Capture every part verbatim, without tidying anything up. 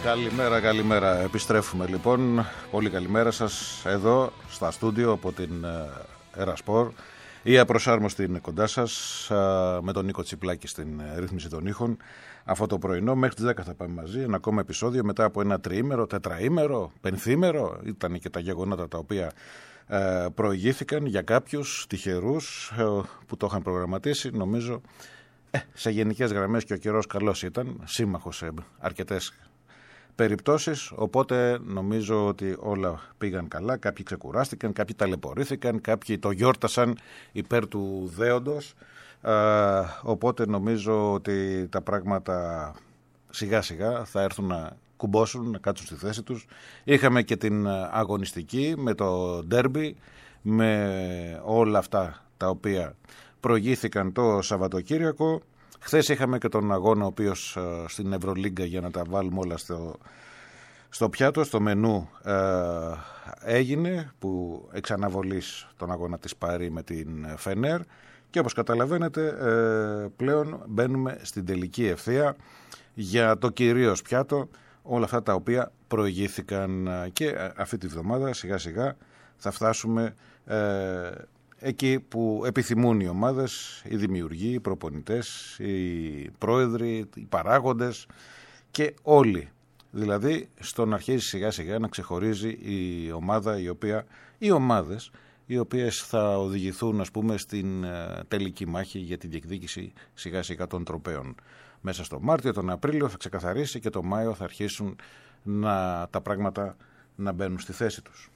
Καλημέρα, καλημέρα. Επιστρέφουμε λοιπόν. Πολύ καλημέρα σας εδώ στα στούντιο από την Ερασπορ. Η Απροσάρμοστη είναι κοντά σας με τον Νίκο Τσιπλάκη στην ρύθμιση των ήχων. Αυτό το πρωινό μέχρι τις δέκα θα πάμε μαζί. Ένα ακόμα επεισόδιο μετά από ένα τριήμερο, τετραήμερο, πενθήμερο. Ήταν και τα γεγονότα τα οποία προηγήθηκαν για κάποιους τυχερούς που το είχαν προγραμματίσει. Νομίζω ε, σε γενικές γραμμές και ο καιρός καλός ήταν, σύμμαχος σε αρκετές περιπτώσεις, οπότε νομίζω ότι όλα πήγαν καλά. Κάποιοι ξεκουράστηκαν, κάποιοι ταλαιπωρήθηκαν, κάποιοι το γιόρτασαν υπέρ του δέοντος, ε, οπότε νομίζω ότι τα πράγματα σιγά σιγά θα έρθουν να κουμπώσουν, να κάτσουν στη θέση τους. Είχαμε και την αγωνιστική με το ντέρμπι, με όλα αυτά τα οποία προηγήθηκαν το Σαββατοκύριακο. Χθες είχαμε και τον αγώνα ο οποίος ε, στην Ευρωλίγκα, για να τα βάλουμε όλα στο, στο πιάτο, στο μενού ε, έγινε, που εξαναβολής τον αγώνα της Παρί με την Φενέρ, και όπως καταλαβαίνετε ε, πλέον μπαίνουμε στην τελική ευθεία για το κυρίως πιάτο, όλα αυτά τα οποία προηγήθηκαν, και αυτή τη βδομάδα σιγά σιγά θα φτάσουμε ε, εκεί που επιθυμούν οι ομάδες, οι δημιουργοί, οι προπονητές, οι πρόεδροι, οι παράγοντες και όλοι. Δηλαδή στον αρχίζει σιγά σιγά να ξεχωρίζει η ομάδα, η οποία, οι ομάδες οι οποίες θα οδηγηθούν, ας πούμε, στην τελική μάχη για τη διεκδίκηση σιγά σιγά των τροπαίων. Μέσα στο Μάρτιο, τον Απρίλιο θα ξεκαθαρίσει και το Μάιο θα αρχίσουν να, τα πράγματα να μπαίνουν στη θέση τους.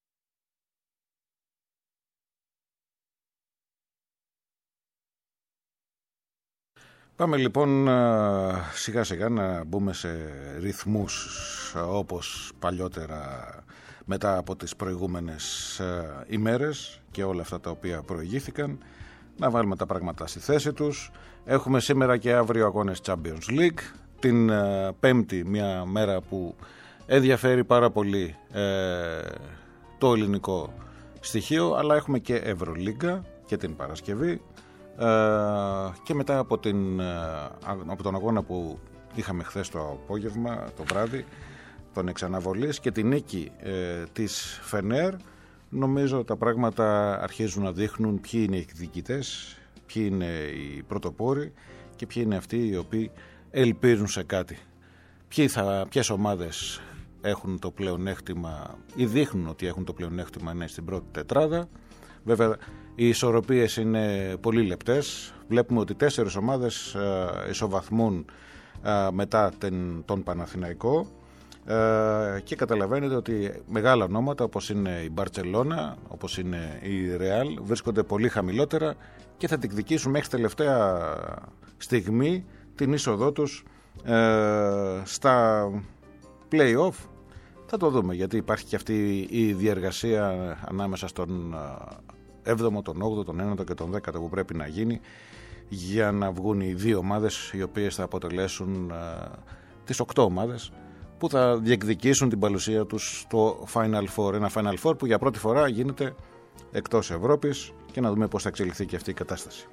Πάμε λοιπόν σιγά σιγά να μπούμε σε ρυθμούς όπως παλιότερα, μετά από τις προηγούμενες ημέρες και όλα αυτά τα οποία προηγήθηκαν, να βάλουμε τα πράγματα στη θέση τους. Έχουμε σήμερα και αύριο αγώνες Champions League, την Πέμπτη, μια μέρα που ενδιαφέρει πάρα πολύ ε, το ελληνικό στοιχείο, αλλά έχουμε και Ευρωλίγκα και την Παρασκευή. Uh, και μετά από, την, uh, από τον αγώνα που είχαμε χθες το απόγευμα, το βράδυ, τον εξαναβολής και την νίκη uh, της Φενέρ, νομίζω τα πράγματα αρχίζουν να δείχνουν ποιοι είναι οι εκδικητές, ποιοι είναι οι πρωτοπόροι και ποιοι είναι αυτοί οι οποίοι ελπίζουν σε κάτι. Ποιοι θα, ποιες ομάδες έχουν το πλεονέκτημα ή δείχνουν ότι έχουν το πλεονέκτημα, ναι, στην πρώτη τετράδα. Βέβαια οι ισορροπίες είναι πολύ λεπτές. Βλέπουμε ότι τέσσερις ομάδες ε, ισοβαθμούν ε, μετά την, τον Παναθηναϊκό ε, και καταλαβαίνετε ότι μεγάλα ονόματα όπως είναι η Μπαρτσελώνα, όπως είναι η Ρεάλ, βρίσκονται πολύ χαμηλότερα και θα διεκδικήσουν μέχρι τελευταία στιγμή την είσοδό τους ε, στα play-off. Θα το δούμε, γιατί υπάρχει και αυτή η διεργασία ανάμεσα στον έβδομο, τον όγδοο, τον ένατο και τον δέκατο που πρέπει να γίνει για να βγουν οι δύο ομάδες οι οποίες θα αποτελέσουν uh, τις οκτώ ομάδες που θα διεκδικήσουν την παρουσία τους στο Final Four. Ένα Final Four που για πρώτη φορά γίνεται εκτός Ευρώπης, και να δούμε πώς θα εξελιχθεί και αυτή η κατάσταση.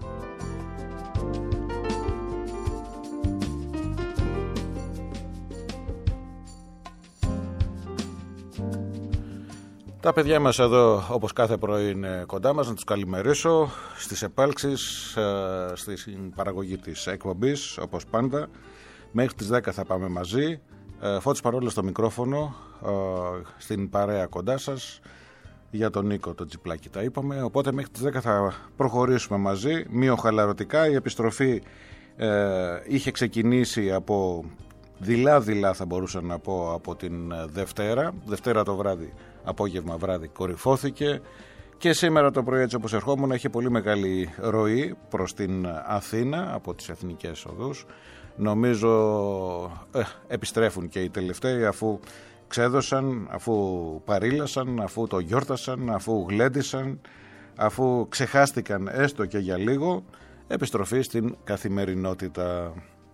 Τα παιδιά μας εδώ, όπως κάθε πρωί, είναι κοντά μας, να τους καλημερίσω στις επάλξεις, στην παραγωγή της εκπομπής, όπως πάντα. Μέχρι τις δέκα θα πάμε μαζί. Φώτης Παρόλος στο μικρόφωνο, στην παρέα κοντά σας. Για τον Νίκο, τον Τσιπλάκη τα είπαμε. Οπότε μέχρι τις δέκα θα προχωρήσουμε μαζί, μειοχαλαρωτικά. Η επιστροφή ε, είχε ξεκινήσει από δειλά-δειλά, θα μπορούσα να πω, από την Δευτέρα. Δευτέρα το βράδυ, απόγευμα βράδυ, κορυφώθηκε. Και σήμερα το πρωί, έτσι όπως ερχόμουν, είχε πολύ μεγάλη ροή προς την Αθήνα από τις εθνικές οδούς. Νομίζω ε, επιστρέφουν και οι τελευταίοι, αφού ξέδωσαν, αφού παρήλασαν, αφού το γιόρτασαν, αφού γλέντισαν, αφού ξεχάστηκαν έστω και για λίγο. Επιστροφή στην καθημερινότητα.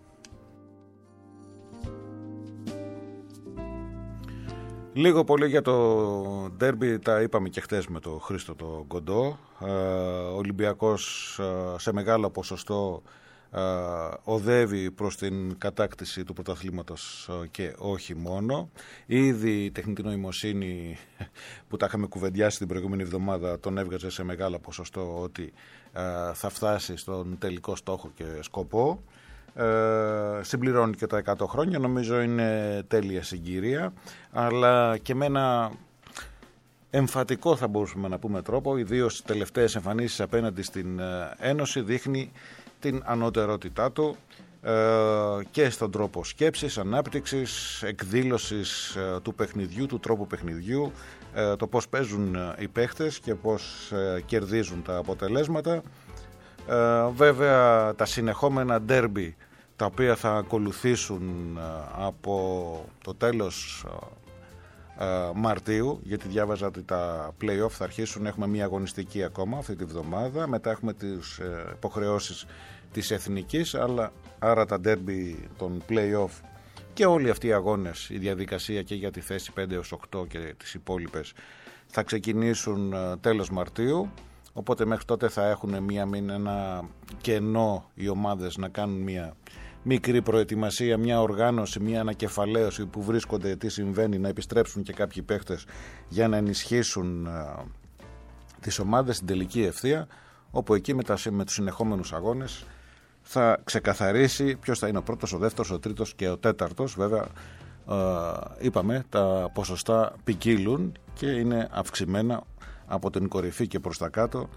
Λίγο πολύ για το ντέρμπι τα είπαμε και χτες με το Χρήστο το Κοντό. Ο Ολυμπιακός σε μεγάλο ποσοστό οδεύει προς την κατάκτηση του πρωταθλήματος και όχι μόνο. Ήδη η τεχνητή νοημοσύνη που τα είχαμε κουβεντιάσει την προηγούμενη εβδομάδα τον έβγαζε σε μεγάλο ποσοστό ότι θα φτάσει στον τελικό στόχο και σκοπό. Ε, συμπληρώνει και τα εκατό χρόνια, νομίζω είναι τέλεια συγκυρία, αλλά και με ένα εμφατικό, θα μπορούσαμε να πούμε, τρόπο, ιδίως στις τελευταίες εμφανίσεις απέναντι στην Ένωση, δείχνει την ανωτερότητά του ε, και στον τρόπο σκέψης, ανάπτυξης, εκδήλωσης ε, του παιχνιδιού, του τρόπου παιχνιδιού, ε, το πώς παίζουν οι παίχτες και πώς ε, κερδίζουν τα αποτελέσματα. Ε, βέβαια τα συνεχόμενα ντέρμπι τα οποία θα ακολουθήσουν ε, από το τέλος ε, ε, Μαρτίου, γιατί διάβαζα ότι τα play-off θα αρχίσουν, έχουμε μία αγωνιστική ακόμα αυτή τη βδομάδα, μετά έχουμε τις ε, υποχρεώσεις της εθνικής, αλλά άρα τα ντέρμπι των play-off και όλοι αυτοί οι αγώνες, η διαδικασία και για τη θέση πέντε έως οκτώ και τις υπόλοιπες θα ξεκινήσουν ε, τέλος Μαρτίου. Οπότε μέχρι τότε θα έχουν μια, ένα κενό οι ομάδες να κάνουν μια μικρή προετοιμασία, μια οργάνωση, μια ανακεφαλαίωση που βρίσκονται, τι συμβαίνει, να επιστρέψουν και κάποιοι παίχτες για να ενισχύσουν α, τις ομάδες στην τελική ευθεία, όπου εκεί με, τα, με τους συνεχόμενους αγώνες θα ξεκαθαρίσει ποιος θα είναι ο πρώτος, ο δεύτερος, ο τρίτος και ο τέταρτος. Βέβαια α, είπαμε τα ποσοστά ποικίλουν και είναι αυξημένα από την κορυφή και προς τα κάτω,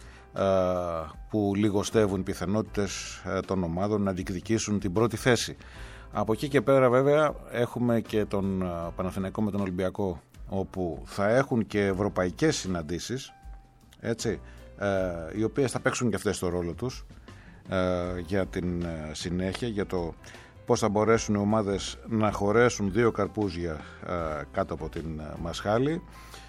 που λιγοστεύουν πιθανότητες των ομάδων να διεκδικήσουν την πρώτη θέση. Από εκεί και πέρα βέβαια έχουμε και τον Παναθηναϊκό με τον Ολυμπιακό, όπου θα έχουν και ευρωπαϊκές συναντήσεις, έτσι, οι οποίες θα παίξουν και αυτές το ρόλο τους για την συνέχεια, για το πώς θα μπορέσουν οι ομάδες να χωρέσουν δύο καρπούζια κάτω από την μασχάλη.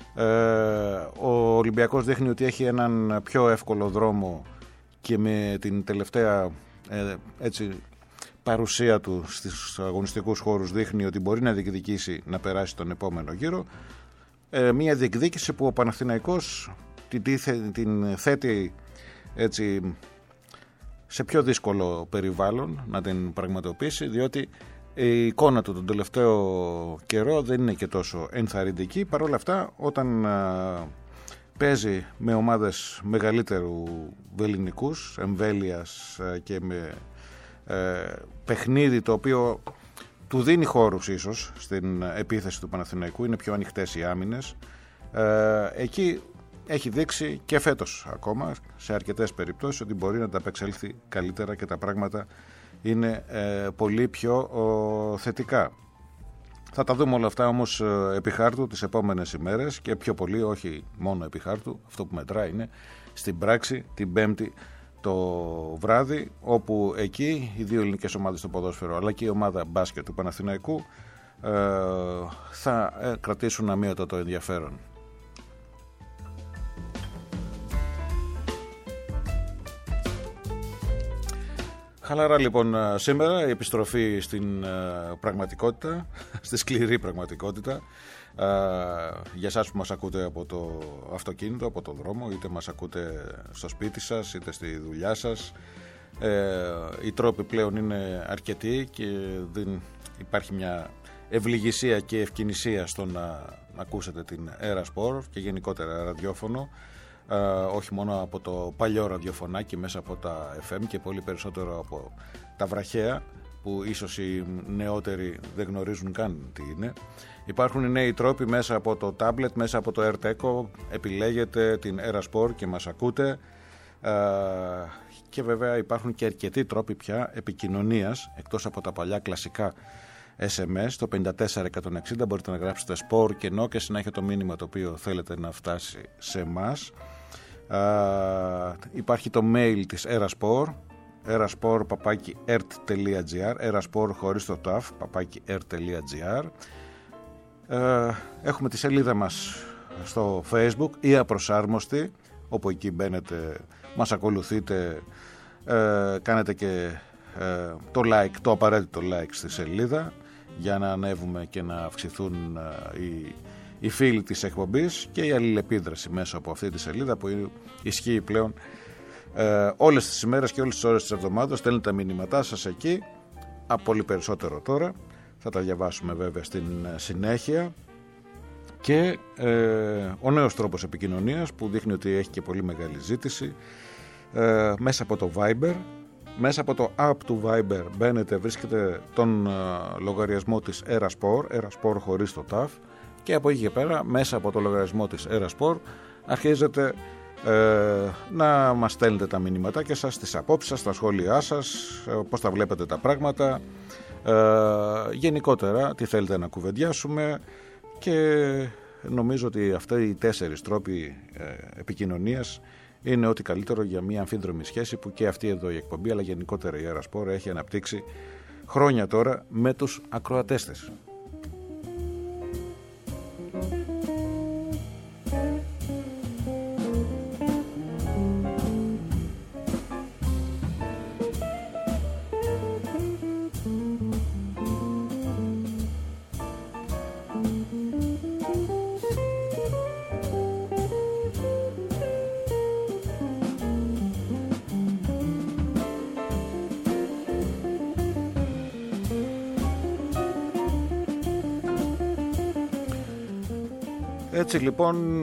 Ο Ολυμπιακός δείχνει ότι έχει έναν πιο εύκολο δρόμο και με την τελευταία έτσι, παρουσία του στους αγωνιστικούς χώρους δείχνει ότι μπορεί να διεκδικήσει να περάσει τον επόμενο γύρο. Μια διεκδίκηση που ο Παναθηναϊκός την, την θέτει έτσι, σε πιο δύσκολο περιβάλλον να την πραγματοποιήσει, διότι η εικόνα του τον τελευταίο καιρό δεν είναι και τόσο ενθαρρυντική. Παρ' όλα αυτά, όταν α, παίζει με ομάδες μεγαλύτερου βελληνικούς, εμβέλειας α, και με ε, παιχνίδι το οποίο του δίνει χώρους ίσως στην επίθεση του Παναθηναϊκού, είναι πιο ανοιχτές οι άμυνες, ε, εκεί έχει δείξει και φέτος ακόμα σε αρκετές περιπτώσεις ότι μπορεί να τα απεξέλθει καλύτερα και τα πράγματα είναι ε, πολύ πιο ο, θετικά. Θα τα δούμε όλα αυτά όμως ε, επί χάρτου τις επόμενες ημέρες και πιο πολύ όχι μόνο επί χάρτου, αυτό που μετράει είναι στην πράξη την Πέμπτη το βράδυ, όπου εκεί οι δύο ελληνικές ομάδες στο ποδόσφαιρο αλλά και η ομάδα μπάσκετ του Παναθηναϊκού ε, θα ε, κρατήσουν αμύωτο το ενδιαφέρον. Χαλαρά λοιπόν σήμερα η επιστροφή στην uh, πραγματικότητα, στη σκληρή πραγματικότητα, uh, για εσάς που μας ακούτε από το αυτοκίνητο, από το δρόμο, είτε μας ακούτε στο σπίτι σας, είτε στη δουλειά σας. Uh, οι τρόποι πλέον είναι αρκετοί και δεν υπάρχει μια ευληγησία και ευκαινησία στο να ακούσετε την Erasport και γενικότερα ραδιόφωνο. Uh, όχι μόνο από το παλιό ραδιοφωνάκι μέσα από τα εφ εμ και πολύ περισσότερο από τα βραχαία που ίσως οι νεότεροι δεν γνωρίζουν καν τι είναι. Υπάρχουν νέοι τρόποι μέσα από το tablet, μέσα από το AirTeco, επιλέγετε την Erasport και μας ακούτε, uh, και βέβαια υπάρχουν και αρκετοί τρόποι πια επικοινωνίας εκτός από τα παλιά κλασικά ες εμ ες, το πέντε τέσσερα εκατόν εξήντα μπορείτε να γράψετε sport και ενώ και συνέχεια το μήνυμα το οποίο θέλετε να φτάσει σε εμάς. Uh, υπάρχει το mail της Erasport, erasport παπάκι ert τελεία gr, erasport χωρίς το ταφ παπάκι ert τελεία gr. uh, Έχουμε τη σελίδα μας στο Facebook, η Απροσάρμοστη, όπου εκεί μπαίνετε, μας ακολουθείτε, uh, κάνετε και uh, το like, το απαραίτητο like στη σελίδα για να ανέβουμε και να αυξηθούν uh, οι οι φίλοι της εκπομπής και η αλληλεπίδραση μέσα από αυτή τη σελίδα που ισχύει πλέον Ε, όλες τις ημέρες και όλες τις ώρες της εβδομάδας στέλνετε τα μηνύματά σας εκεί. Από πολύ περισσότερο τώρα. Θα τα διαβάσουμε βέβαια στην συνέχεια. Και ε, ο νέος τρόπος επικοινωνίας που δείχνει ότι έχει και πολύ μεγάλη ζήτηση, ε, μέσα από το Viber. Μέσα από το app του Viber μπαίνετε, βρίσκετε τον ε, λογαριασμό της Eraspor, Eraspor χωρίς το ταφ, και από εκεί και πέρα μέσα από το λογαριασμό της Eraspor αρχίζετε ε, να μας στέλνετε τα μηνύματάκια σας, τις απόψεις σας, τα σχόλιά σας, ε, πώς τα βλέπετε τα πράγματα, ε, γενικότερα τι θέλετε να κουβεντιάσουμε. Και νομίζω ότι αυτοί οι τέσσερις τρόποι ε, επικοινωνίας είναι ό,τι καλύτερο για μια αμφίδρομη σχέση που και αυτή εδώ η εκπομπή, αλλά γενικότερα η Eraspor έχει αναπτύξει χρόνια τώρα με τους ακροατές της. Έτσι λοιπόν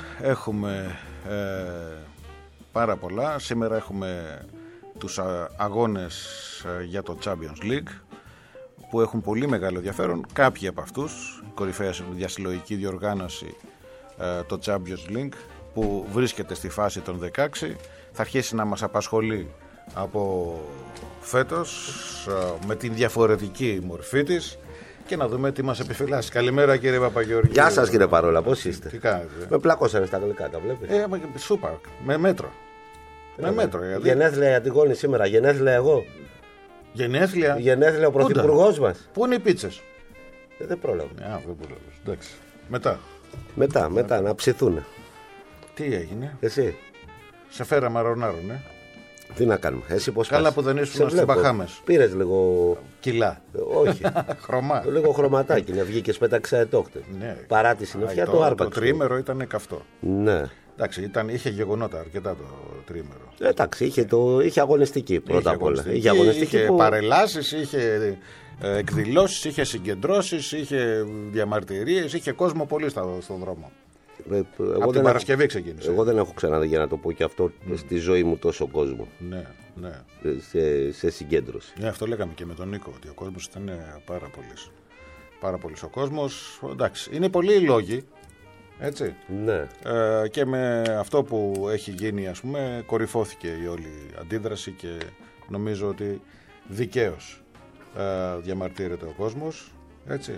έχουμε ε, πάρα πολλά. Σήμερα έχουμε τους αγώνες για το Champions League που έχουν πολύ μεγάλο ενδιαφέρον. Κάποιοι από αυτούς, η κορυφαία διασυλλογική διοργάνωση, ε, το Champions League, που βρίσκεται στη φάση των δεκαέξι, θα αρχίσει να μας απασχολεί από φέτος ε, με την διαφορετική μορφή της. Και να δούμε τι μας επιφυλάσσει. Καλημέρα κύριε Παπαγεωργίου. Γεια σας κύριε Παρόλα, πώς είστε? Τι κάνετε? Με πλάκωσανε στα αγγλικά, τα βλέπετε? Ε, σούπα, με μέτρο. Ε, με μέτρο. Γιατί... Γενέθλια για την Γόνη σήμερα, γενέθλια εγώ. Γενέθλια. Γενέθλια ο πρωθυπουργός μας. Πού είναι οι πίτσες? Ε, δεν πρόλαβα. Α, δεν πρόλαβα. Εντάξει. Μετά. Μετά, μετά, να ψηθούνε. Τι έγινε? Εσύ. Σε φέρα μαρονάρων, ναι. Τι να κάνουμε, εσύ πώς Καλά πας? που δεν ήσουν στις Μπαχάμες. Πήρες λίγο... Κιλά. Όχι. Χρώμα. Λίγο χρωματάκι, να βγήκες πέταξε ετόχτε. Ναι. Παρά τη συννεφιά το, το άρπαξε. Το τρίμερο ήταν καυτό. Ναι. Εντάξει, ήταν, είχε γεγονότα αρκετά το τρίμερο. Εντάξει, είχε, το, είχε αγωνιστική πρώτα απ' όλα. Είχε, είχε που... παρελάσεις, είχε ε, εκδηλώσεις, είχε συγκεντρώσεις, είχε διαμαρτυρίες, είχε κόσμο πολύ στο, στον δρόμο. Ε, από την Παρασκευή έχω... ξεκίνησε. Εγώ δεν έχω ξαναδεί, για να το πω και αυτό, mm. στη ζωή μου τόσο κόσμο. Ναι, ναι. Σε, σε συγκέντρωση. Ναι, αυτό λέγαμε και με τον Νίκο, ότι ο κόσμος ήταν πάρα πολύς. Πάρα πολύς ο κόσμος. Εντάξει, είναι πολλοί οι λόγοι. Έτσι. Ναι. Ε, και με αυτό που έχει γίνει, ας πούμε, κορυφώθηκε η όλη αντίδραση και νομίζω ότι δικαίως ε, διαμαρτύρεται ο κόσμος. Έτσι.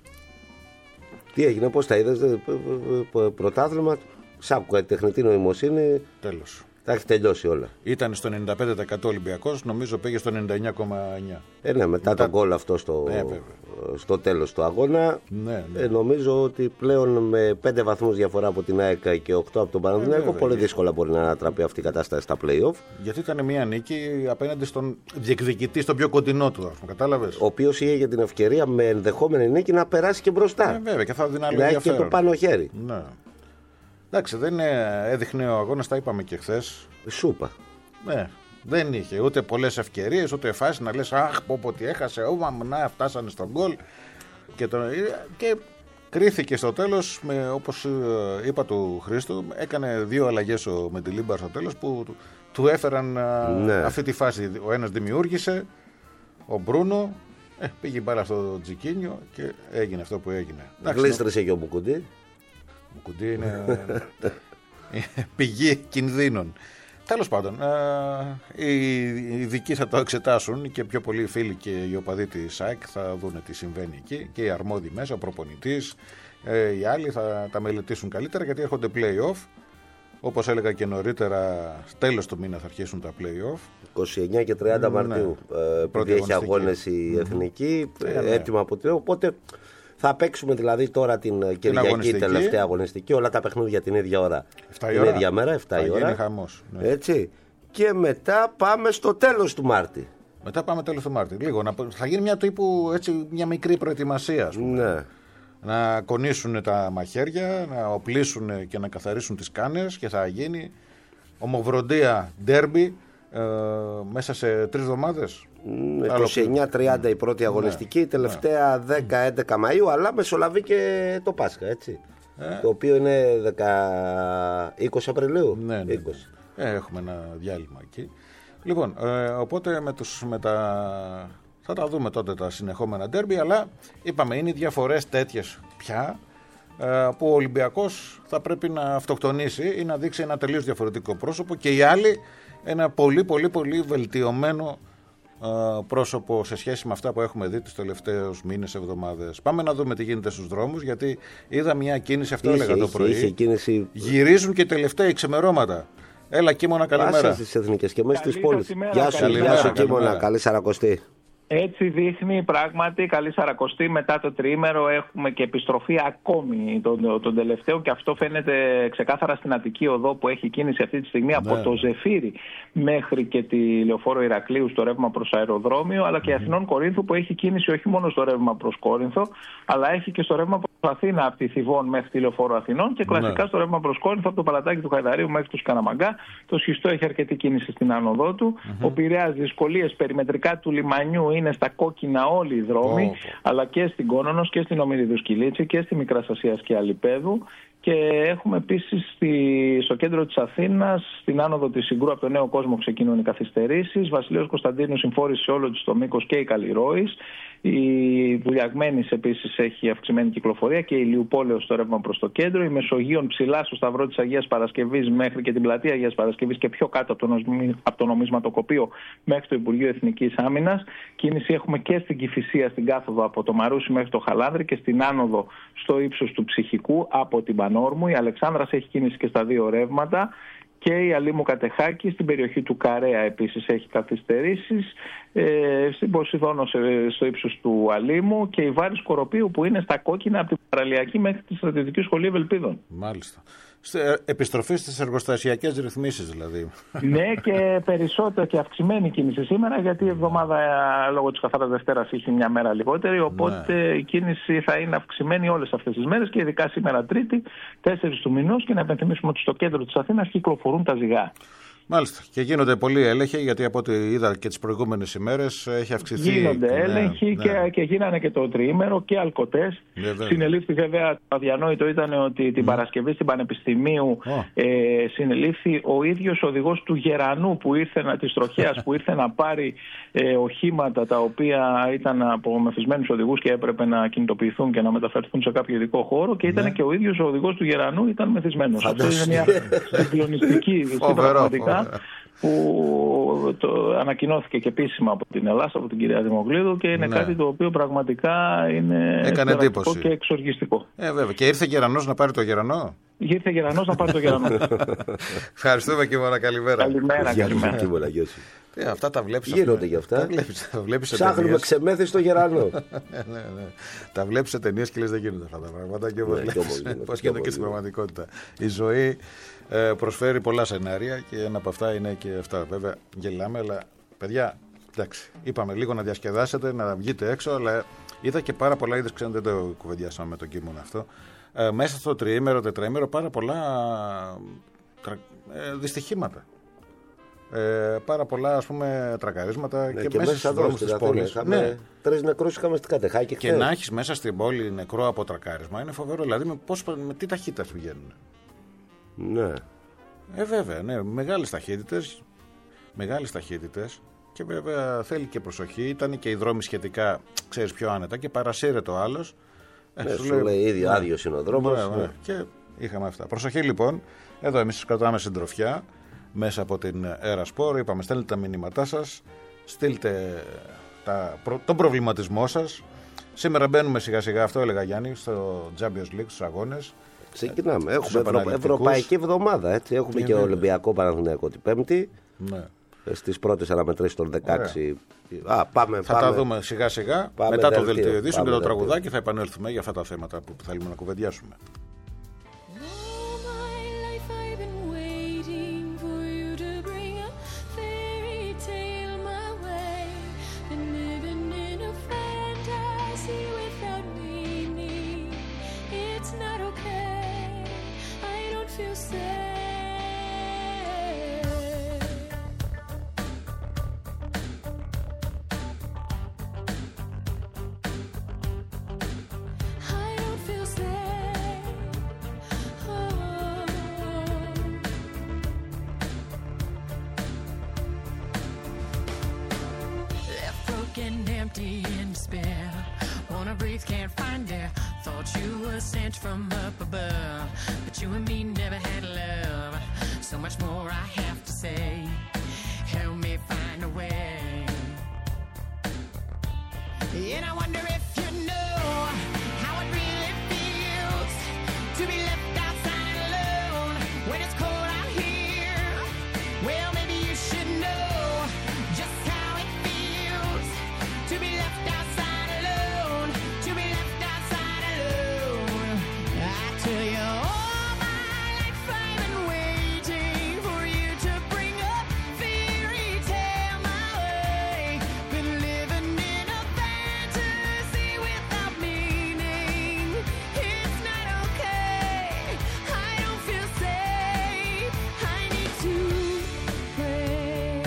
Τι έγινε, πώς τα είδες? Πρωτάθλημα, σάκουα, τεχνητή νοημοσύνη. Τέλος. Τα έχει τελειώσει όλα. Ήταν στο ενενήντα πέντε τοις εκατό Ολυμπιακός, νομίζω πήγε στο ενενήντα εννιά κόμμα εννιά. Ε, ναι, μετά, μετά... τον γκολ αυτό στο, ναι, στο τέλος του αγώνα. Ναι, ναι. Ε, νομίζω ότι πλέον με πέντε βαθμούς διαφορά από την ΑΕΚ και οκτώ από τον Παναθηναϊκό, πολύ δύσκολα μπορεί να ανατραπεί αυτή η κατάσταση στα play-off. Γιατί ήταν μια νίκη απέναντι στον διεκδικητή, στον πιο κοντινό του, κατάλαβες. Ο οποίος είχε για την ευκαιρία με ενδεχόμενη νίκη να περάσει και μπροστά. Ε, βέβαια, και θα δίνει άλλο να έχει και το πάνω χέρι. Ναι. Εντάξει, δεν έδειχνε ο αγώνας, τα είπαμε και χθες. Σούπα. Ναι, δεν είχε ούτε πολλές ευκαιρίες, ούτε φάσεις να λες αχ, πω πω τι έχασε, όμα, να φτάσανε στον γκολ. Και, το... και κρίθηκε στο τέλος, με, όπως είπα του Χρήστου, έκανε δύο αλλαγές ο Μεντιλίμπαρ στο τέλος που του έφεραν ναι. αυτή τη φάση. Ο ένας δημιούργησε, ο Μπρούνο, ε, πήγε μπάλα στο Τζικίνιο και έγινε αυτό που έγινε. Γλίστρησε και ο Μπουκουντή. Μπουκουντή είναι πηγή κινδύνων. Τέλος πάντων, οι ειδικοί θα το εξετάσουν και πιο πολλοί φίλοι και οι οπαδοί της ΑΕΚ θα δουν τι συμβαίνει εκεί και οι αρμόδιοι μέσα, ο προπονητής, οι άλλοι θα τα μελετήσουν καλύτερα γιατί έρχονται play-off. Όπως έλεγα και νωρίτερα, τέλος του μήνα θα αρχίσουν τα play-off. είκοσι εννιά και τριάντα Μαρτίου. Ναι. Πρώτη έχει αγώνες η Εθνική, mm. έτοιμα από την. Οπότε θα παίξουμε δηλαδή τώρα την, την Κυριακή αγωνιστική. Τελευταία αγωνιστική, όλα τα παιχνίδια την ίδια ώρα. Την ώρα. ίδια μέρα, εφτά η ώρα. Χαμός, ναι. Έτσι. Και μετά πάμε στο τέλος του Μάρτη. Μετά πάμε τέλος του Μάρτη. Λίγο, να, θα γίνει μια τύπου έτσι, μια μικρή προετοιμασία, ας πούμε. Ναι. Να κονίσουν τα μαχαίρια, να οπλίσουν και να καθαρίσουν τις κάνες και θα γίνει Ομοβροντία ντέρμπι ε, μέσα σε τρεις εβδομάδες. είκοσι εννιά τριάντα η πρώτη αγωνιστική, η τελευταία δέκα έντεκα Μαΐου, αλλά μεσολαβεί και το Πάσχα, έτσι. Ε. Το οποίο είναι είκοσι Απριλίου. Ναι, ναι, είκοσι. Ναι. Ε, έχουμε ένα διάλειμμα εκεί. Λοιπόν, ε, οπότε με, τους, με τα... θα τα δούμε τότε τα συνεχόμενα ντέρμπι, αλλά είπαμε είναι διαφορές τέτοιες πια ε, που ο Ολυμπιακός θα πρέπει να αυτοκτονήσει ή να δείξει ένα τελείως διαφορετικό πρόσωπο και οι άλλοι ένα πολύ πολύ πολύ βελτιωμένο ε, πρόσωπο σε σχέση με αυτά που έχουμε δει τους τελευταίους μήνες, εβδομάδες. Πάμε να δούμε τι γίνεται στους δρόμους, γιατί είδα μια κίνηση, αυτό είχε, έλεγα το πρωί, είχε, κίνηση... γυρίζουν και τελευταία ξημερώματα. Έλα Κίμωνα, καλημέρα. Πάσε στις εθνικές και μέσα στις πόλεις. Γεια σου, γεια σου Κίμωνα, καλή Σαρακοστή. Έτσι δείχνει πράγματι, καλή Σαρακοστή, μετά το τριήμερο έχουμε και επιστροφή ακόμη τον, τον τελευταίο, και αυτό φαίνεται ξεκάθαρα στην Αττική Οδό που έχει κίνηση αυτή τη στιγμή, ναι, από το Ζεφύρι μέχρι και τη Λεωφόρο Ηρακλείου στο ρεύμα προς αεροδρόμιο, αλλά και mm. Αθηνών Κορίνθου που έχει κίνηση όχι μόνο στο ρεύμα προς Κόρινθο, αλλά έχει και στο ρεύμα προς Αθήνα από τη Θηβών μέχρι τη Λεωφόρο Αθηνών και κλασικά ναι. στο ρεύμα προς Κόρινθο από το Παλατάκι του Χαϊδαρίου μέχρι του Σκαναμαγκά. Το Σχιστό έχει αρκετή κίνηση στην άνοδό του. Mm-hmm. Ο Πειραιάς, δυσκολίες περιμετρικά του λιμανιού, είναι στα κόκκινα όλοι οι δρόμοι, oh. αλλά και στην Κόνονος και στην Ομηρίδου Σκυλίτση και στη Μικράς Ασίας και Αλιπέδου. Και έχουμε επίσης στη, στο κέντρο της Αθήνας, στην άνοδο της Συγκρού από το Νέο Κόσμο ξεκινούν οι καθυστερήσεις. Βασιλέως Κωνσταντίνου συμφόρησε όλο της το μήκος και η Καλλιρόης. Η Βουλιαγμένης επίσης έχει αυξημένη κυκλοφορία και η Ηλιουπόλεως στο ρεύμα προς το κέντρο. Η Μεσογείων ψηλά στο Σταυρό της Αγίας Παρασκευής μέχρι και την πλατεία Αγίας Παρασκευής και πιο κάτω από το, νομι... από το νομισματοκοπείο μέχρι το Υπουργείο Εθνικής Άμυνας. Κίνηση έχουμε και στην Κηφισία, στην κάθοδο από το Μαρούσι μέχρι το Χαλάνδρη και στην άνοδο στο ύψος του Ψυχικού από την Πανόρμου. Η Αλεξάνδρας έχει κίνηση και στα δύο ρεύματα. Και η Αλήμου Κατεχάκη στην περιοχή του Καρέα επίσης έχει καθυστερήσεις, ε, στην Ποσειδόνο στο ύψος του Αλήμου, και η Βάρης Κοροπίου που είναι στα κόκκινα από την Παραλιακή μέχρι τη Στρατιωτική Σχολή Ευελπίδων. Μάλιστα. Επιστροφή στις εργοστασιακές ρυθμίσεις δηλαδή. Ναι, και περισσότερο και αυξημένη κίνηση σήμερα, γιατί η εβδομάδα λόγω της Καθαράς Δευτέρας είχε μια μέρα λιγότερη, οπότε ναι. η κίνηση θα είναι αυξημένη όλες αυτές τις μέρες και ειδικά σήμερα Τρίτη, τέσσερις του μηνός, και να υπενθυμίσουμε ότι στο κέντρο της Αθήνας κυκλοφορούν τα ζυγά. Μάλιστα. Και γίνονται πολλοί έλεγχοι, γιατί από ό,τι είδα και τις προηγούμενες ημέρες έχει αυξηθεί. Γίνονται ναι, έλεγχοι ναι. Και, και γίνανε και το τριήμερο και αλκοτές. Ναι, συνελήφθη βέβαια, το αδιανόητο ήταν ότι την mm. Παρασκευή στην Πανεπιστημίου oh. ε, συνελήφθη ο ίδιος οδηγός του Γερανού που ήρθε να, της τροχέας που ήρθε να πάρει ε, οχήματα τα οποία ήταν από μεθυσμένους οδηγούς και έπρεπε να κινητοποιηθούν και να μεταφερθούν σε κάποιο ειδικό χώρο, και ήταν ναι. και ο ίδιος ο οδηγός του Γερανού ήταν μεθυσμένος. Αυτό είναι μια συγκλονιστική πραγματικά, που το ανακοινώθηκε και επίσημα από την Ελλάδα, από την κυρία Δημοκλήδου, και είναι ναι. κάτι το οποίο πραγματικά είναι εντυπωσιακό και εξοργιστικό. Ε, βέβαια. Και ήρθε Γερανός να πάρει το Γερανό. Ήρθε Γερανός να πάρει το Γερανό. Ευχαριστούμε Κίμωνα, καλημέρα. Καλημέρα, καλημέρα. Ε, αυτά τα βλέπεις. Γίνονται γι' αυτά. Τα βλέπεις, τα βλέπεις Ψάχνουμε ξεμέθη στο Γερανό. ναι, ναι. Τα βλέπεις σε ταινίες και λες δεν γίνονται αυτά τα πράγματα, και όπως ναι, πώς γίνεται και στην πραγματικότητα. Η ζωή ε, προσφέρει πολλά σενάρια και ένα από αυτά είναι και αυτά. Βέβαια γελάμε, αλλά παιδιά, εντάξει, είπαμε λίγο να διασκεδάσετε, να βγείτε έξω, αλλά είδα και πάρα πολλά, είδες, ξέρω, δεν το κουβεντιάσαμε με τον Κίμωνα αυτό. Ε, μέσα στο τριήμερο, τετραήμερο, πάρα πολλά ε, δυστυχήματα. Ε, πάρα πολλά, ας πούμε, τρακαρίσματα ναι, και, και μέσα στους δρόμους της πόλης. Ναι. Τρεις νεκρούς είχαμε στην Κατεχάκη. Και να έχεις μέσα στην πόλη νεκρό από τρακάρισμα είναι φοβερό. Δηλαδή με, πώς, με τι ταχύτητα πηγαίνουν. Ναι. Ε, βέβαια, ναι. Μεγάλες ταχύτητες. Μεγάλες ταχύτητες. Και βέβαια θέλει και προσοχή. Ήταν και οι δρόμοι σχετικά, ξέρεις, πιο άνετα και παρασύρεται ο άλλος. Ε, ναι, σου λέει, λέει ήδη ναι. άδειος είναι ο δρόμος. Ναι, ναι. Ναι. Και είχαμε αυτά. Προσοχή λοιπόν. Εδώ εμείς κρατάμε συντροφιά μέσα από την Ερασπορ. Είπαμε, στέλνετε τα μηνύματά σας, στείλτε τα, τον προβληματισμό σας. Σήμερα μπαίνουμε σιγά σιγά, αυτό έλεγα Γιάννη, στο Champions League, στους αγώνες. Ξεκινάμε. Έχουμε ευρω... ευρωπαϊκή εβδομάδα. Έτσι. Έχουμε είναι, και Ολυμπιακό Παναθηναϊκό την Πέμπτη. Ναι. Στις πρώτες αναμετρήσεις των δεκαέξι. Α, πάμε, θα πάμε. τα δούμε σιγά σιγά. Πάμε μετά δελτίο, το δελτίο ειδήσεων και το τραγουδάκι θα επανέλθουμε για αυτά τα θέματα που θέλουμε να κουβεντιάσουμε. empty in despair. Wanna breathe, can't find air. Thought you were sent from up above, but you and me never had love. So much more I have to say. Help me find a way. And I wonder if you know how it really feels to be left outside alone when it's cold out here. Well, maybe you should know just how it feels to be left outside alone, to be left outside alone. I tell you, all my life I've been waiting for you to bring a fairy tale my way. Been living in a fantasy without meaning. It's not okay. I don't feel safe. I need to pray.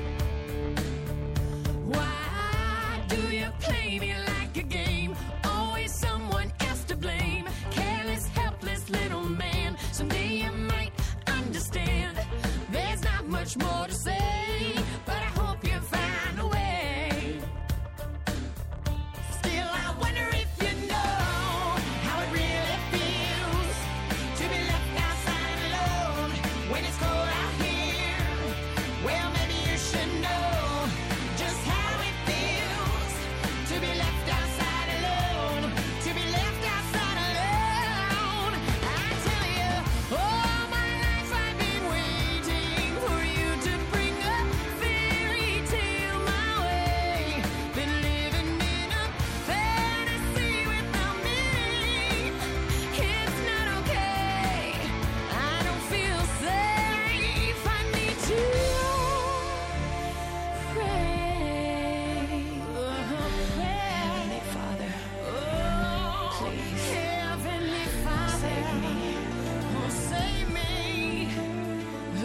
Why do you play me like a game? Always someone else to blame. Careless, helpless little man. Someday you might understand. There's not much more to say, but I hope you find a way. Still, I wonder if you know how it really feels to be left outside alone when it's cold out here. Well, maybe you should know just how it feels to be left outside alone, to be left outside alone. I tell you, all my life I've been waiting for you to bring a fairy tale my way. Been living in a fantasy without meaning. It's not okay. I don't feel safe. I need to pray. Heavenly Father, please, Heavenly Father, save me. Oh, save me. Oh,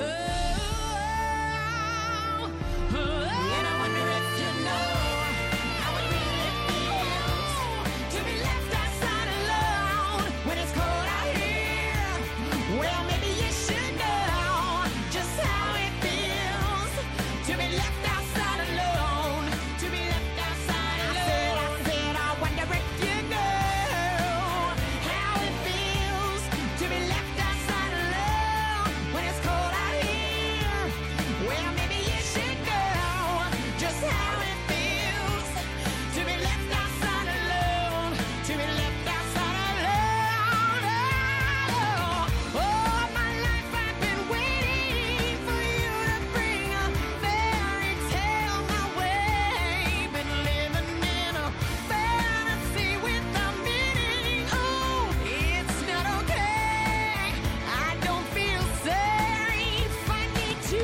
oh. And I wonder if you know how it really feels to be left outside alone when it's cold out here. Well, maybe you should know just how it feels to be left outside alone, to be left outside alone. I said, I wonder if you know how it feels to be left outside alone when it's cold out here. Well, maybe you should know just how it feels to be left outside alone, to be left outside alone. Oh, all my life I've been waiting for you to bring a fairy tale my way. Been living in a fantasy without meaning. Oh, it's not okay. I don't feel safe. I need to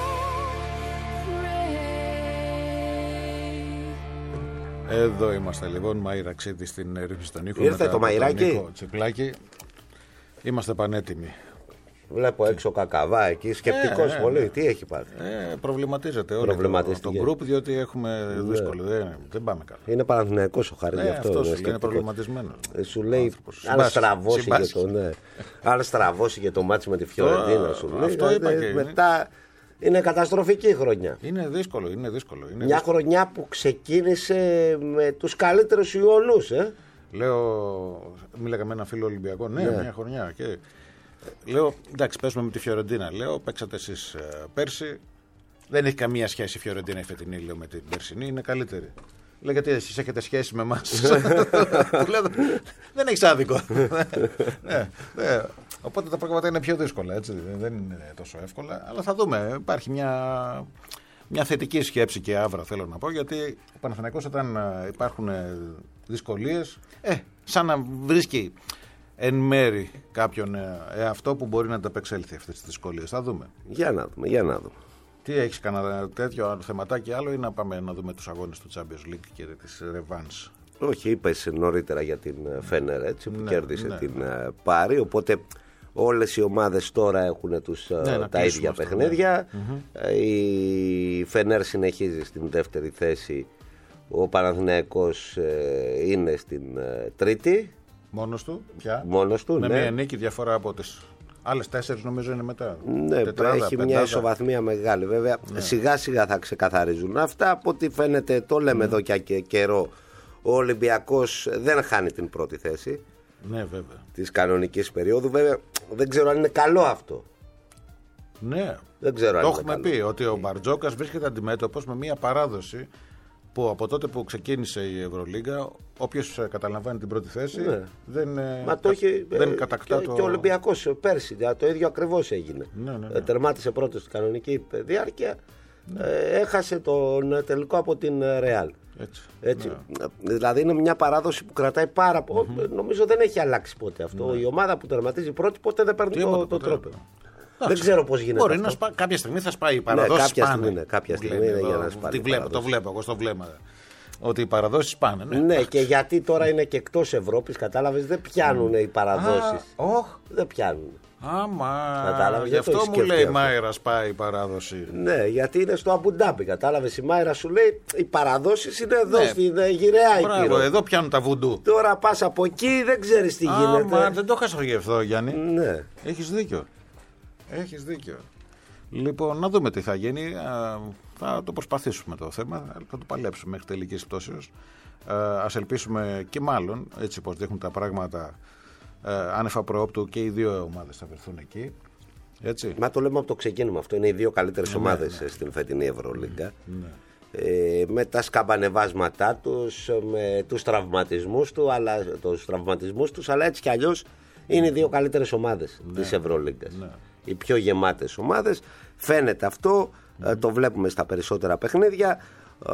pray. Εδώ είμαστε λοιπόν, Μαΐρα Ξίδη στην ρύθμιση των ήχων. Ήρθε μετά το από τον Μαϊράκι. Νίκο Τσιπλάκη. Είμαστε πανέτοιμοι. Βλέπω έξω κακαβά εκεί, σκεπτικός Ε, ε, πολύ. ναι. Τι έχει πάθει. Ε, προβληματίζεται όλο το, το Προβληματίστηκε. group, διότι έχουμε δύσκολο. Δεν, δεν πάμε καλά. Είναι Παναθηναϊκός ο Χαρίς, γι' Ε, αυτό αυτός είναι είναι σκεπτικός. προβληματισμένος. Ε, Σου λέει, Άνθρωπος. αν Συμπάσχει. στραβώσει και Συμπάσχει. το, ναι. αν στραβώσει και το μάτσι με τη Φιωρεντίνα, σου λέει. αυτό είπα δηλαδή, και είναι. μετά είναι καταστροφική χρονιά. Είναι δύσκολο, είναι δύσκολο. Είναι Μια δύσκολο. χρονιά που ξεκίνησε με τους καλύτερους Ιωνούς, ε. Λέω, μίλαγα με ένα φίλο Ολυμπιακό, ναι, Ναι. μια χρονιά. Και ε, λέω, εντάξει, παίζουμε με τη Φιωρεντίνα. Λέω, παίξατε εσείς ε, πέρσι. Δεν έχει καμία σχέση η Φιωρεντίνα η φετινή, λέω, με την περσινή, είναι καλύτερη. Λέει, γιατί εσείς έχετε σχέση με εμάς. Του λέω, δεν έχεις άδικο. ναι, ναι. Οπότε τα πράγματα είναι πιο δύσκολα, έτσι. Δεν είναι τόσο εύκολα. Αλλά θα δούμε. Υπάρχει μια, μια θετική σκέψη και άβρα, θέλω να πω, γιατί ο Παναθηναϊκός όταν ε, υπάρχουν ε, δυσκολίες, ε, σαν να βρίσκει εν μέρη κάποιον ε, εαυτό που μπορεί να ανταπεξέλθει αυτές τις δυσκολίες. Θα δούμε. Για να δούμε, για να δούμε. Τι έχεις κανένα τέτοιο θεματάκι άλλο ή να πάμε να δούμε τους αγώνες του Champions League και της Revans? Όχι, είπες νωρίτερα για την Φένερ, έτσι, που Ναι, κέρδισε ναι. την uh, Πάρη, οπότε όλες οι ομάδες τώρα έχουν τους, uh, Ναι, να τα κλείσουμε ίδια αυτό, παιχνίδια. ναι. Uh, η Φενέρ συνεχίζει στην δεύτερη θέση, ο Παναθηναϊκός uh, είναι στην uh, τρίτη. Μόνος του, πια. Μόνος του, με ναι. μια νίκη διαφορά από τις Άλλες τέσσερις νομίζω είναι μετά. Ναι, τετράδα, έχει πεντάδα. Μια ισοβαθμία μεγάλη. Βέβαια, ναι. Σιγά σιγά θα ξεκαθαρίζουν αυτά. Από ό,τι φαίνεται, το λέμε mm. εδώ και καιρό, ο Ολυμπιακός δεν χάνει την πρώτη θέση. Ναι, βέβαια. Της κανονικής περίοδου. Βέβαια, δεν ξέρω αν είναι καλό αυτό. Ναι, δεν ξέρω το αν έχουμε πει ότι ο Μπαρτζόκας βρίσκεται αντιμέτωπος με μια παράδοση που από τότε που ξεκίνησε η Ευρωλίγκα, όποιος καταλαμβάνει την πρώτη θέση ναι. δεν, Μα το είχε, δεν κατακτά και, το... Και ο Ολυμπιακός πέρσι το ίδιο ακριβώς έγινε. Ναι, ναι, ναι. Τερμάτισε πρώτος στην κανονική διάρκεια, ναι. έχασε τον τελικό από την Ρεάλ. Έτσι. Έτσι. Ναι. Δηλαδή είναι μια παράδοση που κρατάει πάρα πολύ. Mm-hmm. Νομίζω δεν έχει αλλάξει ποτέ αυτό. Ναι. Η ομάδα που τερματίζει πρώτη ποτέ δεν παίρνει το, το τρόπο. Δεν ξέρω πώς γίνεται. Μπορεί αυτό. να σπά... Κάποια στιγμή θα σπάει η παραδόση. Ναι, κάποια σπάνε. στιγμή, ναι, κάποια στιγμή είναι για να σπάει. Βλέπω, το βλέπω εγώ στο βλέμμα. Ότι οι παραδόσεις σπάνε. Ναι, ναι και γιατί τώρα είναι και εκτός Ευρώπης, κατάλαβες, δεν πιάνουν mm. οι παραδόσεις. Oh. Δεν πιάνουν. Άμα. Κατάλαβες, γι' αυτό μου λέει η Μάιρα σπάει η παράδοση. Ναι, γιατί είναι στο Αμπουντάμπι. Κατάλαβες, η Μάιρα σου λέει οι παραδόσεις είναι εδώ, ναι. στην γυραιά Ήπειρο. Εδώ πιάνουν τα βουντού. Τώρα πας από εκεί, δεν ξέρεις τι γίνεται. Άμα, δεν το είχα σχολιαστεί, Γιάννη. Ναι. Έχεις δίκιο. Έχεις δίκιο. Λοιπόν, να δούμε τι θα γίνει. Θα το προσπαθήσουμε το θέμα. Θα το παλέψουμε μέχρι τελικής πτώσεως. Ας ελπίσουμε και μάλλον, έτσι πως δείχνουν τα πράγματα, άνευ προόπτου και οι δύο ομάδες θα βρεθούν εκεί. Έτσι. Μα το λέμε από το ξεκίνημα αυτό. Είναι οι δύο καλύτερες ναι, ομάδες ναι. στην φετινή Ευρωλίγκα. Ναι. Ε, με τα σκαμπανεβάσματά τους, με τους τραυματισμούς του, αλλά, τους τραυματισμούς τους, αλλά έτσι κι αλλιώς είναι οι δύο καλύτερες ομάδες ναι. της Ευρωλίγκας. Ναι. Οι πιο γεμάτες ομάδες. Φαίνεται αυτό, mm. το βλέπουμε στα περισσότερα παιχνίδια. Ο,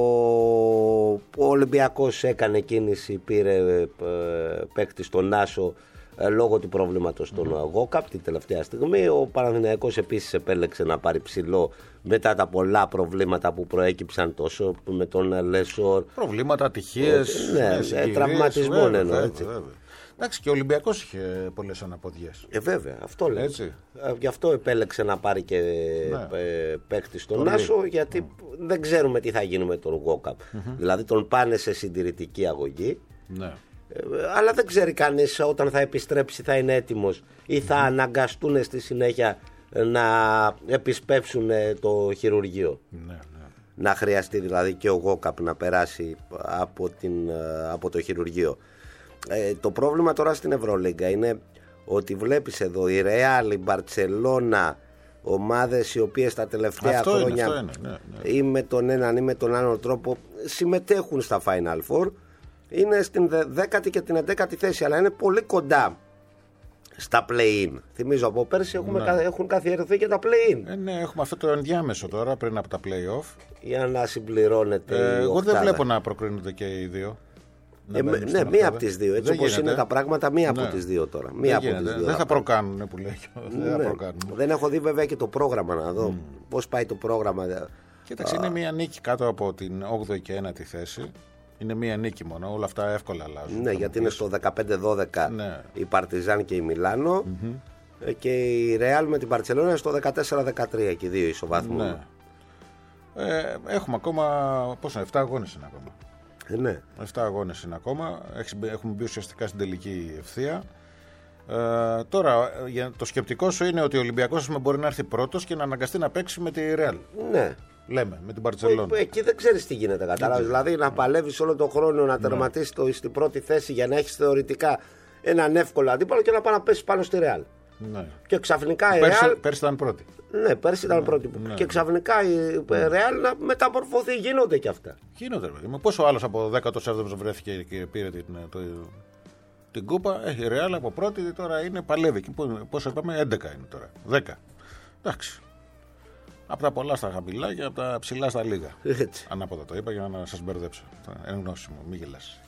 ο Ολυμπιακός έκανε κίνηση, πήρε ε, παίκτη στον Άσο ε, λόγω του προβλήματος των mm. Γόκαπ την τελευταία στιγμή. Ο Παναθηναϊκός επίσης επέλεξε να πάρει ψηλό μετά τα πολλά προβλήματα που προέκυψαν τόσο με τον Λεσόρ. Προβλήματα, ατυχίες, ναι, ναι, τραυματισμών εννοώ. Έτσι. Εντάξει, και ο Ολυμπιακός είχε πολλές αναποδιές. Ε, βέβαια, αυτό λέω. Έτσι. Γι' αυτό επέλεξε να πάρει και ναι. παίκτη στον Άσο, γιατί mm. δεν ξέρουμε τι θα γίνει με τον Γόκαπ. Mm-hmm. Δηλαδή τον πάνε σε συντηρητική αγωγή. Ναι. Ε, αλλά δεν ξέρει κανείς όταν θα επιστρέψει θα είναι έτοιμος ή θα mm-hmm. αναγκαστούν στη συνέχεια να επισπεύσουν το χειρουργείο. Ναι, ναι. Να χρειαστεί δηλαδή και ο Γόκαπ να περάσει από, την, από το χειρουργείο. Ε, το πρόβλημα τώρα στην Ευρωλίγκα είναι ότι βλέπεις εδώ η Ρεάλ, η Μπαρτσελώνα, ομάδες οι οποίες τα τελευταία αυτό χρόνια είναι, είναι, ναι, ναι. ή με τον έναν ή με τον άλλον τρόπο συμμετέχουν στα Final Four, είναι στην δέκατη και την έντεκατη θέση, αλλά είναι πολύ κοντά στα play-in. Θυμίζω από πέρσι έχουμε, ναι. έχουν καθιερωθεί και τα play-in. Ε, ναι, έχουμε αυτό το ενδιάμεσο τώρα πριν από τα play-off. Για να συμπληρώνεται. Ε, εγώ δεν βλέπω να προκρίνονται και οι δύο. Ε, ναι, μία από τις δύο. Έτσι όπως είναι τα πράγματα, μία ναι. από τις δύο τώρα. Μία δεν, από τις δύο δεν θα προκάνουν που λέει. Ναι. Δεν, θα προκάνουν. Δεν έχω δει βέβαια και το πρόγραμμα να δω mm. πώς πάει το πρόγραμμα. Κοίταξε, είναι μία νίκη κάτω από την όγδοη και ένατη θέση. Είναι μία νίκη μόνο. Όλα αυτά εύκολα αλλάζουν. Ναι, γιατί είναι στο δεκαπέντε δώδεκα ναι. η Παρτιζάν και η Μιλάνο. Mm-hmm. Και η Ρεάλ με την Μπαρτσελόνα στο δεκατέσσερα δεκατρία και οι δύο ισοβάθμου. Ναι. Ε, έχουμε ακόμα. Πόσο, επτά αγώνες είναι ακόμα. Ε, ναι. επτά αγώνες είναι ακόμα. Έχουμε μπει ουσιαστικά στην τελική ευθεία. Ε, τώρα, το σκεπτικό σου είναι ότι ο Ολυμπιακός μπορεί να έρθει πρώτος και να αναγκαστεί να παίξει με τη Ρεάλ. Ναι. Λέμε, με την Μπαρτσελόνα. Ε, εκεί δεν ξέρεις τι γίνεται, κατάλαβες. Δηλαδή να παλεύεις όλο τον χρόνο να τερματίσεις ναι. στην πρώτη θέση για να έχεις θεωρητικά έναν εύκολο αντίπαλο και να πάει να πέσει πάνω στη Ρεάλ. Ναι. Και ξαφνικά η πέρσι, Ρεάλ. Πέρσι ήταν πρώτη. Ναι, πέρσι ήταν ναι. πρώτη. Ναι. Και ξαφνικά η Ρεάλ να μεταμορφωθεί. Γίνονται κι αυτά. Γίνονται. Πόσο άλλο από δέκατο έβδομο βρέθηκε και πήρε την, το, την κούπα. Έχει η Ρεάλ από πρώτη, τώρα είναι παλεύει. Πόσο είπαμε, έντεκα είναι τώρα. δέκα. Εντάξει. Από τα πολλά στα χαμηλά και από τα ψηλά στα λίγα. Έτσι. Ανάποδα το είπα για να σας μπερδέψω. Εν γνώση μου, μην γελάς.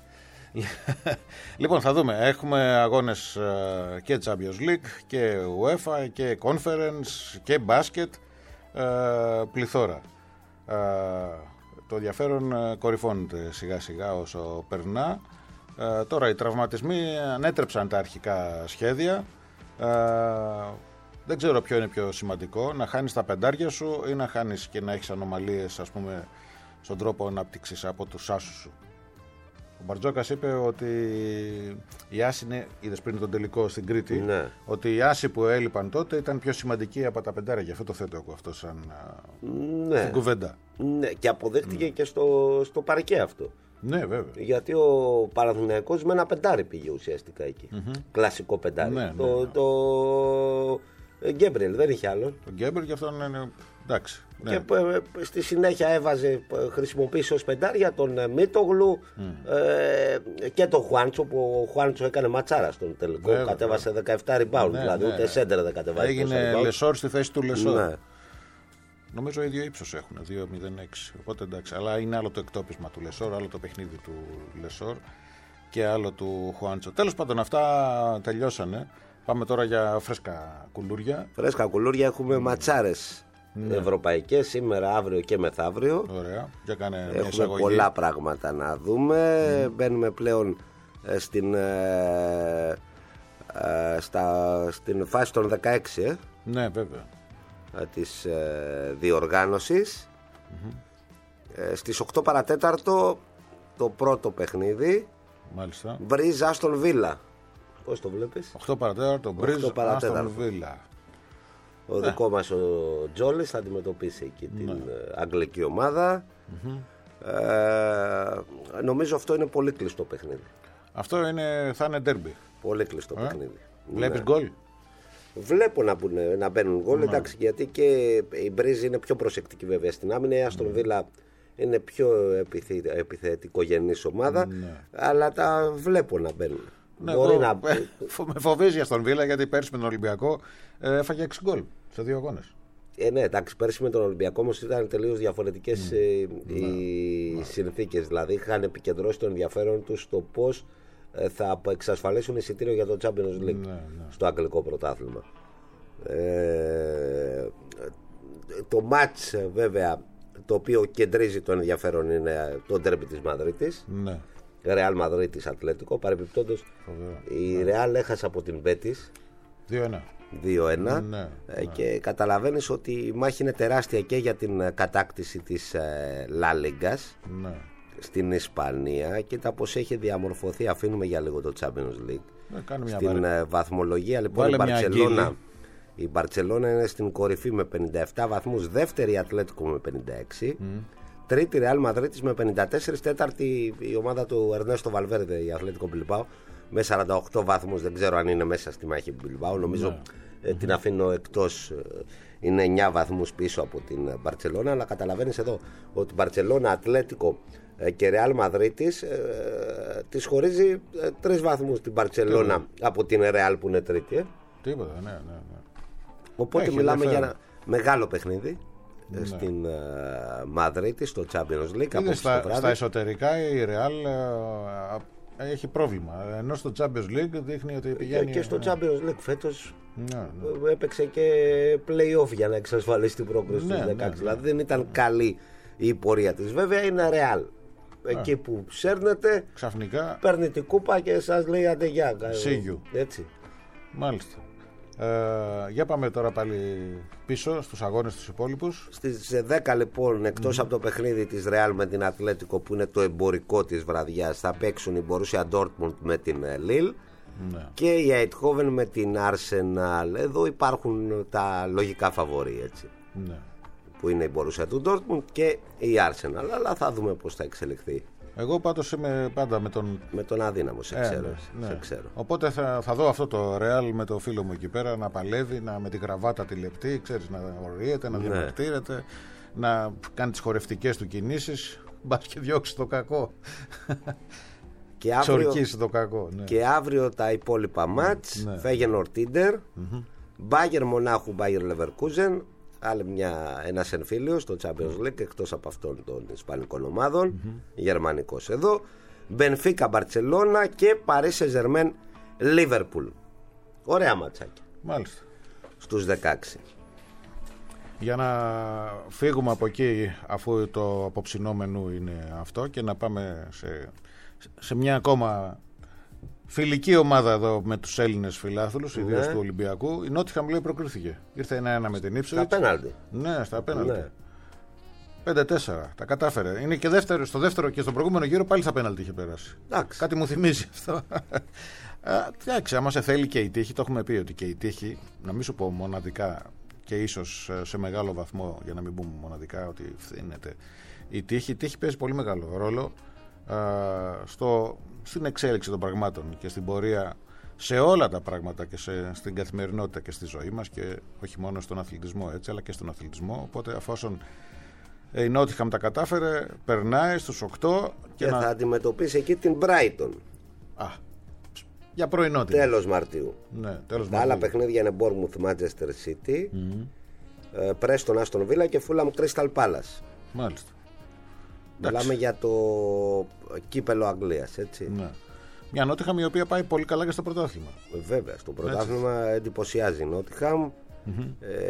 Λοιπόν, θα δούμε. Έχουμε αγώνες και Champions League και UEFA και Conference και μπάσκετ. Πληθώρα. Το ενδιαφέρον κορυφώνεται σιγά σιγά όσο περνά. Τώρα οι τραυματισμοί ανέτρεψαν τα αρχικά σχέδια. Δεν ξέρω ποιο είναι πιο σημαντικό, να χάνεις τα πεντάρια σου ή να χάνεις και να έχεις ανομαλίες, ας πούμε, στον τρόπο ανάπτυξης από τους άσους σου. Ο Μπαρτζόκας είπε ότι η άση είναι, είδες πριν τον τελικό στην Κρήτη, ναι. ότι οι άσοι που έλειπαν τότε ήταν πιο σημαντικοί από τα πεντάρια. Γι' αυτό το θέτω εγώ αυτό σαν ναι. στην κουβέντα. Ναι, και αποδέχτηκε mm. και στο, στο παρκέ αυτό. Ναι, βέβαια. Γιατί ο Παναθηναϊκός με ένα πεντάρι πήγε ουσιαστικά εκεί. Mm-hmm. Κλασικό πεντάρι. Ναι, το, ναι, ναι. το Γκέμπριελ δεν είχε άλλο. Ο Γκέμπριελ και αυτόν είναι. Εντάξει. Ναι. Και στη συνέχεια έβαζε, χρησιμοποίησε ως πεντάρια τον Μίτογλου mm. ε, και τον Χουάντσο, που ο Χουάντσο έκανε ματσάρα στον τελικό. Βέβαια, κατέβασε βέβαια. δεκαεπτά rebound, ναι, δηλαδή ναι, ούτε σέντερ δεν κατεβάζει. Έγινε Λεσόρ στη θέση του Λεσόρ. Ναι. Νομίζω ίδιο ύψος έχουν, δύο μηδέν έξι. Οπότε εντάξει, αλλά είναι άλλο το εκτόπισμα του Λεσόρ, άλλο το παιχνίδι του Λεσόρ και άλλο του Χουάντσο. Τέλος πάντων, αυτά τελειώσανε. Πάμε τώρα για φρέσκα κουλούρια. Φρέσκα κουλούρια, έχουμε mm. ματσάρες. Ναι. Ευρωπαϊκές σήμερα, αύριο και μεθαύριο. Ωραία. Για κάνε μια έχουμε εισαγωγή. Πολλά πράγματα να δούμε. Mm. Μπαίνουμε πλέον ε, στην, ε, ε, στα, στην φάση των δεκαέξι ε, ναι, βέβαια. ε, της ε, διοργάνωσης. Mm-hmm. ε, Στις οκτώ παρατέταρτο το πρώτο παιχνίδι. Μάλιστα. Μπρίζ Άστον Βίλα. Πώς το βλέπεις? οκτώ παρατέταρτο Μπρίζ Άστον Βίλα. Ο ναι. δικό μας ο Τζόλης θα αντιμετωπίσει εκεί την ναι. αγγλική ομάδα. Mm-hmm. ε, Νομίζω αυτό είναι πολύ κλειστό παιχνίδι. Αυτό είναι, θα είναι ντέρμπι. Πολύ κλειστό ε? παιχνίδι. Βλέπεις ναι. γκολ? Βλέπω να, πούνε, να μπαίνουν γκολ, ναι. εντάξει, γιατί και η Μπρίζ είναι πιο προσεκτική βέβαια στην άμυνα. Η Άστον Βίλα είναι πιο επιθε, επιθετικογενής ομάδα, ναι. αλλά τα βλέπω να μπαίνουν. Ναι, εγώ, να... με φοβίζει η Αστον Βίλα, γιατί πέρσι με τον Ολυμπιακό ε, έφαγε έξι γκολ σε δύο αγώνες. Ε, ναι, εντάξει, πέρσι με τον Ολυμπιακό όμως ήταν τελείως διαφορετικές mm. ε, οι mm. συνθήκες. Δηλαδή είχαν επικεντρώσει το ενδιαφέρον τους στο πώς ε, θα εξασφαλίσουν εισιτήριο για το Champions League mm. στο αγγλικό πρωτάθλημα. Ε, το μάτς βέβαια το οποίο κεντρίζει το ενδιαφέρον είναι το ντέρμπι της Μαδρίτης. Mm. Ρεάλ Μαδρίτης Ατλέτικο. Παρεμπιπτόντως η Ρεάλ έχασε από την Μπέτις δύο ένα. δύο ένα ναι, ναι. Και καταλαβαίνεις ότι η μάχη είναι τεράστια και για την κατάκτηση της Λα Λίγκας ναι. στην Ισπανία. Κοίτα πως έχει διαμορφωθεί. Αφήνουμε για λίγο το Champions League ναι, στην βαρύ. βαθμολογία λοιπόν. Βάλε η Μπαρτσελώνα η Μπαρτσελώνα είναι στην κορυφή με πενήντα επτά βαθμούς, δεύτερη Ατλέτικο με πενήντα έξι mm. τρίτη Ρεάλ Μαδρίτης με πενήντα τέσσερα, τέταρτη η ομάδα του Ερνέστο Βαλβέρδε, η Αθλέτικο Μπιλμπάο με σαράντα οκτώ βαθμούς. Δεν ξέρω αν είναι μέσα στη μάχη Μπιλμπάο. Νομίζω ναι. ε, την αφήνω εκτός. Είναι εννιά βαθμούς πίσω από την Μπαρτσελώνα. Αλλά καταλαβαίνεις εδώ ότι Μπαρτσελώνα, Ατλέτικο ε, και Ρεάλ Μαδρίτης ε, της χωρίζει ε, τρεις βαθμούς την Μπαρτσελώνα από την Ρεάλ που είναι τρίτη. Ε. Τίποτα, ναι, ναι, ναι. Οπότε έχει μιλάμε για ένα μεγάλο παιχνίδι. Ναι. Στην uh, Μαδρίτη, στο Champions League. Από στα, στα εσωτερικά η Real uh, uh, έχει πρόβλημα. Ενώ στο Champions League δείχνει ότι πηγαίνει. Και, και στο ναι. Champions League φέτος ναι, ναι. έπαιξε και play-off για να εξασφαλίσει την πρόκριση ναι, στους δεκαέξι. Ναι, ναι. Δηλαδή δεν ήταν καλή η πορεία της. Βέβαια είναι Real. Εκεί που ψέρνετε, ξαφνικά παίρνει την κούπα και σας λέει άντε γεια. Σίγιου. Έτσι. Μάλιστα. Ε, για πάμε τώρα πάλι πίσω στους αγώνες τους υπόλοιπους. Στις δέκα λοιπόν, εκτός mm. από το παιχνίδι της Real με την Ατλέτικο που είναι το εμπορικό της βραδιάς, θα παίξουν η Borussia Dortmund με την Lille mm. και η Eindhoven με την Arsenal. Εδώ υπάρχουν τα λογικά φαβορί, έτσι mm. που είναι η Borussia του Dortmund και η Arsenal, αλλά θα δούμε πώς θα εξελιχθεί. Εγώ πάντως είμαι πάντα με τον... Με τον αδύναμο, σε ξέρω, ε, ναι, σε ξέρω. Οπότε θα, θα δω αυτό το Real με το φίλο μου εκεί πέρα να παλεύει, να, με την κραβάτα τη λεπτή, ξέρεις, να οριέται, να ναι. διαμαρτύρεται, να κάνει τις χορευτικές του κινήσεις, μπας και διώξει το κακό. Και αύριο, το κακό, ναι. Και αύριο τα υπόλοιπα μάτς, ναι. Φέγενορ Τίντερ, Μπάγερ Μονάχου, Μπάγερ Λεβερκούζεν, άλλη μια, ένας εμφύλιος στο Champions League εκτός από αυτών των ισπανικών ομάδων, mm-hmm. γερμανικός εδώ, Μπενφίκα Μπαρτσελώνα και Παρί Σεν Ζερμέν Λίβερπουλ. Ωραία ματσάκια. Μάλιστα. Στους δεκαέξι. Για να φύγουμε από εκεί, αφού το απόψινό μενού είναι αυτό, και να πάμε σε, σε μια ακόμα φιλική ομάδα εδώ με τους Έλληνες φιλάθλους, ναι. ιδίως του Ολυμπιακού. Η Νότιχαμ λέει προκρίθηκε. Ήρθε ένα ένα με την Ipswich. Στα πέναλτι. Ναι, στα πέναλτι. Ναι. πέντε τέσσερα. Τα κατάφερε. Είναι και δεύτερο, στο δεύτερο και στον προηγούμενο γύρο πάλι στα πέναλτι είχε περάσει. Εντάξει. Κάτι μου θυμίζει αυτό. Εντάξει, άμα σε θέλει και η τύχη, το έχουμε πει ότι και η τύχη, να μην σου πω μοναδικά και ίσως σε μεγάλο βαθμό, για να μην πούμε μοναδικά ότι φθήνεται. Η τύχη, η τύχη παίζει πολύ μεγάλο ρόλο α, στο, στην εξέλιξη των πραγμάτων και στην πορεία σε όλα τα πράγματα και σε, στην καθημερινότητα και στη ζωή μας και όχι μόνο στον αθλητισμό έτσι, αλλά και στον αθλητισμό. Οπότε αφόσον η Νότιχαμ τα κατάφερε, περνάει στους οκτώ και, και να... θα αντιμετωπίσει εκεί την Brighton. Α, για πρωινότητα. Τέλος Μαρτίου. Ναι, τέλος τα Μαρτίου. άλλα παιχνίδια είναι Bournemouth Manchester City, mm-hmm. Preston Aston Villa και Fulham Crystal Palace. Μάλιστα. Μιλάμε για το κύπελο Αγγλίας, έτσι. Ναι. Μια Νότιχαμ η οποία πάει πολύ καλά και στο πρωτάθλημα. Βέβαια, στο πρωτάθλημα εντυπωσιάζει η Νότιχαμ. Mm-hmm.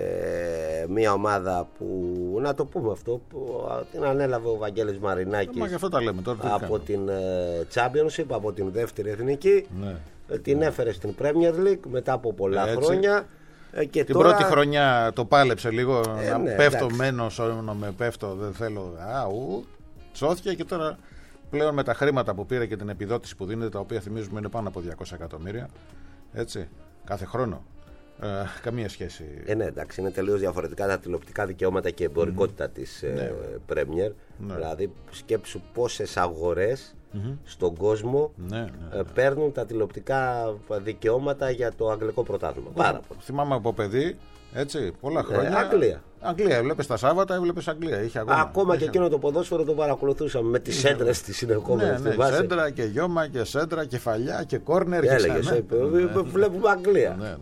Ε, μια ομάδα που, να το πούμε αυτό, που την ανέλαβε ο Βαγγέλης Μαρινάκης. Μα γι' αυτό τα λέμε τώρα. Από την ε, Championship, από την δεύτερη εθνική. Ναι. Ε, την ναι. έφερε στην Premier League μετά από πολλά Έτσι. χρόνια. Ε, και την τώρα... πρώτη χρονιά το πάλεψε λίγο. Ε, να ναι, πέφτω μένω, με πέφτω, δεν θέλω. Α, ου, σώθηκε και τώρα πλέον με τα χρήματα που πήρε και την επιδότηση που δίνεται, τα οποία θυμίζουμε είναι πάνω από διακόσια εκατομμύρια. Έτσι, κάθε χρόνο. Ε, καμία σχέση. Ε, ναι, εντάξει, είναι τελείως διαφορετικά τα τηλεοπτικά δικαιώματα και η εμπορικότητα mm-hmm. της ναι. ε, Premier. Ναι. Δηλαδή, σκέψου πόσες αγορές mm-hmm. στον κόσμο ναι, ναι, ναι. Ε, παίρνουν τα τηλεοπτικά δικαιώματα για το αγγλικό πρωτάθλημα. Πάρα πολύ. Θυμάμαι από παιδί, έτσι, πολλά χρόνια. Ε, Αγγλία. Αγγλία, έβλεπες τα Σάββατα, έβλεπες Αγγλία. Είχε ακόμα, ακόμα είχε... και εκείνο το ποδόσφαιρο το παρακολουθούσαμε με τις σέντρες τις συνεχόμενες. Ναι, ναι, σέντρα και γιώμα και σέντρα, κεφαλιά και κόρνερ. Έλεγες, ναι, ναι, ναι, βλέπουμε Αγγλία. Ναι, ναι.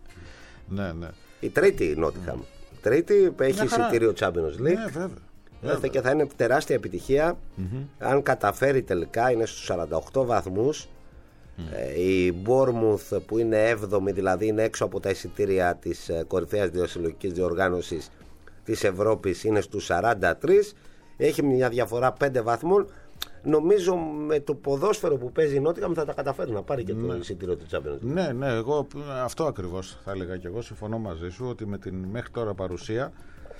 Ναι, ναι. Η τρίτη η Νότιχαμ. Η τρίτη έχει εισιτήριο Champions League. Ναι, βέβαια. βέβαια. Και θα είναι τεράστια επιτυχία. Mm-hmm. Αν καταφέρει τελικά, είναι στους σαράντα οκτώ βαθμούς. Mm. Ε, η Bournemouth που είναι έβδομη, δηλαδή είναι έξω από τα εισιτήρια της ε, κορυφαίας συλλογικής διοργάνωσης της Ευρώπης, είναι στους σαράντα τρία. Έχει μια διαφορά πέντε βαθμών. Νομίζω με το ποδόσφαιρο που παίζει η Νότιχαμ θα τα καταφέρει να πάρει και ναι. το εισιτήριο του Champions League. Ναι, ναι, εγώ αυτό ακριβώς θα έλεγα και εγώ. Συμφωνώ μαζί σου ότι με την μέχρι τώρα παρουσία,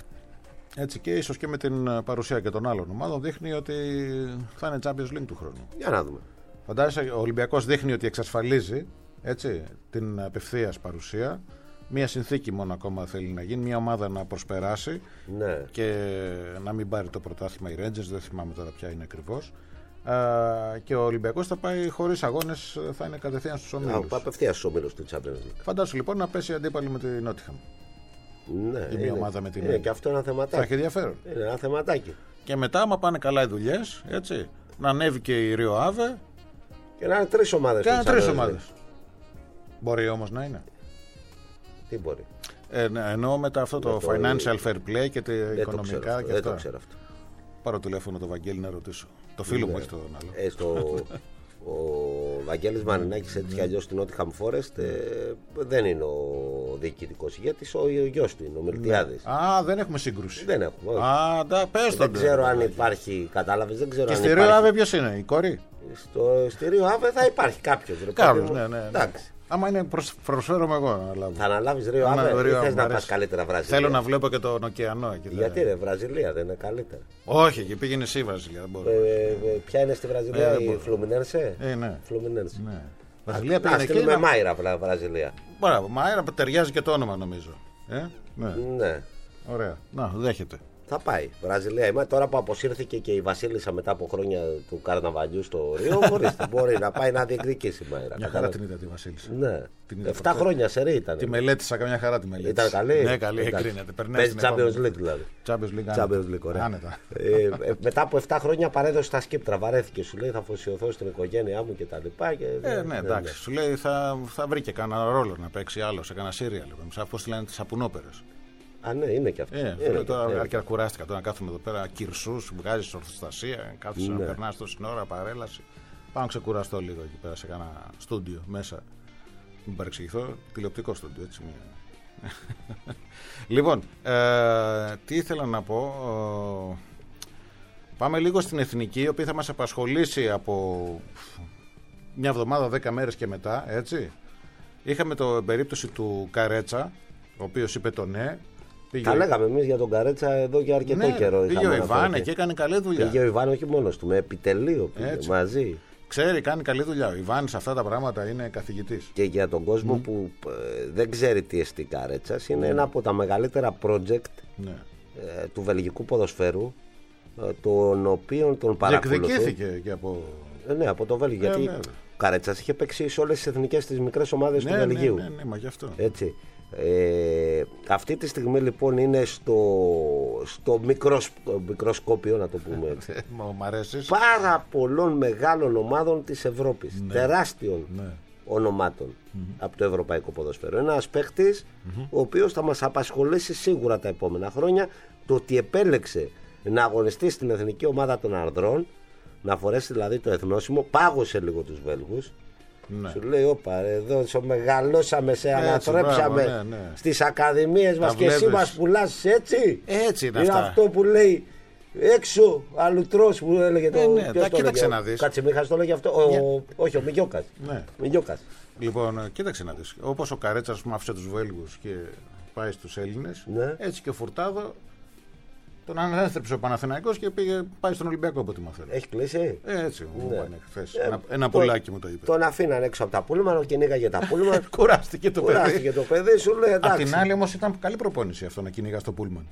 έτσι και ίσως και με την παρουσία και των άλλων ομάδων, δείχνει ότι θα είναι Champions League του χρόνου. Για να δούμε. Φαντάζεσαι, ο Ολυμπιακός δείχνει ότι εξασφαλίζει, έτσι, την απευθείας παρουσία. Μία συνθήκη μόνο ακόμα θέλει να γίνει, μια ομάδα να προσπεράσει ναι. και να μην πάρει το πρωτάθλημα οι Rangers, δεν θυμάμαι τώρα ποια είναι ακριβώς. Α, και ο Ολυμπιακός θα πάει χωρίς αγώνες, θα είναι κατευθείαν στους ομίλους. Θα απευθείας στους ομίλους του Champions League. Φαντάσου λοιπόν να πέσει αντίπαλη με την Νότιχαμ. Ναι, η μία ομάδα με την είναι και αυτό ένα θεματάκι. Θα έχει ενδιαφέρον. Είναι ένα θεματάκι. Και μετά, άμα πάνε καλά οι δουλειές, έτσι, να ανέβει και η Ρίο Άβε. Και να είναι τρεις ομάδες. Και να είναι τρεις ομάδες. Μπορεί όμως να είναι. Τι μπορεί. Ε, ναι, εννοώ μετά αυτό το, το financial fair play και τα δεν οικονομικά το ξέρω, και δεν αυτά. το ξέρω αυτό. Πάρω τηλέφωνο το Βαγγέλη να ρωτήσω. Το φίλο ναι. μου έχει τον άλλο. Ε, στο... Ο Βαγγέλης Μαρινάκης έτσι κι αλλιώς στην Nottingham Forest ε, δεν είναι ο διοικητικός ηγέτης, ο γιος του είναι, ο Μιλτιάδης. Α, δεν έχουμε σύγκρουση. Δεν έχουμε. Α, τα, πες δεν ξέρω αν υπάρχει, κατάλαβες, δεν ξέρω και αν στη υπάρχει. Ρίο Άβε ποιος είναι, η κόρη? Στο, στη Ρίο Άβε θα υπάρχει κάποιος. Κάποιος, ναι, ναι, ναι. Εντάξει. Άμα είναι προσ... προσφέρομαι εγώ να λάβω. Θα αναλάβεις Ρίο Άβε ή θες να πας καλύτερα Βραζιλία? Θέλω να βλέπω και τον ωκεανό. Γιατί ρε, Βραζιλία δεν είναι καλύτερα? Όχι, εκεί πήγαινε εσύ Βραζιλία. Ε, ε, ποια είναι στη Βραζιλία, ε, η Φλουμινένσε? Ε, ναι. Φλουμινένσε. Ναι. Βραζιλία να στείλουμε Μάιρα Βραζιλία. Μπράβο, Μάιρα ταιριάζει και το όνομα νομίζω. Ε? Ναι. ναι. Ωραία. Να, δέχεται. Θα πάει. Βραζιλία. Είμαι τώρα που αποσύρθηκε και η Βασίλισσα μετά από χρόνια του καρναβαλιού στο Ρίο. Ορίστε, μπορεί να πάει να διεκδικήσει η Μάιρα. Μια χαρά την είδα τη Βασίλισσα. Ναι. Εφτά χρόνια σε ρί ήταν. Τη μελέτησα, καμιά χαρά τη μελέτησα. Ήταν καλή. Ναι, καλή, εγκρίνεται. Παίζει Champions League δηλαδή. Champions League, Champions League, ωραία. Άνετα. ε, ε, μετά από εφτά χρόνια παρέδωσε τα σκύπτρα. Βαρέθηκε, σου λέει, θα αφοσιωθώ στην οικογένειά μου κτλ. Και... Ε, ναι, εντάξει. Ναι. Σου λέει θα, θα βρει και κανένα ρόλο να παίξει άλλο σε κανένα σύριαλ. Σαν πώ τη λένε τι σαπουνόπερες. Α, ναι, είναι και αυτό. Ε, είναι τώρα είναι. Αρκετά κουράστηκα τώρα να κάθομαι εδώ πέρα κυρσούς, βγάζει ορθοστασία, κάθεσαι ναι. να περνά τόση ώρα παρέλαση. Πάω να ξεκουραστώ λίγο εκεί πέρα σε κάνα στούντιο μέσα. Μην παρεξηγηθώ, τηλεοπτικό στούντιο έτσι. Λοιπόν, ε, τι ήθελα να πω. Ε, πάμε λίγο στην εθνική, η οποία θα μας απασχολήσει από μια εβδομάδα, δέκα μέρες και μετά, έτσι. Είχαμε το περίπτωση του Καρέτσα, ο οποίος είπε το ναι. Πήγε... Τα λέγαμε εμείς για τον Καρέτσα εδώ και αρκετό ναι, καιρό. Πήγε ο Ιβάν και έκανε καλή δουλειά. Πήγε ο Ιβάν όχι μόνος του, με επιτελείο πήγε, μαζί. Ξέρει, κάνει καλή δουλειά. Ο Ιβάν σε αυτά τα πράγματα είναι καθηγητής. Και για τον κόσμο mm. που ε, δεν ξέρει τι εστί Καρέτσας, είναι mm. ένα από τα μεγαλύτερα project ναι. ε, του βελγικού ποδοσφαίρου, ε, τον οποίον τον παρακολουθεί. Διεκδικήθηκε και από... Ε, ναι, από το Βέλγιο. Ε, γιατί ναι. ο Καρέτσας είχε παίξει σε όλες τις εθνικές τις μικρές ομάδες ναι, του Βελγίου. Ναι, ναι, ναι, μα γι' αυτό. Έτσι. Ε, αυτή τη στιγμή λοιπόν είναι στο, στο μικρός, μικροσκόπιο, να το πούμε έτσι, μ' αρέσεις. πάρα πολλών μεγάλων ομάδων της Ευρώπης, ναι. τεράστιων ναι. ονομάτων mm-hmm. από το ευρωπαϊκό ποδοσφαίρο. Ένας παίχτης mm-hmm. ο οποίος θα μας απασχολήσει σίγουρα τα επόμενα χρόνια. Το ότι επέλεξε να αγωνιστεί στην εθνική ομάδα των ανδρών, να φορέσει δηλαδή το εθνόσημο, πάγωσε λίγο τους Βέλγους. Ναι. Σου λέει, όπα, εδώ σου μεγαλώσαμε, σε ανατρέψαμε ναι, ναι. στις ακαδημίες μας και εσύ μας πουλάς έτσι. Έτσι είναι, είναι αυτά. αυτό που λέει έξω αλουτρός που έλεγε το. Ε, ναι, τα κοίταξε να δεις. Κατσιμίχας το λέγε αυτό. Yeah. Ο, όχι, ο Μιγιώκας. Ναι. Μιγιώκας. Λοιπόν, κοίταξε να δεις. Όπως ο Καρέτσας που άφησε τους Βέλγους και πάει στους Έλληνες, ναι. έτσι και ο Φουρτάδο τον ανέστρεψε ο Παναθηναϊκός και πήγε, πάει στον Ολυμπιακό από ό,τι μαθαίνω. Έχει κλείσει. Ε, έτσι, μου ναι. πάνε χθες. Ε, ένα ένα το, πουλάκι μου το είπε. Τον αφήναν έξω από τα πούλμαν, κυνήγαγε τα πούλμαν. Κουράστηκε το παιδί. Κουράστηκε το παιδί, σου λέει εντάξει. Απ' την άλλη όμως ήταν καλή προπόνηση αυτό να κυνήγα στο πούλμαν.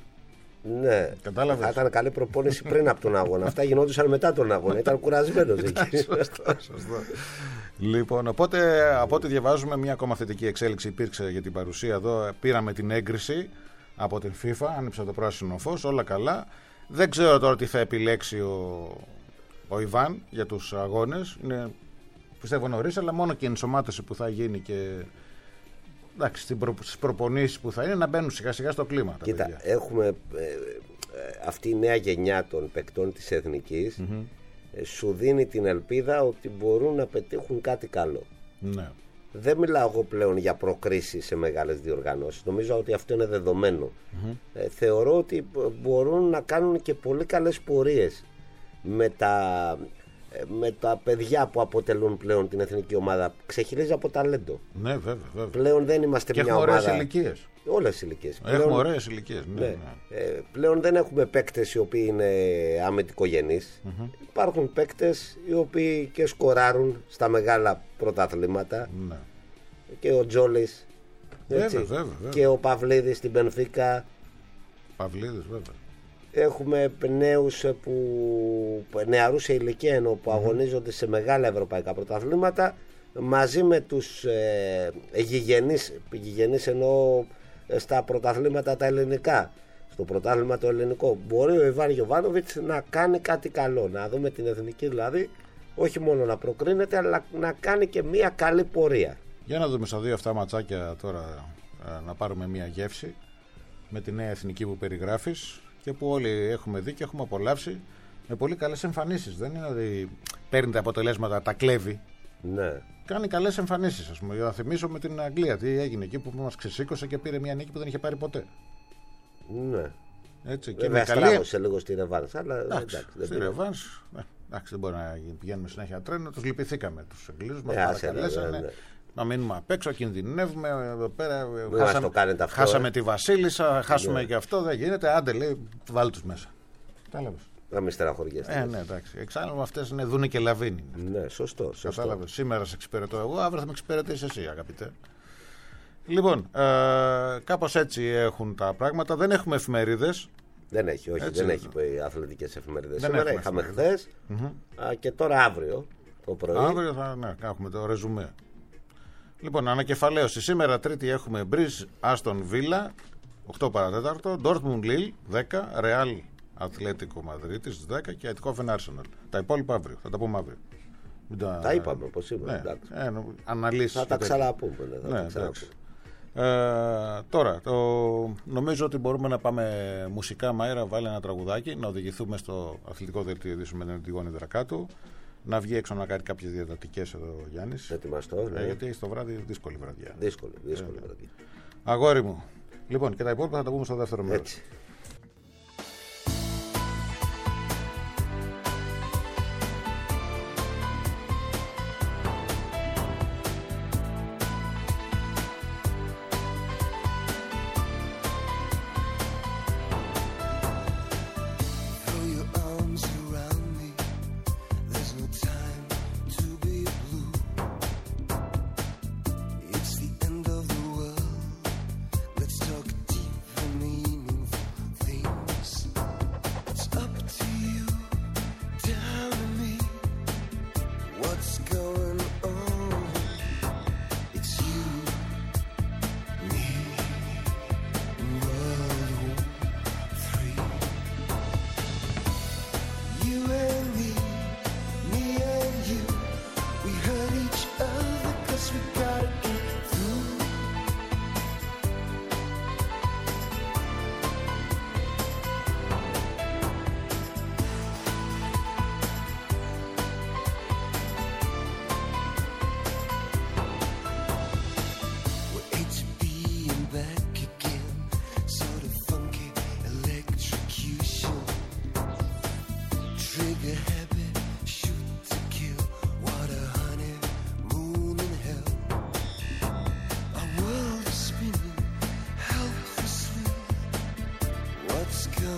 Ναι, κατάλαβες. Θα ήταν καλή προπόνηση πριν από τον αγώνα. Αυτά γινόντουσαν μετά τον αγώνα. Ήταν κουρασμένος εκεί. Σωστό, σωστό. Λοιπόν, οπότε από ό,τι διαβάζουμε, μια ακόμα θετική εξέλιξη υπήρξε για την παρουσία εδώ. Πήραμε την έγκριση από την FIFA, άνοιξε το πράσινο φως, όλα καλά. Δεν ξέρω τώρα τι θα επιλέξει ο, ο Ιβάν για τους αγώνες. Είναι, πιστεύω νωρίς, αλλά μόνο και η ενσωμάτωση που θα γίνει και εντάξει, στις προ, προπονήσεις που θα είναι να μπαίνουν σιγά σιγά στο κλίμα. Κοίτα, έχουμε ε, ε, αυτή η νέα γενιά των παικτών της Εθνικής mm-hmm. ε, σου δίνει την ελπίδα ότι μπορούν να πετύχουν κάτι καλό. Ναι. Δεν μιλάω εγώ πλέον για προκρίσεις σε μεγάλες διοργανώσεις. Νομίζω ότι αυτό είναι δεδομένο. Mm-hmm. Ε, θεωρώ ότι μπορούν να κάνουν και πολύ καλές πορείες με τα, με τα παιδιά που αποτελούν πλέον την εθνική ομάδα. Ξεχυλίζει από ταλέντο. Ναι, βέβαια, βέβαια. Πλέον δεν είμαστε και μια ομάδα. Έχουμε ωραίες ηλικίες. Όλες οι ηλικίες. Έχουμε ωραίες ηλικίες. Ναι, ναι. Ναι. Ε, πλέον δεν έχουμε παίκτες οι οποίοι είναι αμυντικογενείς. Mm-hmm. Υπάρχουν παίκτες οι οποίοι και σκοράρουν στα μεγάλα πρωταθλήματα. Ναι. Και ο Τζόλης. Βέβαια, βέβαια, βέβαια. Και ο Παυλίδης στην Μπενφίκα. Παυλίδης, βέβαια. Έχουμε νέους που, νεαρούς σε ηλικία ενώ που mm-hmm. αγωνίζονται σε μεγάλα ευρωπαϊκά πρωταθλήματα μαζί με τους ε, γηγενείς, γηγενείς εννοώ στα πρωταθλήματα τα ελληνικά. Στο πρωτάθλημα το ελληνικό μπορεί ο Ιβάν Γιοβάνοβιτς να κάνει κάτι καλό, να δούμε την εθνική δηλαδή όχι μόνο να προκρίνεται αλλά να κάνει και μια καλή πορεία. Για να δούμε στα δύο αυτά ματσάκια τώρα να πάρουμε μια γεύση με τη νέα εθνική που περιγράφεις και που όλοι έχουμε δει και έχουμε απολαύσει με πολύ καλές εμφανίσεις. Δεν είναι ότι παίρνει τα αποτελέσματα, τα κλέβει. Ναι. Κάνει καλές εμφανίσεις, ας πούμε. Για να θυμίσω με την Αγγλία τι έγινε εκεί που μας ξεσήκωσε και πήρε μια νίκη που δεν είχε πάρει ποτέ. Ναι. Έτσι, και με στράβωσε λίγο στη Ρεβάνς. Αλλά εντάξει, εντάξει, στη Ρεβάνς, ναι, εντάξει, δεν μπορεί να πηγαίνουμε συνέχεια τρένο. Τους λυπηθήκαμε τους Εγγλίζους, μας παρακαλέσανε. Ναι, ναι. Να μείνουμε απ' έξω, κινδυνεύουμε εδώ πέρα. Χάσαμε, χάσαμε τη Βασίλισσα, χάσουμε ναι. και αυτό. Δεν γίνεται. Άντε, λέει, βάλει τους μέσα. Κατάλαβες. Να μην στεναχωριέστε. Ε, ναι, εντάξει. Εξάλλου αυτές είναι δούνε και λαβίνι. Ναι, σωστό. σωστό. Κατάλαβες. Σήμερα σε εξυπηρετώ εγώ, αύριο θα με εξυπηρετήσεις εσύ, αγαπητέ. Λοιπόν, ε, κάπως έτσι έχουν τα πράγματα. Δεν έχουμε εφημερίδες. Δεν έχει, όχι, έτσι, δεν έχει αθλητικές εφημερίδες. Σήμερα είχαμε χθες mm-hmm. και τώρα αύριο το πρωί. Αύριο θα ναι, έχουμε το ρεζουμέ. Λοιπόν, ανακεφαλαίωση. Σήμερα Τρίτη έχουμε Μπριζ Άστον Βίλα οκτώ παρατέταρτο, Ντόρτμουντ Λιλ δέκα, Ρεάλ Ατλέτικο Μαδρίτης στις δέκα και Αιτικόφεν Άρσεναλ. Τα υπόλοιπα αύριο. Θα τα πούμε αύριο. Τα, τα είπαμε όπως είπαμε. Ναι, ε, αναλύσεις. Θα τα ξαναπούμε. Ναι, θα ναι, τα ξαναπούμε. Ε, τώρα, το, νομίζω ότι μπορούμε να πάμε μουσικά. Μαΐρα, βάλε ένα τραγουδάκι, να οδηγηθούμε στο αθλητικό δελτίο ειδήσεων με την Αντιγόνη Δρακάτου. Να βγει έξω να κάνει κάποιες διατατικές εδώ ο Γιάννης. Ετοιμαστώ, ναι. ε, γιατί στο βράδυ δύσκολη βραδιά. Δύσκολη, δύσκολη ε, βραδιά. Αγόρι μου. Λοιπόν, και τα υπόλοιπα θα τα πούμε στο δεύτερο μέρος.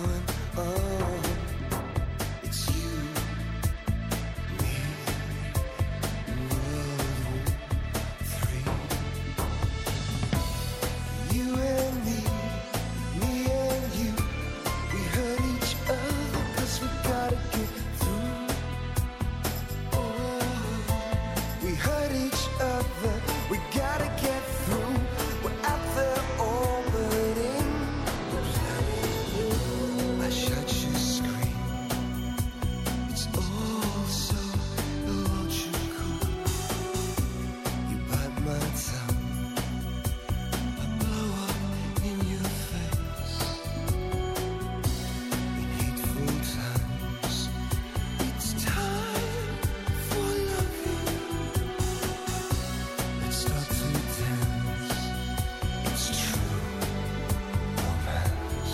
going on. It's you, me, World War Three. You and me, me and you, we hurt each other 'cause we gotta get through. Oh, we hurt each other, we gotta get through. We're out there orbiting. I shut your screen. It's all so illogical. You bite my tongue. I blow up in your face. In hateful times, it's time for loving. Let's start to dance. It's true romance.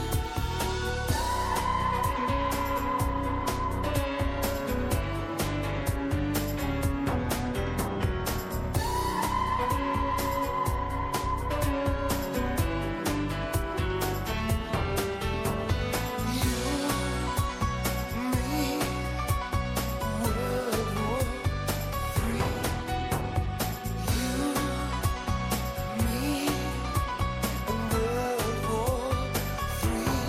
You, me, World War Three. You, me, and World War Three.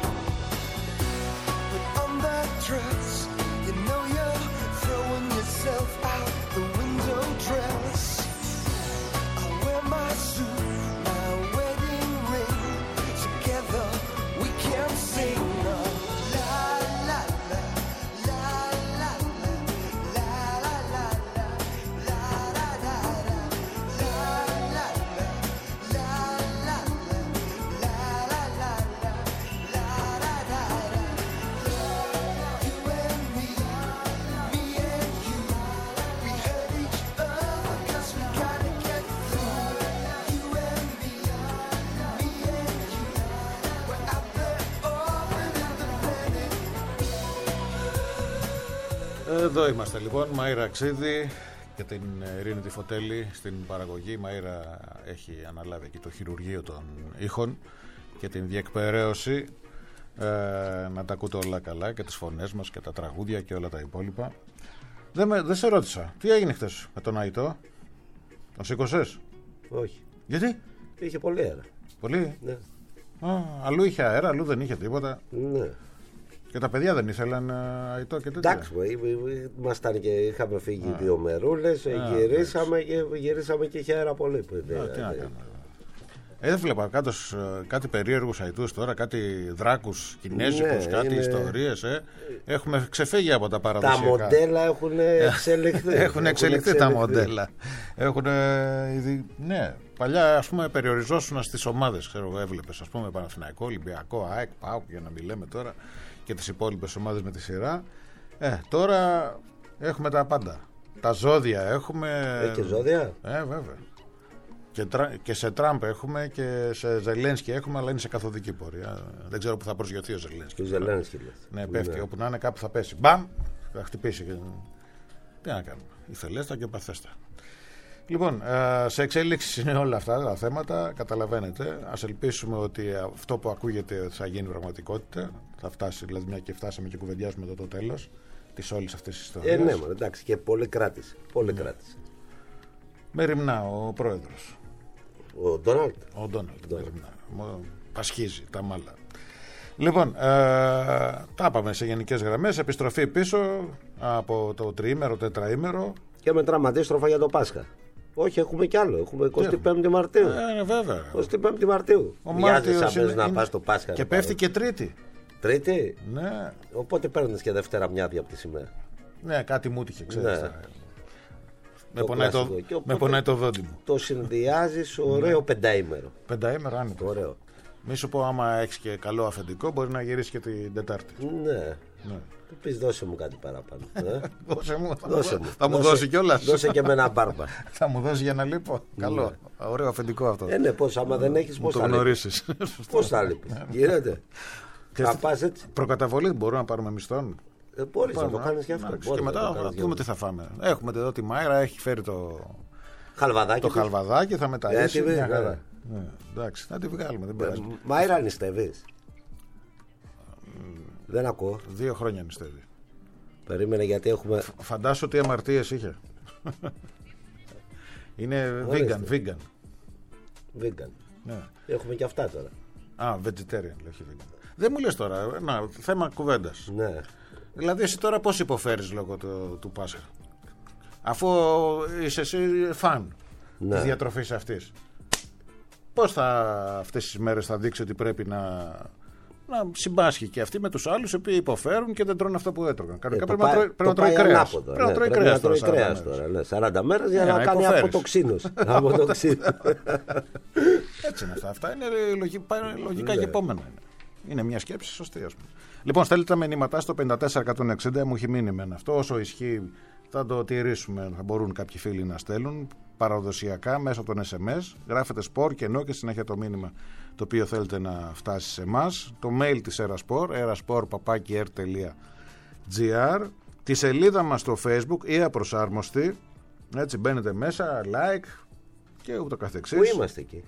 But on that dress, you know you're throwing yourself out the window dress. I'll wear my suit, my wedding ring. Together we can sing a la la la, la la la, la la la la, la la la la, la la la, la la la, la la la la, la la la la. You and me, me and you, we hurt each other 'cause we gotta get through. You and me, me and you, we're out there orbiting the planet. Εδώ είμαστε λοιπόν, Μαΐρα Αξίδη και την Ειρήνη τη Φωτέλη στην παραγωγή. Η Μαΐρα έχει αναλάβει εκεί το χειρουργείο των ήχων και την διεκπαιρέωση, ε, να τα ακούτε όλα καλά και τις φωνές μας και τα τραγούδια και όλα τα υπόλοιπα. Δεν, με, δεν σε ρώτησα, τι έγινε χτες με τον Αϊτό, τον σήκωσες? Όχι. Γιατί? Είχε πολύ αέρα. Πολύ? Ναι. Α, αλλού είχε αέρα, αλλού δεν είχε τίποτα. Ναι. Και τα παιδιά δεν ήθελαν ε, Αϊτό και τέτοια. Εντάξει, ήμασταν και είχαμε φύγει δύο μερούλες, γυρίσαμε και γυρίσαμε και είχε αέρα πολύ. Α, τι να κάνουμε. Ε, δεν βλέπα κάτω, κάτι περίεργους Αϊτούς τώρα, κάτι δράκους κινέζικους, Ναι, κάτι είναι- ιστορίες. Ε. Έχουμε ξεφύγει από τα παραδοσιακά. Τα μοντέλα έχουν εξελιχθεί. Έχουν εξελιχθεί τα μοντέλα. Έχουν, ήδη, ναι, παλιά ας πούμε περιοριζόσουν στις ομάδες. Ξέρω εγώ, έβλεπες ας πούμε Παναθηναϊκό, Ολυμπιακό, ΑΕΚ, ΠΑΟΚ, για να μην λέμε τώρα και τις υπόλοιπες ομάδες με τη σειρά. Ε, τώρα έχουμε τα πάντα. Τα ζώδια έχουμε. Έχει και ζώδια. Ε, βέβαια. Και, τρα... και σε Τραμπ έχουμε και σε Ζελένσκι έχουμε, αλλά είναι σε καθοδική πορεία. Δεν ξέρω που θα προσγειωθεί ο Ζελένσκι. Και ο Ζελένσκι λες. Ναι, πέφτει. Ναι. Όπου να είναι κάπου θα πέσει. Μπαμ! Θα χτυπήσει. Και... Τι να κάνουμε. Ηθελέστα και παθέστα. Λοιπόν, σε εξέλιξη είναι όλα αυτά τα θέματα. Καταλαβαίνετε. Ας ελπίσουμε ότι αυτό που ακούγεται θα γίνει πραγματικότητα. Θα φτάσει, δηλαδή, μια και φτάσαμε και κουβεντιάσουμε εδώ το τέλος της όλης αυτής της ιστορίας. Ε, ναι, μα, εντάξει, και πολύ κράτησε. Πολύ Ναι. κράτησε. Μεριμνά ο πρόεδρος. Ο Ντόναλντ. Ο Ντόναλντ. Μεριμνά. Πασχίζει τα μάλα. Λοιπόν, ε, τα πάμε σε γενικές γραμμές. Επιστροφή πίσω από το τριήμερο, τετραήμερο. Και μετράμε αντίστροφα για το Πάσχα. Όχι, έχουμε κι άλλο. Έχουμε εικοστή πέμπτη Μαρτίου. Ε, βέβαια. εικοστή πέμπτη Μαρτίου. Ο Μοιάζεσαι Μάρτιος απες είναι- να είναι- πας το Πάσχα. Και να πέφτει πάρεις. και Τρίτη. Τρίτη. Ναι, Οπότε παίρνεις και Δευτέρα μια άδεια από τη σημαία. ναι, κάτι μου τύχε, ξέρεις. Ναι. τώρα. Με, Το πονάει το, κλασικό. Και με οπότε- πονάει το δόντι μου. Το συνδυάζεις ωραίο πενταήμερο. Πενταήμερο άνετο. Ωραίο. Μη σου πω, άμα έχεις και καλό αφεντικό, μπορεί να γυρίσει και την Τετάρτη. Ναι. Ναι. Του πεις δώσε μου κάτι παραπάνω. ε. Δώσε μου, θα, Δώσε μου, μου. θα μου Δώσε- δώσει κιόλας. Δώσε και με ένα μπάρμπα. Θα μου δώσει για να λείπω. Καλό. Ωραίο αφεντικό αυτό. Ε, ναι, πώς, άμα δεν έχεις, Μου πώς το θα λείπεις. γνωρίσεις. Πώς θα λείπεις. Γίνεται. Θα πας έτσι. Προκαταβολή μπορούμε να πάρουμε μισθών. Ε, μπορείς να Πάμε, το κάνεις και αυτό. εντάξει, Μπορείς και να το μετά κάνεις θα και δούμε αυτό. τι θα φάμε. Έχουμε εδώ τη Μάιρα, έχει φέρει το, Χαλβαδάκι. το τους. χαλβαδάκι, θα μεταρρύσει. Ε, τι μια βέβαια. χαρά. Ναι, εντάξει, θα τη βγάλουμε, δεν πειράζει. Μάιρα νηστεύεις. Δεν ακούω. Δύο χρόνια νηστεύει. Περίμενε γιατί έχουμε. Φαντάσου τι αμαρτίες είχε. Είναι vegan, vegan. Vegan. Ναι. Έχουμε και αυτά τώρα. Α, vegetarian, όχι vegan. Δεν μου λες τώρα, ένα θέμα κουβέντας. Ναι. Δηλαδή εσύ τώρα πώς υποφέρεις λόγω του, του Πάσχα, αφού είσαι εσύ φαν Ναι. της διατροφής αυτής. Πώς θα αυτές τις μέρες θα δείξει ότι πρέπει να, να συμπάσχει και αυτή με τους άλλους οι οποίοι υποφέρουν και δεν τρώνε αυτό που έτρωγαν. Κανονικά πρέπει να τρώει- πρέπει να τρώει κρέας. Πρέπει να τρώει κρέας τώρα σαράντα μέρες. τώρα. Ναι. σαράντα μέρες για Ναι, να να κάνει υποφέρεις. αποτοξίνωση. Αποτοξίνωση. Έτσι είναι αυτά. Αυτά είναι λογι- λογικά Ναι. και επόμενα. Είναι. είναι μια σκέψη σωστή, ας πούμε. Λοιπόν, στέλνετε τα μηνύματά στο πέντε τέσσερα εκατόν εξήντα, μου έχει μείνει με αυτό. Όσο ισχύει θα το τηρήσουμε. Θα μπορούν κάποιοι φίλοι να στέλνουν παραδοσιακά μέσω των ες εμ ες. Γράφετε σπορ και ενώ και συνέχεια το μήνυμα το οποίο θέλετε να φτάσει σε εμάς. Το mail της Eraspor, eraspor παπάκι ερ τελεία τζι άρ. Τη σελίδα μας στο Facebook, η Απροσάρμοστη. Έτσι μπαίνετε μέσα, like και ούτω καθεξής. Πού είμαστε εκεί?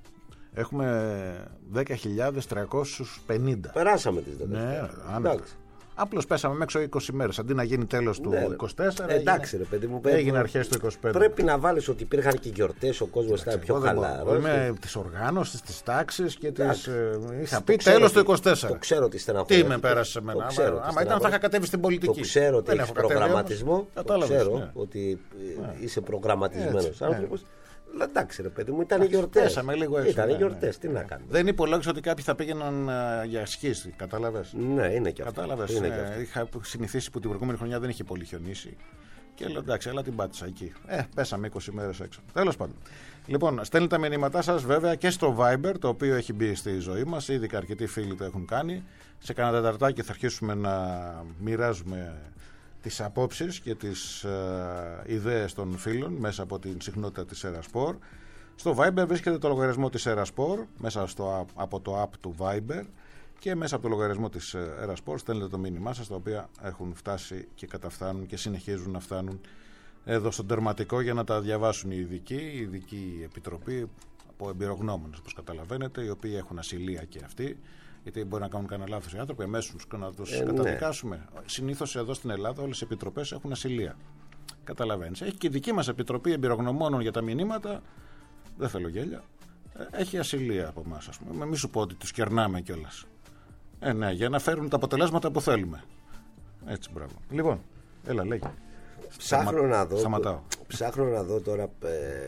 Έχουμε δέκα χιλιάδες τριακόσιους πενήντα. Περάσαμε τις δέκα. Ναι, άνετα. Εντάξει. Απλώς πέσαμε μέχρι είκοσι μέρες. Αντί να γίνει τέλος του Ναι, ρε. είκοσι τέσσερα, Εντάξει, έγινε, ρε παιδί μου, πρέπει- έγινε αρχές του είκοσι πέντε. Πρέπει να βάλεις ότι υπήρχαν και γιορτές, ο κόσμος ήταν πιο Εγώ δεν μπορώ. χαλαρός. Είμαι της οργάνωσης, της τάξης και της. Εντάξει. ε, Είχα Το πει ξέρω τέλος ότι- του είκοσι τέσσερα. Το ξέρω ότι στεναχωρέθηκες. Τι με πέρασε εμένα. Το ξέρω Άμα- ότι Άμα ήταν θα είχα στεναχωρέθηκες. κατέβει στην πολιτική. Το ξέρω ότι Δεν έχεις έχω κατέβει προγραμματισμό. όμως. Το Κατάλαβες, ξέρω ναι. ότι ε, είσαι προγραμματισμένος Έτσι, άνθρωπος. Αλλά εντάξει, ρε παιδί μου, ήταν γιορτές. Πέσαμε λίγο έτσι. Ήταν ναι, γιορτές, ναι. τι να κάνουμε. Δεν υπολόγισα ότι κάποιοι θα πήγαιναν ε, για σκίση. Κατάλαβες. Ναι, είναι και αυτό. Κατάλαβες. Είναι ε, και αυτό. Είχα συνηθίσει που την προηγούμενη χρονιά δεν είχε πολύ χιονίσει. Και λέω εντάξει, αλλά την πάτησα εκεί. Ε, πέσαμε είκοσι μέρες έξω. Τέλος πάντων. Λοιπόν, στέλνετε τα μηνύματά σας βέβαια και στο Viber, το οποίο έχει μπει στη ζωή μας. Ήδη και αρκετοί φίλοι το έχουν κάνει. Σε κανένα τεταρτάκι θα αρχίσουμε να μοιράζουμε τις απόψεις και τις ε, ιδέες των φίλων μέσα από την συχνότητα της Eraspor. Στο Viber βρίσκεται το λογαριασμό της Eraspor μέσα στο, από το app του Viber και μέσα από το λογαριασμό της Eraspor στέλνετε το μήνυμά σας, τα οποία έχουν φτάσει και καταφθάνουν και συνεχίζουν να φτάνουν εδώ στον τερματικό για να τα διαβάσουν οι ειδικοί, η ειδική επιτροπή από εμπειρογνώμονες, όπως καταλαβαίνετε, οι οποίοι έχουν ασυλία και αυτοί. Γιατί μπορεί να κάνουν κανένα λάθος οι άνθρωποι, αμέσως να τους Ε, ναι. καταδικάσουμε. Συνήθως εδώ στην Ελλάδα όλες οι επιτροπές έχουν ασυλία. Καταλαβαίνεις. Έχει και η δική μας επιτροπή εμπειρογνωμόνων για τα μηνύματα. Δεν θέλω γέλια. Ε, Έχει ασυλία από εμάς, ας πούμε. Μην σου πω ότι τους κερνάμε κιόλας. Ε, ναι, για να φέρουν τα αποτελέσματα που θέλουμε. Έτσι, μπράβο. Λοιπόν, έλα, λέγε. Ψάχνω να δω, Σταματάω. ψάχνω να δω τώρα ε,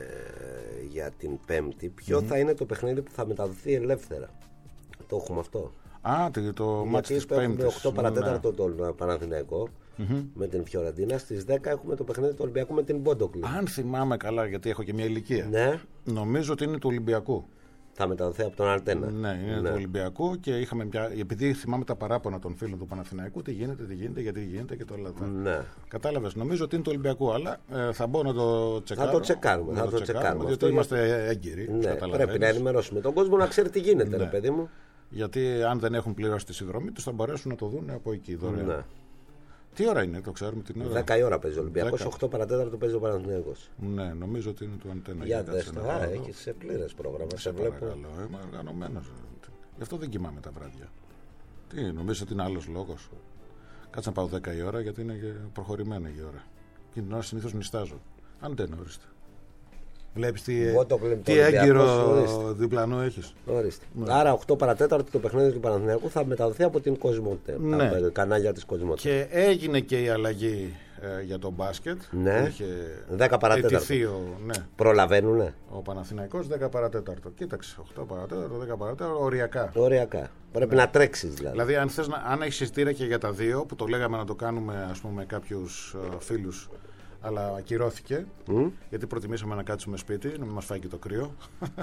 για την Πέμπτη ποιο θα είναι το παιχνίδι που θα μεταδοθεί ελεύθερα. Το έχουμε αυτό. Α, το, το μάτς Γιατί της έχουμε Πέμπτης. οκτώ παρατέταρτο τον Παναθηναϊκό με την Φιωρεντίνα. Στις δέκα έχουμε το παιχνίδι του Ολυμπιακού με την Μπόντοκλου. Αν θυμάμαι καλά, γιατί έχω και μια ηλικία. Ναι, Νομίζω ότι είναι του Ολυμπιακού. θα μεταδοθεί από τον Αρτένα. Ναι, είναι του Ολυμπιακού και είχαμε μια. Επειδή θυμάμαι τα παράπονα των φίλων του Παναθηναϊκού, τι γίνεται, τι γίνεται, γιατί γίνεται και το όλα αυτά. Ναι. Κατάλαβες, νομίζω ότι είναι του Ολυμπιακού, αλλά ε, θα μπω να το τσεκάρω. Θα το τσεκάρουμε, να θα το τσεκάρουμε. διότι Αυτό είμαστε έγκυροι. Ναι, καταλαβαίνεις. πρέπει να ενημερώσουμε τον κόσμο να ξέρει τι γίνεται, ρε παιδί μου. Γιατί αν δεν έχουν πληρώσει τη συνδρομή τους θα μπορέσουν να το δουν από εκεί δωρεάν. Ναι. Τι ώρα είναι, το ξέρουμε την ώρα. δέκα η ώρα παίζει ο Ολυμπιακός, δέκα. οκτώ παρατέταρτο παίζει ο Παναθηναϊκός. Ναι, νομίζω ότι είναι του Αντένα. Για κάτσε δες να το. πάω Α, εδώ. έχεις σε πλήρες πρόγραμμα. Σε Σε βλέπω. παρακαλώ, είμαι οργανωμένος. Γι' αυτό δεν κοιμάμαι τα βράδια. Τι, νομίζω ότι είναι άλλος λόγος. Κάτσε να πάω δέκα η ώρα γιατί είναι και προχωρημένη η ώρα. Και την ώρα συνήθως νηστάζω. Αντένα, ορίστε. Βλέπεις τι, Εγώ το βλέπω, τι το Ολυμπιακός, έγκυρο ορίστε. διπλανό έχεις. Ορίστε. Άρα οκτώ παρατέταρτο το παιχνίδι του Παναθηναϊκού θα μεταδοθεί από την Κοσμοτέ. Ναι. Τα κανάλια της Κοσμοτέ. Και έγινε και η αλλαγή ε, για τον μπάσκετ. Ναι. Που είχε δέκα παρατέταρτο. αιτηθεί ο, ναι, Προλαβαίνουνε. ο Παναθηναϊκός δέκα παρατέταρτο. Κοίταξε, οκτώ παρατέταρτο, δέκα παρατέταρτο, οριακά. Οριακά. Πρέπει να τρέξεις δηλαδή. Δηλαδή, αν, θες να, αν έχεις εισιτήρια και για τα δύο, που το λέγαμε να το κάνουμε ας πούμε, με κάποιους ε, φίλους, αλλά ακυρώθηκε, Μμ. γιατί προτιμήσαμε να κάτσουμε σπίτι, να μην μας φάει και το κρύο.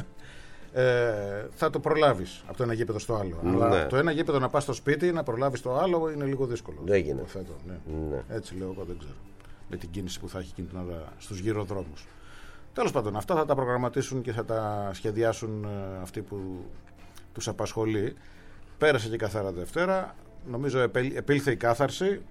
ε, θα το προλάβεις από το ένα γήπεδο στο άλλο. Ναι. Αλλά το ένα γήπεδο να πας στο σπίτι, να προλάβεις το άλλο είναι λίγο δύσκολο. Δεν γίνεται. Υποθέτω, ναι. Ναι. Έτσι λέω εγώ, δεν ξέρω. Με την κίνηση που θα έχει εκείνη την ώρα στους γυροδρόμους. Τέλος πάντων, αυτά θα τα προγραμματίσουν και θα τα σχεδιάσουν ε, αυτοί που τους απασχολεί. Πέρασε και η καθαρά Δευτέρα. Νομίζω επέλ- επήλθε η κάθαρση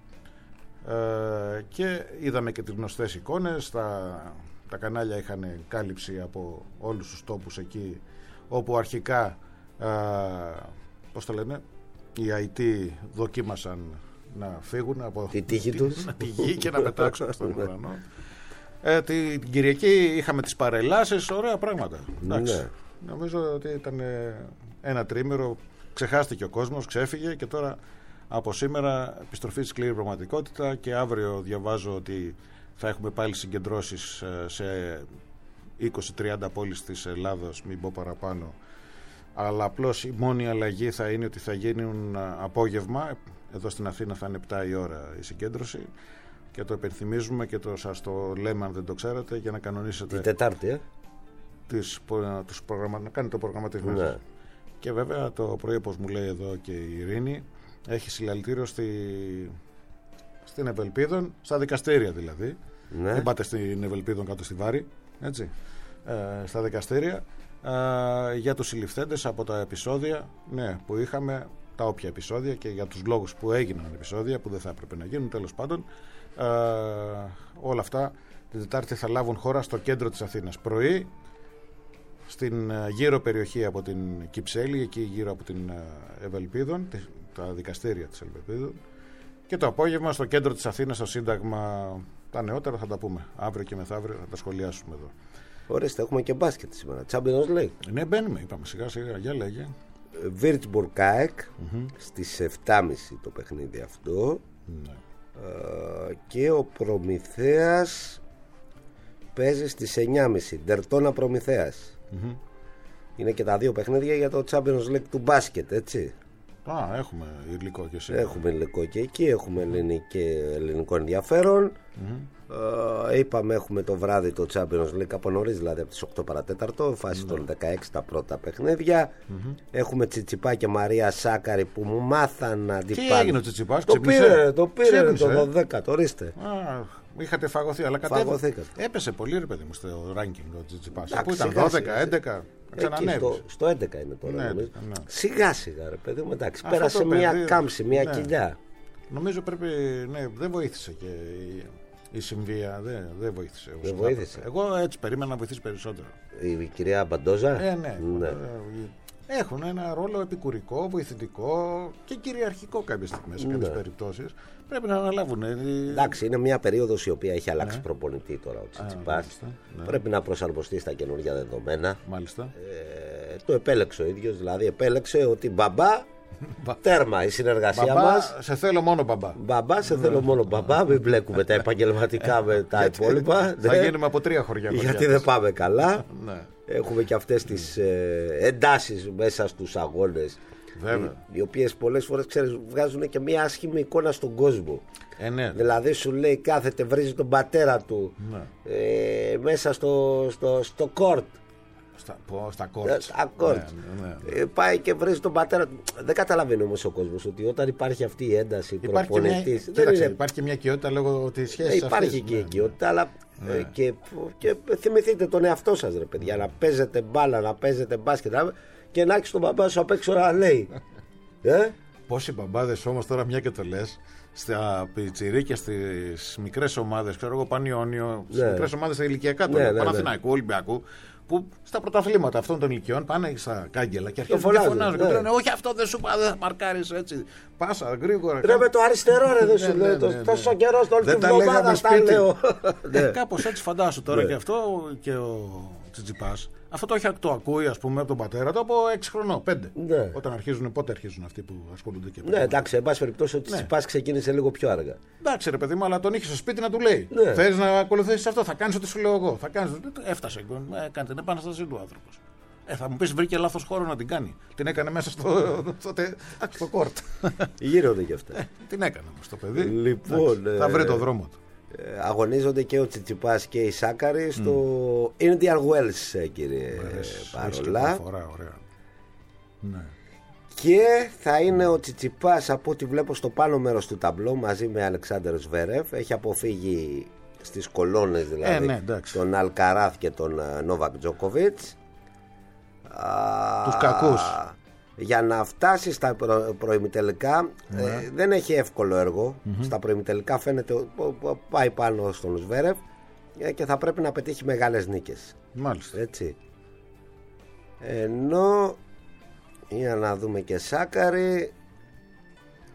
ε, και είδαμε και τις γνωστές εικόνες. Τα, τα κανάλια είχαν κάλυψη από όλους τους τόπους εκεί όπου αρχικά ε, πώς το λένε, οι άι τι δοκίμασαν να φύγουν από τη τύχη τους, τη γη και να πετάξουν στον ουρανό. Ε, την Κυριακή είχαμε τις παρελάσεις, ωραία πράγματα. Εντάξει. Ναι. Νομίζω ότι ήταν ένα τρίμηνο, ξεχάστηκε ο κόσμος, ξέφυγε και τώρα από σήμερα επιστροφή στη σκληρή πραγματικότητα και αύριο διαβάζω ότι θα έχουμε πάλι συγκεντρώσεις σε είκοσι με τριάντα πόλεις της Ελλάδας, μην πω παραπάνω, αλλά απλώς η μόνη αλλαγή θα είναι ότι θα γίνουν απόγευμα. Εδώ στην Αθήνα θα είναι επτά η ώρα η συγκέντρωση και το υπενθυμίζουμε και το, σας το λέμε αν δεν το ξέρετε, για να κανονίσετε την Τετάρτη ε? τις, τους προγραμμα... να κάνετε το προγραμματισμό. Ναι. Και βέβαια το πρωί, όπως μου λέει εδώ και η Ειρήνη, έχει συλλαλητήριο στη... στην Ευελπίδων, στα δικαστήρια δηλαδή. Ναι. Δεν πάτε στην Ευελπίδων κάτω στη Βάρη, έτσι. Ε, στα δικαστήρια ε, για τους συλληφθέντες από τα επεισόδια, ναι, που είχαμε, τα όποια επεισόδια και για τους λόγους που έγιναν επεισόδια που δεν θα έπρεπε να γίνουν, τέλος πάντων. Ε, όλα αυτά την Τετάρτη θα λάβουν χώρα στο κέντρο της Αθήνας πρωί, στην γύρω περιοχή από την Κυψέλη, εκεί γύρω από την Ευελπίδων, τα δικαστήρια της Ευελπίδων, και το απόγευμα στο κέντρο της Αθήνας, στο Σύνταγμα. Τα νεότερα θα τα πούμε αύριο και μεθαύριο, θα τα σχολιάσουμε εδώ. Ορίστε, έχουμε και μπάσκετ σήμερα. Champions League. Ναι, μπαίνουμε, είπαμε σιγά σιγά. Για λέγε. Würzburg ΑΕΚ mm-hmm. στις επτά και μισή το παιχνίδι αυτό. Ναι. Ε, και ο Προμηθέας παίζει στις εννιά και μισή. Ντερτώνα Προμηθέας. Mm-hmm. Είναι και τα δύο παιχνίδια για το Champions League του μπάσκετ, έτσι. Α, έχουμε υλικό και εσύ. Έχουμε υλικό και εκεί, έχουμε ελληνικό, ελληνικό ενδιαφέρον. Mm-hmm. Ε, είπαμε, έχουμε το βράδυ το Champions League από νωρίς, δηλαδή από τις οκτώ παρατέταρτο, φάση mm-hmm. των δεκαέξι τα πρώτα παιχνίδια. Mm-hmm. Έχουμε Τσιτσιπά και Μαρία Σάκαρη που μου μάθαν αντιπάλους. Τι έγινε ο Τσιτσιπάς, το πήρε, το πήρε το δωδέκατο, ορίστε. Α, είχατε φαγωθεί, αλλά κατέβηκε. Έπεσε πολύ, ρε παιδί μου, στο ranking ο Τσιτσιπάς. Πού ήταν, δώδεκα, έντεκα. Στο, στο έντεκα είναι τώρα. Ναι, ναι. Σιγά σιγά, ρε παιδί μου, εντάξει. Αυτό πέρασε μια παιδί, κάμψη, μια ναι. κοιλιά. Νομίζω πρέπει, ναι, δεν βοήθησε και η, η Συμβία, δεν, δεν βοήθησε. Δεν βοήθησε. Εγώ έτσι περίμενα να βοηθήσει περισσότερο. Η κυρία Μπαντόζα. Ε, ναι, ναι. Έχουν ένα ρόλο επικουρικό, βοηθητικό και κυριαρχικό κάποιες στιγμές, σε κάποιες ναι. περιπτώσεις. Πρέπει να αναλάβουν. Εντάξει, είναι μια περίοδος η οποία έχει αλλάξει ναι. προπονητή τώρα ο Τσιτσιπάς. Ναι. Πρέπει να προσαρμοστεί στα καινούργια δεδομένα. Μάλιστα. Ε, το επέλεξε ο ίδιος, δηλαδή επέλεξε ότι μπαμπά. Τέρμα η συνεργασία μπαμπά, μας. Σε θέλω μόνο μπαμπά. Μπαμπά, σε θέλω μόνο μπαμπά. Μην μπλέκουμε τα επαγγελματικά με τα υπόλοιπα. Θα γίνουμε από τρία χωριά. Γιατί δεν πάμε καλά. Έχουμε και αυτές τις ε, εντάσεις μέσα στους αγώνες. Βέβαια. Οι, οι οποίες πολλές φορές ξέρεις, βγάζουν και μια άσχημη εικόνα στον κόσμο. Ε, ναι. Δηλαδή σου λέει κάθεται, βρίζει τον πατέρα του ναι. ε, μέσα στο, στο, στο κόρτ. Στα, στα κόρτ. Στα κόρτ. Ναι, ναι, ναι. Ε, πάει και βρίζει τον πατέρα του. Δεν καταλαβαίνει όμως ο κόσμος ότι όταν υπάρχει αυτή η ένταση προπονητής. Υπάρχει, υπάρχει και μια οικειότητα λόγω της σχέσης. Ε, υπάρχει αυτής, και η ναι, οικειότητα, αλλά. Ναι. Ε, και, και θυμηθείτε τον εαυτό σας, ρε παιδιά, να παίζετε μπάλα, να παίζετε μπάσκετ και να έχεις τον μπαμπά σου απ' έξω να λέει. ε? Πόσοι μπαμπάδες όμως τώρα, μια και το λες, στα πιτσιρίκια, στις μικρές ομάδες, ξέρω εγώ, Πανιόνιο, στις ναι. μικρές ομάδες στα ηλικιακά του, ναι, ναι, Παναθηναϊκού, ναι. Ολυμπιακού, που στα πρωταθλήματα αυτών των ηλικιών πάνε στα κάγκελα και αρχίζουν να φωνάζουν και λένε όχι, αυτό δεν σου πάει, δεν θα μαρκάρεις έτσι. Πάσα γρήγορα. Ρε με το αριστερό, ρε δεν σου λέω. Τόσο καιρό στο όλη τη βδομάδα τα λέω. Κάπως έτσι φαντάσου τώρα και αυτό και ο Τσιτσιπάς. Αυτό το, έχει, το ακούει, ας πούμε, από τον πατέρα του από έξι χρονών, πέντε. Ναι. Όταν αρχίζουν, πότε αρχίζουν αυτοί που ασχολούνται και. Ναι, εντάξει, εν πάση περιπτώσει ο Τσιτσιπάς ναι. ξεκίνησε λίγο πιο αργά. Εντάξει, ρε παιδί μου, αλλά τον είχε στο σπίτι να του λέει. Ναι. Θες να ακολουθήσεις αυτό, θα κάνεις ό,τι σου λέω εγώ. Θα κάνεις... Έφτασε, έκανε την επανάστασή του άνθρωπος. Ε, θα μου πεις βρήκε λάθος χώρο να την κάνει. Την έκανε μέσα στο, στο, στο κόρτ. Γίνονται και αυτά. Ε, την έκανε όμως το παιδί. Λοιπόν, ε... θα βρει το δρόμο του. Αγωνίζονται και ο Τσιτσιπάς και η Σάκαρη στο mm. Indian Wells, κύριε Παρολά. Ωραία. Ναι. Και θα είναι ο Τσιτσιπάς, από ό,τι βλέπω στο πάνω μέρος του ταμπλό, μαζί με Αλεξάνδερ Σβέρεφ. Έχει αποφύγει στις κολόνες δηλαδή ε, ναι, τον Αλκαράθ και τον Νόβακ Τζόκοβιτς. Τους κακούς. Για να φτάσει στα προ, προημιτελικά ναι. ε, δεν έχει εύκολο έργο. Mm-hmm. Στα προημιτελικά φαίνεται πάει πάνω στον Σβέρεφ ε, και θα πρέπει να πετύχει μεγάλες νίκες. Μάλιστα. Έτσι. Ενώ για να δούμε και Σάκαρη,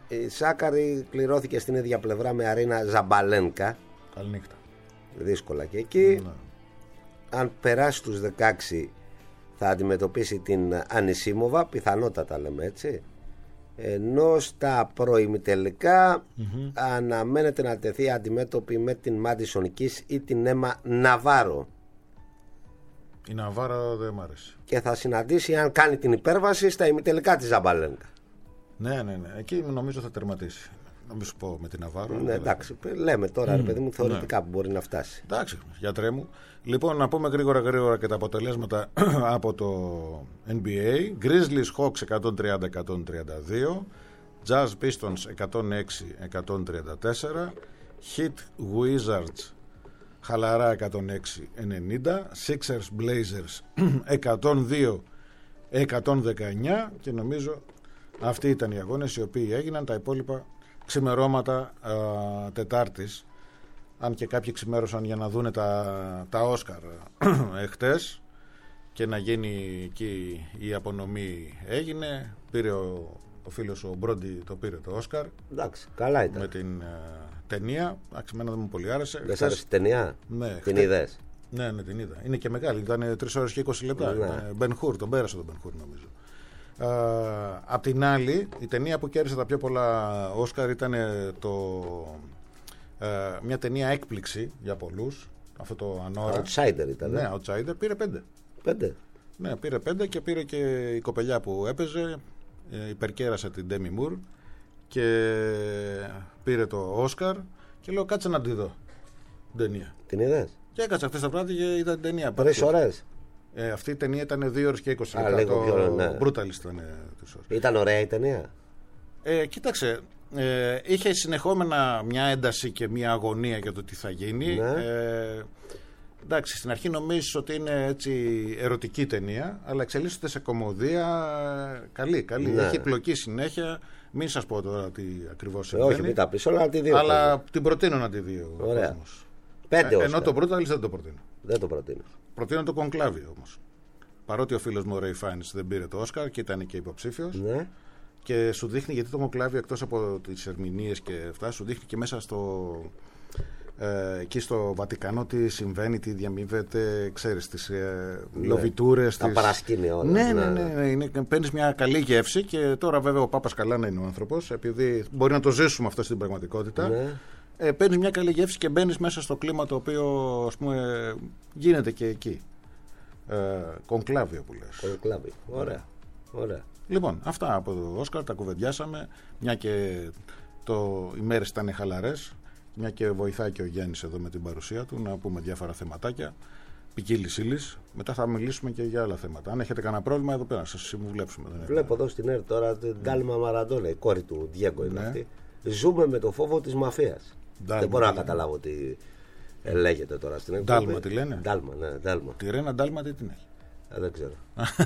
Η Σάκαρη κληρώθηκε στην ίδια πλευρά με Αρίνα Ζαμπαλένκα. Καληνύχτα. Δύσκολα και εκεί. Ναι. Αν περάσει τους δεκαέξι θα αντιμετωπίσει την Ανισίμοβα, πιθανότατα λέμε έτσι. Ενώ στα προημιτελικά mm-hmm. αναμένεται να τεθεί αντιμέτωπη με την Μάντισον Κις ή την Έμα Ναβάρο. Η Ναβάρο δεν μ' άρεσε. Και θα συναντήσει, αν κάνει την υπέρβαση, στα ημιτελικά της Ζαμπαλένκα. Ναι, ναι, ναι. Εκεί νομίζω θα τερματίσει. Να μην σου πω με την Ναβάρο. Ναι, εντάξει. Λέμε τώρα, mm, ρε παιδί μου, θεωρητικά ναι. που μπορεί να φτάσει. Εντάξει, γιατρέ μου. Λοιπόν, να πούμε γρήγορα γρήγορα και τα αποτελέσματα από το N B A. Grizzlies Hawks εκατόν τριάντα εκατόν τριάντα δύο, Jazz Pistons εκατόν έξι εκατόν τριάντα τέσσερα, Heat Wizards χαλαρά εκατόν έξι ενενήντα, Sixers Blazers εκατόν δύο εκατόν δεκαεννιά και νομίζω αυτοί ήταν οι αγώνες οι οποίοι έγιναν. Τα υπόλοιπα ξημερώματα α, Τετάρτης, αν και κάποιοι ξημέρωσαν για να δούνε τα, τα Όσκαρ εχτες και να γίνει εκεί η απονομή έγινε. Πήρε ο, ο φίλος ο Μπρόντι το πήρε το Όσκαρ. Εντάξει, καλά ήταν. Με την uh, ταινία. Εντάξει, εμένα δεν μου πολύ άρεσε. Δεν σ' άρεσε η ταινία? Ναι, την είδες? Ναι, ναι, την είδα. Είναι και μεγάλη. Ήταν τρεις ώρες και είκοσι λεπτά. Ναι. Μπεν Χουρ, τον πέρασε τον Μπεν Χουρ νομίζω. Uh, απ' την άλλη, η ταινία που κέρδισε τα πιο πολλά Όσκαρ ήταν το, uh, μια ταινία έκπληξη για πολλούς. Αυτό το Ανώρα. Outsider ήταν. Ναι, Outsider. Πήρε πέντε. Πέντε. Ναι, πήρε πέντε και πήρε και η κοπελιά που έπαιζε. Ε, υπερκέρασε την Ντέμι Μουρ και πήρε το Όσκαρ. Και λέω κάτσε να τη δω την ταινία. Την είδες? Και έκατσα αυτές τα βράδυ και είδα την ταινία. Τρεις ώρες. Ε, αυτή η ταινία ήταν δύο ώρες και είκοσι λεπτά. Το πιο, ναι. Brutalist ήταν. Ήταν ωραία η ταινία. Ε, κοίταξε, ε, είχε συνεχόμενα μια ένταση και μια αγωνία για το τι θα γίνει. Ναι. Ε, εντάξει, στην αρχή νομίζεις ότι είναι έτσι ερωτική ταινία, αλλά εξελίσσεται σε κωμωδία καλή, καλή. Ναι. Έχει πλοκή συνέχεια. Μην σας πω τώρα τι ακριβώς συμβαίνει. Όχι, μην τα πεις όλα, να τη δει. Αλλά κόσμο. Την προτείνω να τη δει ο κόσμος. Πέντε ε, ενώ το Brutalist δεν το προτείνω. Δεν το προτείνω. Προτείνω το Κονκλάβι όμως. Παρότι ο φίλος μου ο Ray Fiennes δεν πήρε το Όσκαρ και ήταν και υποψήφιος. Ναι. Και σου δείχνει, γιατί το Κονκλάβι εκτός από τις ερμηνείες και αυτά, σου δείχνει και μέσα στο. Ε, εκεί στο Βατικανό τι συμβαίνει, τι διαμείβεται, ξέρεις, τις ε, ναι. λοβιτούρες. Τα τις... παρασκήνια όλα. Ναι, ναι, ναι. ναι, ναι. Παίρνεις μια καλή γεύση και τώρα βέβαια ο Πάπας καλά να είναι ο άνθρωπος, επειδή μπορεί να το ζήσουμε αυτό στην πραγματικότητα. Ναι. Ε, παίρνεις μια καλή γεύση και μπαίνεις μέσα στο κλίμα το οποίο ας πούμε γίνεται και εκεί. Ε, Κονκλάβιο που λες. Κονκλάβιο. Ωραία. Ωραία. Λοιπόν, αυτά από το Όσκαρ τα κουβεντιάσαμε. Μια και το, οι μέρες ήταν χαλαρές. Μια και βοηθάει και ο Γιάννης εδώ με την παρουσία του να πούμε διάφορα θεματάκια ποικίλης ύλης. Μετά θα μιλήσουμε και για άλλα θέματα. Αν έχετε κανένα πρόβλημα, εδώ πέρα να σας συμβουλέψουμε. Βλέπω εδώ στην ΕΡΤ τώρα την Ντάλμα Μαραντόνα, η κόρη του Διέγκο είναι ναι. αυτή. Ζούμε με το φόβο της μαφίας. Ντάλμα, δεν μπορώ να λένε. καταλάβω τι λέγεται τώρα στην ΕΡΤ. Ντάλμα τι λένε. Ντάλμα, ναι, Ντάλμα. Τη Ρένα Ντάλμα τι την έχει. Α, δεν ξέρω.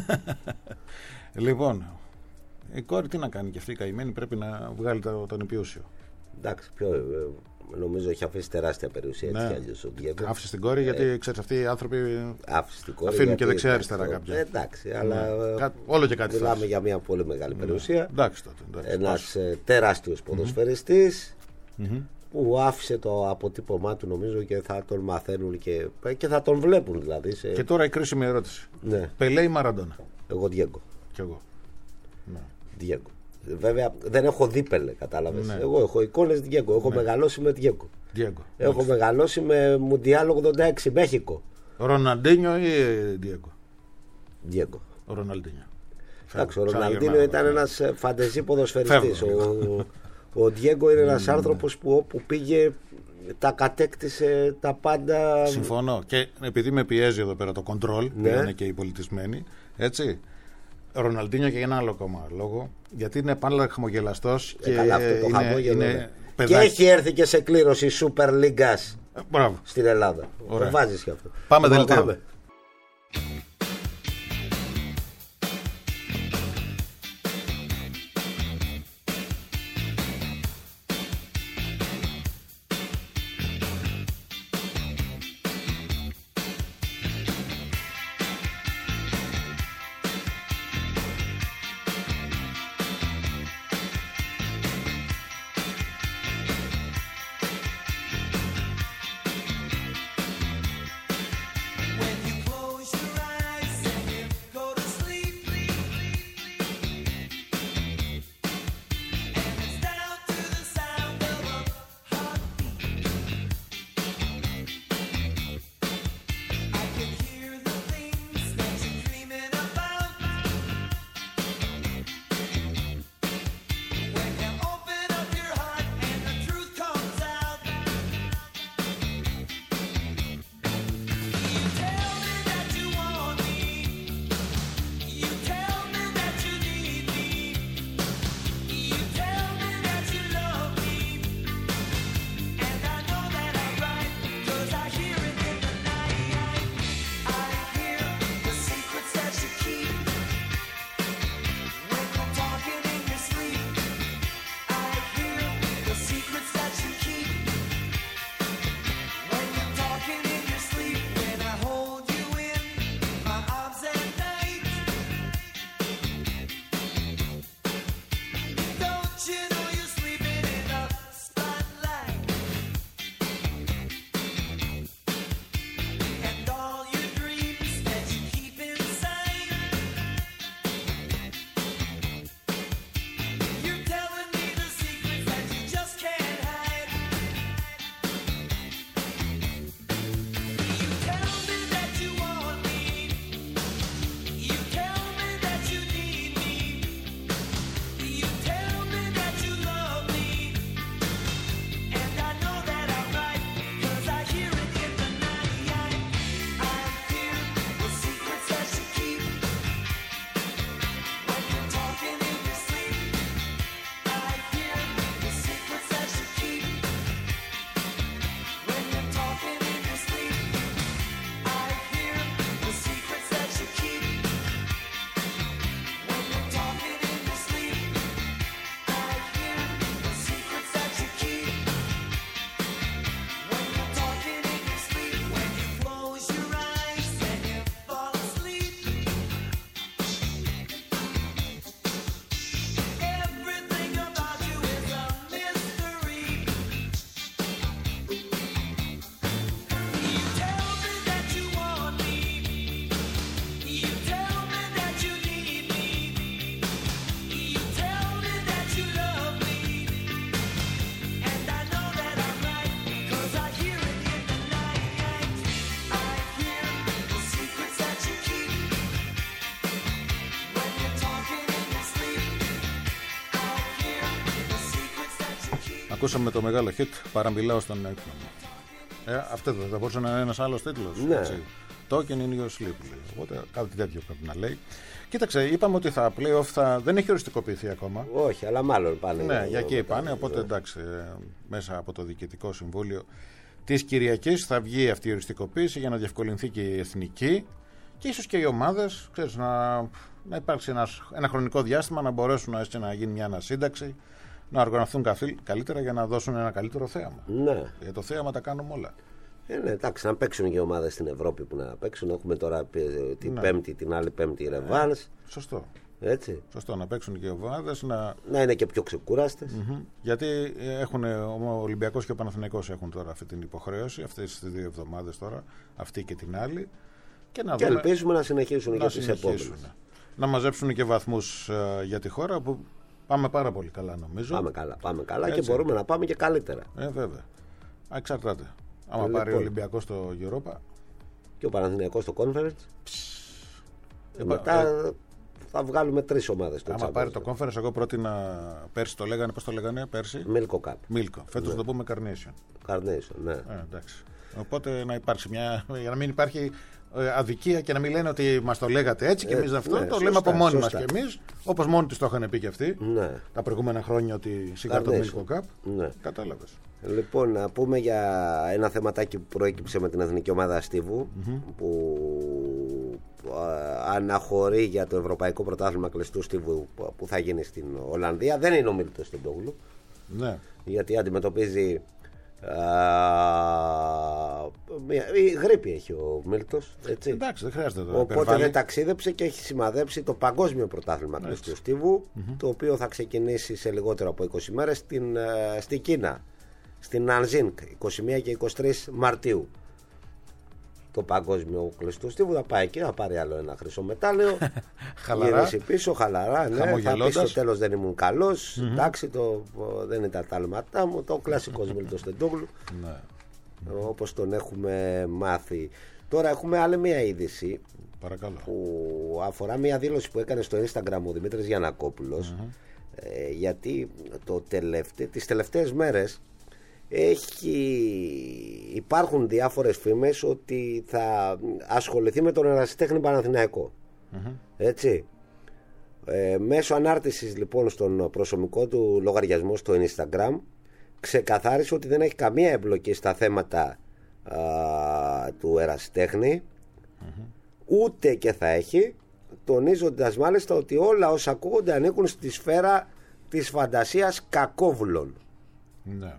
Λοιπόν, η κόρη τι να κάνει και αυτή η καημένη, πρέπει να βγάλει το, τον υπιούσιο. Εντάξει, πιο, νομίζω έχει αφήσει τεράστια περιουσία ναι. έτσι κι αλλιώς ο Διέγκο. Άφησε την κόρη γιατί ε, ξέρεις αυτοί οι άνθρωποι κόρη, αφήνουν και δεξιά-αριστερά κάποια. Ε, εντάξει, αλλά Κα, όλο και κάτι μιλάμε θες. για μια πολύ μεγάλη περιουσία. Εντάξει, τότε, εντάξει, ένας ε, τεράστιος ποδοσφαιριστής mm-hmm. που άφησε το αποτύπωμά του νομίζω και θα τον μαθαίνουν και, και θα τον βλέπουν δηλαδή. Σε... Και τώρα η κρίσιμη ερώτηση. Ναι. Πελέ ή Μαραντόνα? Εγώ Διέγκο. Κι εγώ. Ναι. Διέγκο. Βέβαια δεν έχω δει Πελέ, κατάλαβες. Ναι. Εγώ έχω εικόνες Διέγκο. Έχω ναι. μεγαλώσει με Διέγκο. Διέγκο. Έχω Μάλιστα. μεγαλώσει με Μουντιάλ ογδόντα έξι Μέχικο. Ροναλντίνιο ή Διέγκο? Διέγκο. Ο Ροναλντίνιο. Εντάξει, ο Ροναλντίνιο ήταν ένας φαντεζή ποδοσφαιριστής. Ο, ο Διέγκο είναι ένας mm, άνθρωπος που όπου πήγε τα κατέκτησε τα πάντα. Συμφωνώ. Και επειδή με πιέζει εδώ πέρα το κοντρόλ, ναι. που είναι και οι πολιτισμένοι, έτσι. Ροναλντίνιο και για ένα άλλο ακόμα λόγο. Γιατί είναι πάντα χαμογελαστός ε, και καλά, αυτό το είναι, χαμόγελο, είναι ναι. παιδάκι. Και έχει έρθει και σε κλήρωση Super League ε, στην Ελλάδα. Ωραία. Το βάζεις και αυτό. Πάμε δελτίο. Ακούσαμε το μεγάλο hit «Παραμιλάω στον ύπνο μου». Ε, αυτό δεν θα μπορούσε να είναι ένας άλλος τίτλος. Ναι. Talking in your sleep. Λέει. Οπότε κάτι τέτοιο πρέπει να λέει. Κοίταξε, είπαμε ότι θα play-off θα... δεν έχει οριστικοποιηθεί ακόμα. Όχι, αλλά μάλλον πάνε. Ναι, για εκεί πάνε. Οπότε ναι. εντάξει, μέσα από το Διοικητικό Συμβούλιο της Κυριακής θα βγει αυτή η οριστικοποίηση για να διευκολυνθεί και η εθνική και ίσως και οι ομάδες, ξέρεις, να, να υπάρξει ένας, ένα χρονικό διάστημα να μπορέσουν έτσι, να γίνει μια ανασύνταξη, να οργανωθούν καλύτερα για να δώσουν ένα καλύτερο θέαμα. Ναι. Για το θέαμα τα κάνουμε όλα. Ε, ναι, εντάξει, να παίξουν και ομάδες στην Ευρώπη που να παίξουν. Έχουμε τώρα την ναι. Πέμπτη, την άλλη Πέμπτη Ρεβάνς. Ε, σωστό. Έτσι. Σωστό, να παίξουν και οι ομάδες. Να... να είναι και πιο ξεκούραστες. Mm-hmm. Γιατί έχουν, ο Ολυμπιακός και ο Παναθηναϊκός έχουν τώρα αυτή την υποχρέωση, αυτές τις δύο εβδομάδες τώρα, αυτή και την άλλη. Και, να και δούμε, ελπίζουμε να συνεχίσουν να για τις επόμενες. Να μαζέψουν και βαθμούς uh, για τη χώρα που πάμε πάρα πολύ καλά νομίζω. Πάμε καλά, πάμε καλά. Έτσι. Και μπορούμε να πάμε και καλύτερα. Ε, βέβαια. Εξαρτάται. Άμα λοιπόν, πάρει ο Ολυμπιακός στο Europa και ο Παναθηναϊκός στο Conference, ε, μετά ε, θα βγάλουμε τρεις ομάδες. Άμα τσάμπος, πάρει το Conference, εγώ πρότεινα πέρσι το λέγανε, πώς το λέγανε πέρσι. Μίλκο Cup. Μίλκο. Φέτος ναι. το πούμε Carnation. Carnation, ναι. Ε, εντάξει. Οπότε να υπάρξει μια. Για να μην υπάρχει αδικία και να μην λένε ότι μας το λέγατε έτσι και εμείς αυτό. Ναι, το σωστά, λέμε από μόνοι μας και εμείς. Όπως μόνοι τους το είχαν πει και αυτοί. Ναι. Τα προηγούμενα χρόνια ότι σιγά το Μίλκο Cup. Ναι. Κατάλαβες. Λοιπόν, να πούμε για ένα θεματάκι που προέκυψε με την εθνική ομάδα Στίβου, mm-hmm. που α, αναχωρεί για το Ευρωπαϊκό Πρωτάθλημα Κλειστού Στίβου που θα γίνει στην Ολλανδία. Δεν είναι ο Μίλτος Τεντόγλου. Ναι. Γιατί αντιμετωπίζει α, μια, η γρίπη έχει ο Μίλτος, έτσι. Εντάξει, δεν χρειάζεται τώρα. Οπότε υπερβάλλει. δεν ταξίδεψε και έχει σημαδέψει το Παγκόσμιο Πρωτάθλημα Κλειστού Στίβου, mm-hmm. το οποίο θα ξεκινήσει σε λιγότερο από είκοσι μέρες στην, στην Κίνα, στην Νανζίνγκ, είκοσι μία και είκοσι τρεις Μαρτίου. Το Παγκόσμιο Κλειστού Στίβου θα πάει εκεί, θα πάρει άλλο ένα χρυσό μετάλλιο. Γυρίσει πίσω, χαλαρά. Ναι, θα πει στο τέλος δεν ήμουν καλός. Mm-hmm. Εντάξει, το, δεν ήταν τα άλματά μου. Το κλασικό Μίλτος Τεντόγλου. Όπως τον έχουμε μάθει. Τώρα έχουμε άλλη μια είδηση. Παρακαλώ. Που αφορά μια δήλωση που έκανε στο Instagram ο Δημήτρης Γιαννακόπουλος. Mm-hmm. Ε, γιατί το τελευταί, τις τελευταίες μέρες έχει, υπάρχουν διάφορες φήμες ότι θα ασχοληθεί με τον ερασιτέχνη Παναθηναϊκό. Mm-hmm. Έτσι. Ε, μέσω ανάρτησης λοιπόν στον προσωπικό του λογαριασμό στο Instagram ξεκαθάρισε ότι δεν έχει καμία εμπλοκή στα θέματα α, του ερασιτέχνη, mm-hmm. ούτε και θα έχει, τονίζοντας μάλιστα ότι όλα όσα ακούγονται ανήκουν στη σφαίρα της φαντασίας κακόβουλων. Ναι.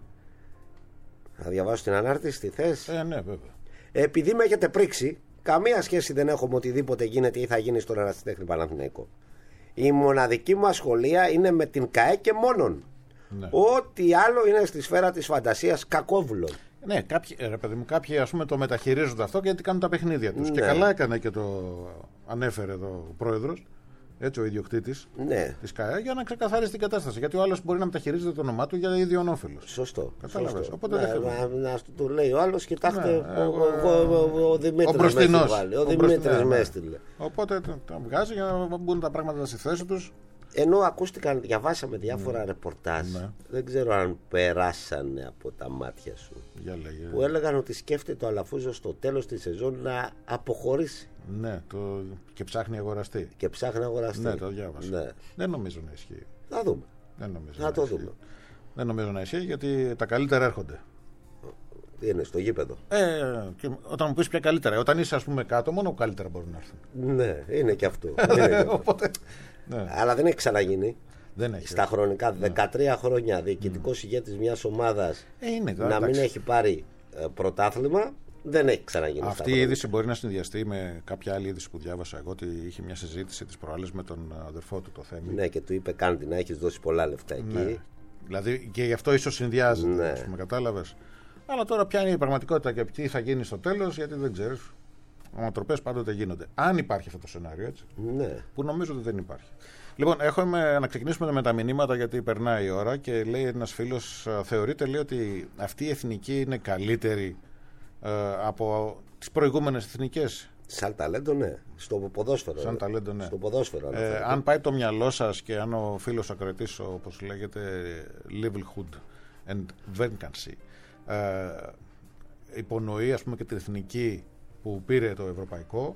Θα διαβάσω την ανάρτηση, τι θες? Ε, ναι, βέβαια. Επειδή με έχετε πρίξει, καμία σχέση δεν έχω με οτιδήποτε γίνεται ή θα γίνει στον ερασιτέχνη Παναθηναϊκό. Η μοναδική μου ασχολία είναι με την ΚΑΕ και μόνον. Ναι. Ό,τι άλλο είναι στη σφαίρα της φαντασίας κακόβουλων. Ναι, κάποιοι, ρε παιδί μου, κάποιοι ας πούμε το μεταχειρίζονται αυτό γιατί κάνουν τα παιχνίδια τους. Ναι. Και καλά έκανε και το ανέφερε εδώ ο πρόεδρος, έτσι ο ιδιοκτήτης, ναι, της ΚΑΕ, για να ξεκαθαρίσει την κατάσταση. Γιατί ο άλλος μπορεί να μεταχειρίζεται το όνομά του για ίδιον όφελος. Σωστό. Κατάλαβες. Οπότε ναι, δεν να, να του λέει ο άλλος, κοιτάξτε, ναι, ο, ο, ο, ο, ο Δημήτρης με έστειλε. Ο Δημήτρης με έστειλε. Οπότε τα βγάζει για να μπουν τα πράγματα στη θέση τους. Ενώ ακούστηκαν, διαβάσαμε διάφορα mm. ρεπορτάζ, ναι. δεν ξέρω αν περάσανε από τα μάτια σου, για λέγε. Που έλεγαν ότι σκέφτεται ο Αλαφούζος στο τέλος της σεζόν να αποχωρήσει. Ναι, το... και ψάχνει αγοραστή. Και ψάχνει αγοραστή. Ναι, το διάβασα. Ναι. Δεν νομίζω να ισχύει. Θα δούμε. Δεν νομίζω να, να το ισχύει. δούμε. Δεν νομίζω να ισχύει γιατί τα καλύτερα έρχονται. Είναι στο γήπεδο. Ε, και όταν μου πεις πια καλύτερα, όταν είσαι ας πούμε κάτω, μόνο καλύτερα μπορούν να έρθουν. Ναι, είναι και αυτό. είναι και αυτό. Οπότε, ναι. Αλλά δεν έχει ξαναγίνει. Δεν έχει. Στα χρονικά δεκατρία χρόνια διοικητικός mm. ηγέτης μιας ομάδας ε, είναι, να εντάξει. μην έχει πάρει ε, πρωτάθλημα, δεν έχει ξαναγίνει. Αυτή η είδηση μπορεί να συνδυαστεί με κάποια άλλη είδηση που διάβασα εγώ, ότι είχε μια συζήτηση τις προάλλες με τον αδερφό του, το Θέμη. Ναι, και του είπε κάντε να έχεις δώσει πολλά λεφτά εκεί. Ναι. Δηλαδή και γι' αυτό ίσως συνδυάζεται, ναι. ας πούμε, κατάλαβες. Αλλά τώρα ποια είναι η πραγματικότητα και τι θα γίνει στο τέλος, γιατί δεν ξέρεις. Ανατροπές πάντοτε γίνονται. Αν υπάρχει αυτό το σενάριο, έτσι. Ναι. Που νομίζω ότι δεν υπάρχει. Λοιπόν, έχουμε να ξεκινήσουμε με τα μηνύματα γιατί περνάει η ώρα και λέει ένας φίλος, θεωρείται λέει ότι αυτή η εθνική είναι καλύτερη ε, από τις προηγούμενες εθνικές. Σαν ταλέντο, ναι. Στο ποδόσφαιρο. Σαν ταλέντο, ναι. Στο ποδόσφαιρο. Ε, αν πάει το μυαλό σας και αν ο φίλος ακροατής, όπως λέγεται, Levelhood, and vacancy. Ε, υπονοεί, ας πούμε, και την εθνική που πήρε το ευρωπαϊκό.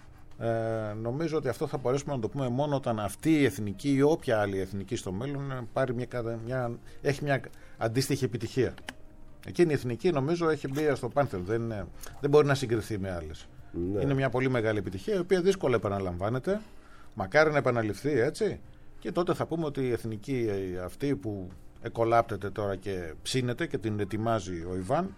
Ε, νομίζω ότι αυτό θα μπορέσουμε να το πούμε μόνο όταν αυτή η εθνική ή όποια άλλη εθνική στο μέλλον πάρει μια, μια, έχει μια αντίστοιχη επιτυχία. Εκείνη η εθνική νομίζω έχει μπει στο πάνθεο, δεν, δεν μπορεί να συγκριθεί με άλλες. Ναι. Είναι μια πολύ μεγάλη επιτυχία η οποία δύσκολα επαναλαμβάνεται, μακάρι να επαναληφθεί, έτσι, και τότε θα πούμε ότι η εθνική αυτή που εκολάπτεται τώρα και ψήνεται και την ετοιμάζει ο Ιβάν,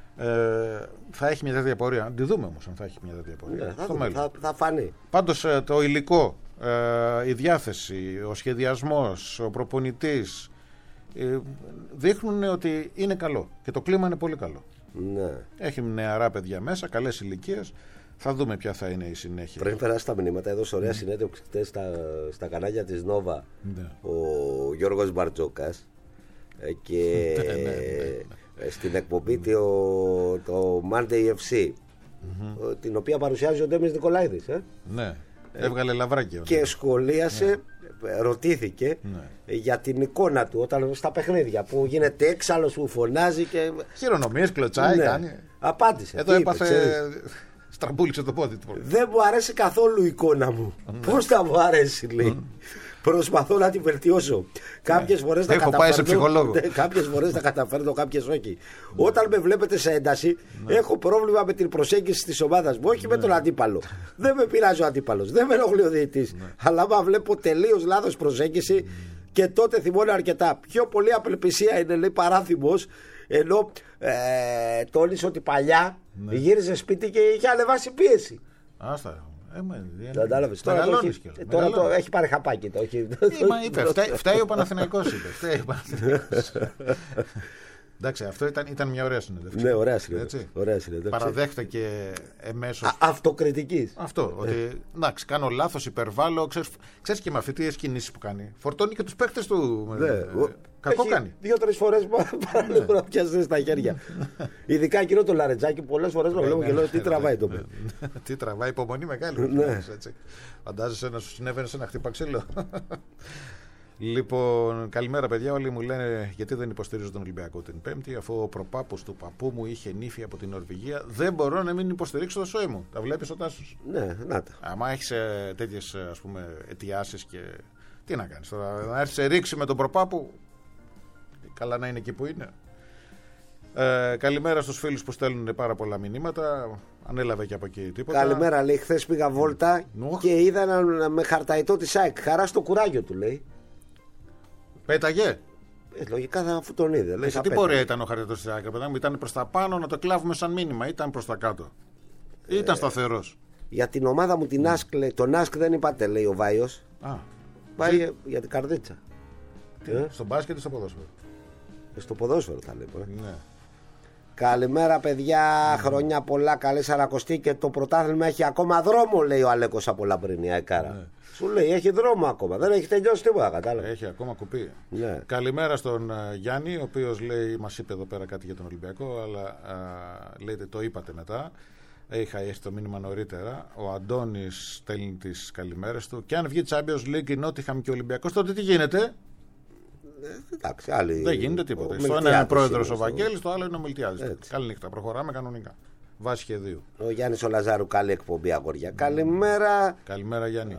Ε, θα έχει μια τέτοια πορεία. Να τη δούμε όμως αν θα έχει μια τέτοια πορεία. Ναι, θα, δούμε, θα, θα φανεί. Πάντως το υλικό, ε, η διάθεση, ο σχεδιασμός, ο προπονητής ε, δείχνουν ότι είναι καλό και το κλίμα είναι πολύ καλό. Ναι. Έχει νεαρά παιδιά μέσα, καλές ηλικίες. Θα δούμε ποια θα είναι η συνέχεια. Πριν περάσει τα μηνύματα, έδωσε ωραία συνέντευξη χτες στα, στα κανάλια της Νόβα, ναι, ο Γιώργος Μπαρτζόκας και ναι, ναι, ναι. στην εκπομπή το, το Monday εφ σι, mm-hmm. την οποία παρουσιάζει ο Ντέμις Νικολαίδης, ε? Ναι, έβγαλε λαβράκι. Και σχολίασε, ναι. ρωτήθηκε, ναι. για την εικόνα του όταν στα παιχνίδια που γίνεται έξαλλος, που φωνάζει και χειρονομίες, κλωτσάει, ναι. κάνει. Απάντησε. Εδώ έπαθε, στραμπούληξε το πόδι του. Δεν μου αρέσει καθόλου η εικόνα μου. Πώς θα μου αρέσει, λέει. Προσπαθώ να την βελτιώσω. Κάποιες φορές τα καταφέρνω, κάποιες φορές τα καταφέρνω, κάποιες όχι. Όταν με βλέπετε σε ένταση, έχω πρόβλημα με την προσέγγιση της ομάδας μου, όχι με τον αντίπαλο. Δεν με πειράζει ο αντίπαλος, δεν με ενοχλεί ο διαιτητής. Αλλά άμα βλέπω τελείως λάθος προσέγγιση, και τότε θυμώνω αρκετά. Πιο πολύ απελπισία είναι, λέει, παράθυμος. Ενώ ε, τόνισε ότι παλιά ναι. γύριζε σπίτι και είχε ανεβάσει πίεση. Άστα. Ε, Κατάλαβες. Τώρα, το έχει, τώρα το έχει πάρει χαπάκι. Το έχει... ε, μα είπε, φταίει, φταίει ο Παναθηναϊκός, είπε. Φταίει ο Παναθηναϊκός. Εντάξει, αυτό ήταν, ήταν μια ωραία συνέντευξη. Ναι, ωραία συνέντευξη. Παραδέχτηκε εμέσως. Αυτοκριτικής. Αυτό. Ότι εντάξει, κάνω λάθος, υπερβάλλω. Ξέρεις και με αυτές κινήσεις που κάνει. Φορτώνει και τους παίχτες του. Ναι. Κακό κάνει. Δύο-τρεις φορές παραλίγο να πιάσει στα χέρια. Ειδικά εκείνο το Λαρετζάκι, πολλές φορές το βλέπω και λέω τι τραβάει το παιδί. Τι τραβάει, υπομονή μεγάλη. Φαντάζεσαι να σου συνέβαινε σε ένα χτύπα ξύλο. Λοιπόν, καλημέρα παιδιά. Όλοι μου λένε γιατί δεν υποστηρίζω τον Ολυμπιακό την Πέμπτη, αφού ο προπάπους του παππού μου είχε νύφη από την Νορβηγία. Δεν μπορώ να μην υποστηρίξω το σόι μου. Τα βλέπεις ο Τάσος? Ναι, να τα. Άμα έχεις τέτοιες, ας πούμε, αιτιάσεις και. Τι να κάνεις τώρα, να έρθεις σε ρήξη με τον προπάπου. Καλά να είναι εκεί που είναι. Ε, καλημέρα στους φίλους που στέλνουν πάρα πολλά μηνύματα. Ανέλαβε και από εκεί τίποτα. Καλημέρα, λέει. Χθες πήγα βόλτα Νοχ. και είδα ένα με χαρταϊτό της ΑΕΚ. Χαρά στο κουράγιο του, λέει. Πέταγε. Ε, λογικά θα αφού τον είδε. Λέει, σε τι πορεία ήταν ο χαρταϊτός της ΑΕΚ? Ήταν προς τα πάνω να το κλάβουμε σαν μήνυμα, ήταν προς τα κάτω? Ή ήταν ε, σταθερός? Για την ομάδα μου την ΑΣΚ, λέει. Τον ΑΣΚ δεν είπατε, λέει ο Βάιος. Α, πάει για, για την καρδίτσα. Τι, ε? Στο μπάσκετ ή στο ποδόσφαιρο? Στο ποδόσφαιρο θα λέω. Ε. Ναι. Καλημέρα παιδιά, mm. χρόνια πολλά, καλή σαρακοστή και το πρωτάθλημα έχει ακόμα δρόμο, λέει ο Αλέκος από Λαμπρινή Αεκάρα. Ναι. Σου λέει έχει δρόμο ακόμα, δεν έχει τελειώσει τίποτα, κατάλαβα. Έχει ακόμα κουπί. Ναι. Καλημέρα στον uh, Γιάννη, ο οποίος λέει, μας είπε εδώ πέρα κάτι για τον Ολυμπιακό, αλλά uh, λέτε το είπατε μετά. Είχα έρθει το μήνυμα νωρίτερα. Ο Αντώνης στέλνει τις καλημέρες του. Και αν βγει Champions League, Νότιχαμ και Ολυμπιακός, τότε τι γίνεται? Εντάξει, άλλοι... Δεν γίνεται τίποτα. Στο ένα είναι ο πρόεδρος ο Βαγγέλης, το άλλο είναι ο Μιλτιάδης. Καλή νύχτα, προχωράμε κανονικά. Βάση σχεδίου. Ο Γιάννης ο Λαζάρου, καλή εκπομπή, αγόρια. Καλημέρα. Καλημέρα, Γιάννη.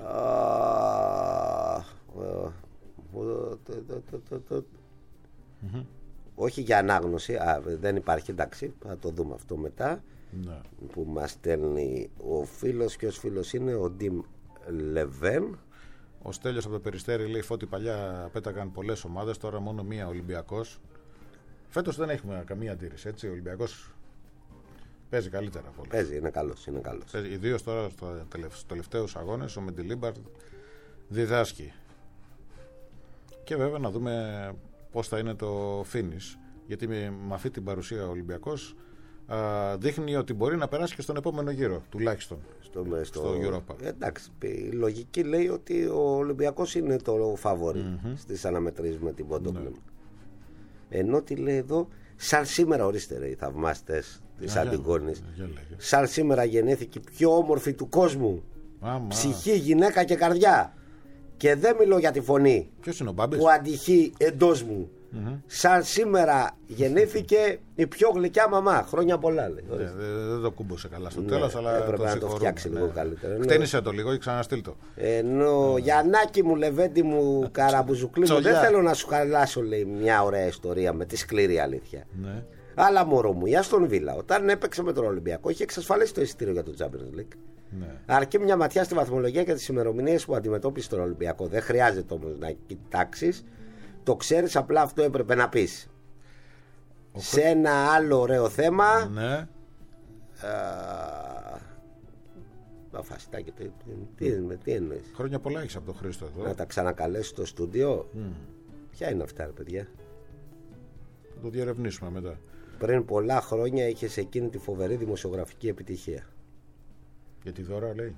Όχι για ανάγνωση, δεν υπάρχει, εντάξει, θα το δούμε αυτό μετά. Που μας στέλνει ο φίλος. Ποιος φίλος είναι? Ο Ντιμ Λεβέν. Ο Στέλιος από το Περιστέρι λέει, Φώτη, παλιά πέταγαν πολλές ομάδες, τώρα μόνο μία, Ολυμπιακός. Φέτος δεν έχουμε καμία αντίρρηση, έτσι. Ο Ολυμπιακός παίζει καλύτερα από όλους. Παίζει, είναι καλός, είναι καλός. Ιδίως τώρα στους τελευταίους αγώνες ο Μεντιλίμπαρ διδάσκει. Και βέβαια να δούμε πώς θα είναι το finish, γιατί με, με αυτή την παρουσία ο Ολυμπιακός α, δείχνει ότι μπορεί να περάσει και στον επόμενο γύρο, τουλάχιστον στο, στο, στο Europa. Εντάξει, η λογική λέει ότι ο Ολυμπιακός είναι το φαβορί mm-hmm. στις αναμετρήσεις με την Πόντοκλεμ. Ναι. Ενώ τι λέει εδώ, σαν σήμερα, ορίστε ρε, οι θαυμάστες της Αντιγόνης, σαν σήμερα γεννήθηκε η πιο όμορφη του κόσμου. Άμα. Ψυχή, γυναίκα και καρδιά. Και δεν μιλώ για τη φωνή. Ποιος είναι ο Μπάμπης? Που αντυχεί εντός μου. Mm-hmm. Σαν σήμερα γεννήθηκε η πιο γλυκιά μαμά. Χρόνια πολλά, λέει. Ναι, δεν το κούμπωσε καλά στο τέλος, αλλά έπρεπε το να το φτιάξει λίγο ναι. καλύτερα. Χτένισε το λίγο ή ξαναστείλ το. Ενώ mm. Γιαννάκη μου, Λεβέντη μου, Καραμπουζουκλή μου, δεν θέλω να σου χαλάσω, λέει, μια ωραία ιστορία με τη σκληρή αλήθεια. Ναι. Αλλά μωρό μου, η Άστον Βίλα, όταν έπαιξε με τον Ολυμπιακό, είχε εξασφαλίσει το εισιτήριο για το Champions League. Ναι. Αρκεί μια ματιά στη βαθμολογία και τις ημερομηνίες που αντιμετώπισε τον Ολυμπιακό. Δεν χρειάζεται όμως να κοιτάξεις. Το ξέρεις, απλά αυτό έπρεπε να πεις. Ο σε ένα άλλο ωραίο θέμα. Ναι. Αφασιτάκι, τι, τι, τι, τι εννοείς? Χρόνια πολλά έχεις από τον Χρήστο εδώ. Να τα ξανακαλέσεις στο στούντιο. Mm. Ποια είναι αυτά, ρε παιδιά? Θα το διερευνήσουμε μετά. Πριν πολλά χρόνια είχες εκείνη τη φοβερή δημοσιογραφική επιτυχία. Για τη δώρα, λέει.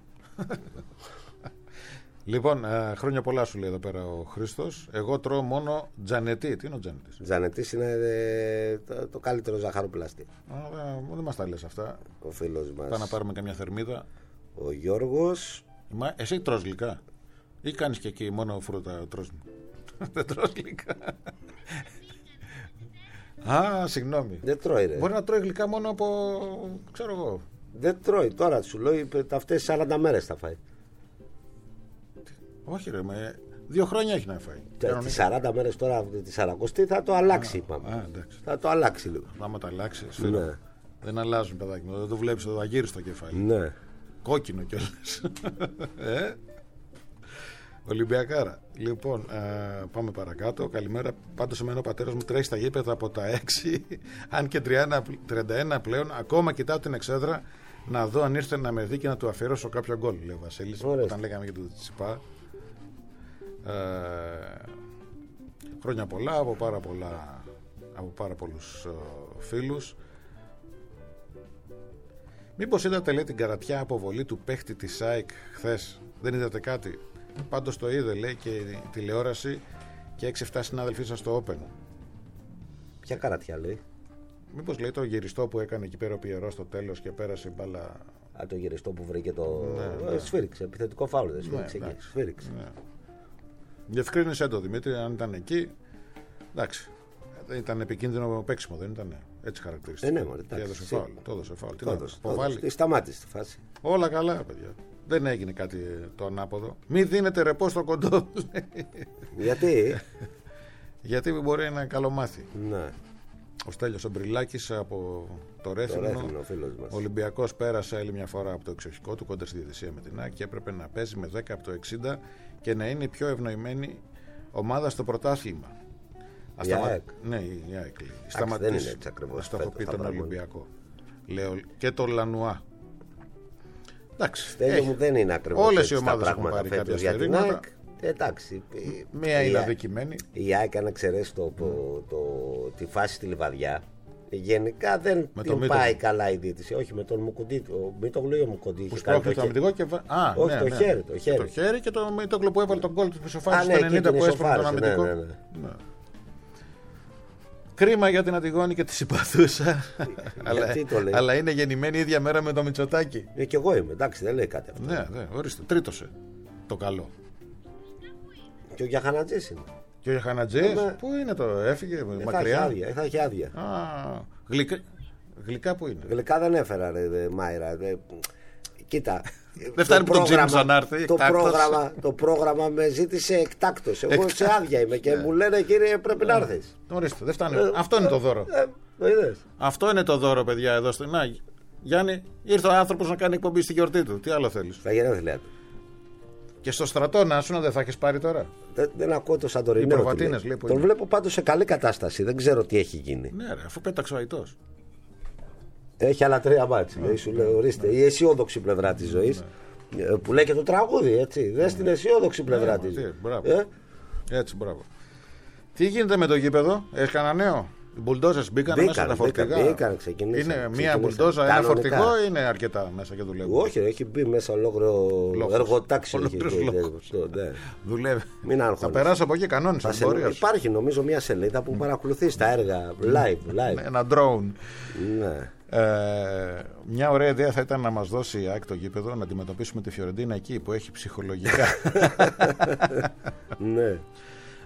Λοιπόν, ε, χρόνια πολλά σου λέει εδώ πέρα ο Χρήστος. Εγώ τρώω μόνο τζανετί. Τι είναι ο τζανετής? Τζανετής είναι ε, το, το καλύτερο ζαχαροπλαστή. Α, δεν δε μας τα λες αυτά. Ο φίλος μας. Πάμε να πάρουμε καμιά θερμίδα. Ο Γιώργος. Μα, εσύ τρως γλυκά ή κάνεις και εκεί μόνο φρούτα τρως? Δεν τρως γλυκά. Α, συγγνώμη. Δεν τρώει, ρε. Μπορεί να τρώει γλυκά μόνο από, ξέρω εγώ. Δεν τρώει, τώρα σου λέω αυτές τις σαράντα μέρες θα φάει. Όχι ρε, με... δύο χρόνια έχει να φάει. Τις σαράντα μέρες τώρα, τη σαρακοστή θα το αλλάξει. Α, α, θα το αλλάξει λίγο. Θα το αλλάξει, ναι. Δεν αλλάζουν, παιδάκι μου, δεν το βλέπεις εδώ αγύρι στο κεφάλι. Ναι. Κόκκινο κιόλας. ε? Ολυμπιακάρα. Λοιπόν, α, πάμε παρακάτω. Καλημέρα. Πάντως εμένα ο πατέρας μου τρέχει στα γήπεδα από τα έξι, αν και τριάντα ένα πλέον. Ακόμα κοιτάω την εξέδρα να δω αν ήρθε να με δει και να του αφιερώσω κάποιο γκολ, λέει ο Βασίλης. Όταν λέγαμε για το Τσιπά. Ε, χρόνια πολλά από πάρα, πολλά, από πάρα πολλούς uh, φίλους. Μήπως είδατε, λέει, την καρατιά αποβολή του παίχτη της ΑΕΚ χθες? Δεν είδατε κάτι? Πάντως το είδε, λέει, και η τηλεόραση και έξι εφτά συνάδελφοί σας στο Open. Ποια καρατιά, λέει? Μήπως, λέει, το γυριστό που έκανε εκεί πέρα ο Πιερός στο τέλος και πέρασε η μπάλα? Α, το γυριστό που βρήκε το... Ναι, ναι. Σφύριξε, επιθετικό φάουλ, δεν σφύριξε, ναι, εκεί, σφύριξε. Ναι. Διευκρίνησε το, Δημήτρη, αν ήταν εκεί. Εντάξει. Δεν ήταν επικίνδυνο παίξιμο, δεν ήταν? Έτσι χαρακτηριστικό. Ε, ναι, μωρέ, εντάξει. Έδωσε φάουλ. Το έδωσε φάουλ. Τι το έδωσε, το έδωσε. Τι σταμάτησε τη φάση. Όλα καλά, παιδιά. Δεν έγινε κάτι το ανάποδο. Μην δίνετε ρεπό στο κοντό. Γιατί? Γιατί μπορεί να είναι καλομάθη. Ναι. Ο Στέλιος ο Μπριλάκης από το Ρέθυμνο. Ο Ολυμπιακός πέρασε άλλη μια φορά από το εξοχικό του κοντά στη διαιτησία με την ΑΕΚ και έπρεπε να παίζει με δέκα από το εξήντα και να είναι η πιο ευνοημένη ομάδα στο πρωτάθλημα. Η σταμα... ΑΕΚ. Ναι, η ΑΕΚ. Σταματήσει. Δεν είναι έτσι ακριβώς. Το έχω πει τον Ολυμπιακό. Λέω και τον Λανουά. Εντάξει. Στέλιο μου, δεν είναι ακριβώς. Όλες οι ομάδες έχουν πάρει κάποια στερήματα. Εντάξει. Μία είναι αδικημένη. Η ΑΕΚ, αν εξαιρέσει το, το, το, τη φάση στη Λιβαδιά, γενικά δεν με την πάει καλά η διαιτησία. Όχι, με τον Μουκουντή. Μην το γλύω Μουκουντή. Που σπρώχνει το αμυντικό και. Α, όχι, ναι, το, ναι. Χέρι, το χέρι. Το χέρι και το Μητόκλο που έβαλε τον κόλ του Πισοφάριση στο ενενήντα που έσπρωχνε τον αμυντικό. Ναι, ναι, ναι. Ναι. Κρίμα για την Αντιγόνη και τη συμπαθούσα. αλλά, αλλά είναι γεννημένη ίδια μέρα με το Μητσοτάκη. Ε, και εγώ είμαι, εντάξει, δεν λέει κάτι αυτό. Ναι, ναι, ορίστε. Τρίτωσε το καλό. Και ο Γιαχανατζής είναι. Και ο Γιαχανατζής, με... πού είναι το, έφυγε ε, μακριά. Θα έχει άδεια. Α, γλυκά, γλυκά που είναι. Γλυκά δεν έφερα, ρε, ρε Μάιρα. Ρε. Κοίτα. Δεν φτάνει που το τζίμψα να έρθει. Το πρόγραμμα, το πρόγραμμα με ζήτησε εκτάκτος. Εγώ σε άδεια είμαι και μου λένε, κύριε, πρέπει να έρθεις. Ορίστε, δεν φτάνει. Αυτό είναι το δώρο. Το είδες. Αυτό είναι το δώρο, παιδιά, εδώ στην Άγη. Γιάννη, ήρθε ο άνθρωπος να κάνει εκπομπή στη γιορτή του. Τι άλλο θέλεις? Τα γενέθλιά του. Και στο στρατό να σου, δεν θα έχεις πάρει τώρα? Δεν, δεν ακούω το Σαντορινέο. Τον βλέπω πάντως σε καλή κατάσταση. Δεν ξέρω τι έχει γίνει. Ναι, ρε, αφού πέταξε ο Αϊτός. Έχει άλλα τρία μάτς. Ναι, σου λέω, ορίστε, ναι. Η αισιόδοξη πλευρά της ζωής. Ναι. Που λέει και το τραγούδι, έτσι. Ναι. Δες την αισιόδοξη πλευρά ναι, της ζωής. Ε? Έτσι, μπράβο. Τι γίνεται με το γήπεδο, έχει κανένα νέο? Οι μπουλντόζες μπήκαν, μπήκαν μέσα τα φορτηγά. Μπήκαν, ξεκινήσαν. Είναι μία μπουλντόζα, ένα φορτηγό ή είναι αρκετά μέσα και δουλεύουν? Όχι, έχει μπει μέσα ολόκληρο εργοτάξιο. Δουλεύει. Μην θα περάσω από εκεί κανόνες. Υπάρχει νομίζω μία σελίδα που παρακολουθεί τα έργα live. Ένα drone. Ναι. Ε, μια ωραία ιδέα θα ήταν να μας δώσει η ΑΕΚ το γήπεδο, να αντιμετωπίσουμε τη Φιωρεντίνα εκεί που έχει ψυχολογικά. Ναι.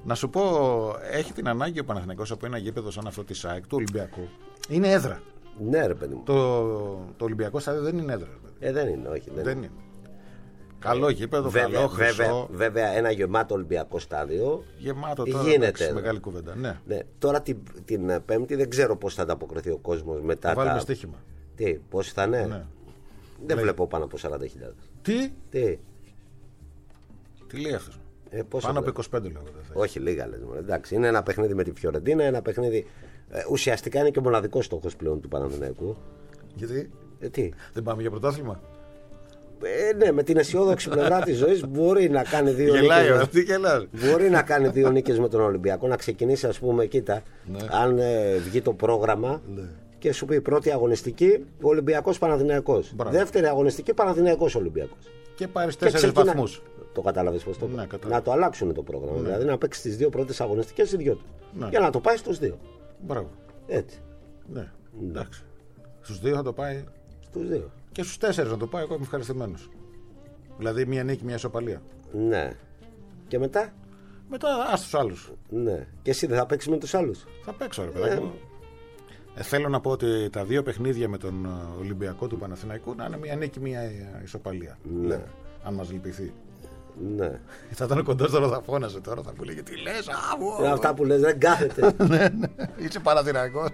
Να σου πω, έχει την ανάγκη ο Παναθηναϊκός από ένα γήπεδο σαν αυτό της ΑΕΚ, του Ολυμπιακού. Είναι έδρα. Ναι, ρε παιδί μου. Το, το Ολυμπιακό στάδιο δεν είναι έδρα. Ε, δεν είναι, όχι. Δεν, δεν είναι. Καλό γήπεδο, βέβαια, καλό χρυσό. Βέβαια, βέβαια, ένα γεμάτο Ολυμπιακό στάδιο. Γεμάτο τώρα. Γίνεται. Μεγάλη κουβέντα. Ναι. Ναι. Τώρα την, την Πέμπτη δεν ξέρω πώς θα ανταποκριθεί ο κόσμος μετά. Θα βάλουμε τα... στοίχημα. Τι, πώς θα είναι. Ναι. Δεν λέει. βλέπω πάνω από σαράντα χιλιάδες. Τι? Τι. Τι λέει αυτός. Ε, πάνω από είκοσι πέντε λέω. Όχι, λίγα λες. Εντάξει, είναι ένα παιχνίδι με τη Φιωρεντίνα, ένα παιχνίδι. Ε, ουσιαστικά είναι και ο μοναδικός στόχος πλέον του Παναθηναϊκού. Γιατί? Ε, τι. Δεν πάμε για πρωτάθλημα. Ε, ναι, με την αισιόδοξη πλευρά της ζωής μπορεί να κάνει δύο γελάει, νίκες. αυτή γελάει. Μπορεί να κάνει δύο νίκες με τον Ολυμπιακό, να ξεκινήσει, ας πούμε, κοίτα, ναι. αν ε, βγει το πρόγραμμα ναι. και σου πει πρώτη αγωνιστική Ολυμπιακός Παναθηναϊκός. Δεύτερη αγωνιστική Παναθηναϊκός Ολυμπιακός. Και πάρεις τέσσερις βαθμούς. Το κατάλαβες πώς το ναι, να το αλλάξουν το πρόγραμμα. Ναι. Δηλαδή να παίξει τις δύο πρώτες αγωνιστικές οι δυο του. Ναι. Για να το πάει στους δύο. Μπράβο. Έτσι. Ναι, εντάξει. Στους δύο θα το πάει. Στους δύο. Και στους τέσσερις να το πάει, εγώ είμαι ευχαριστημένος. Δηλαδή μία νίκη, μία ισοπαλία. Ναι. Και μετά. Μετά ας τους άλλους. Ναι. Και εσύ δεν θα παίξεις με τους άλλους. Θα παίξω, ρε παιδάκι μου. Ε, θέλω να πω ότι τα δύο παιχνίδια με τον Ολυμπιακό του Παναθηναϊκού να είναι μία νίκη, μία ισοπαλία. Ναι. Ναι. Αν μας λυπηθεί. Ναι. Θα ήταν κοντός τώρα, θα φώνασε τώρα, θα μου λέγε τι λες. Είναι αυτά που λες, δεν κάθεται. Ναι, ναι. Είσαι Παναθηναϊκός.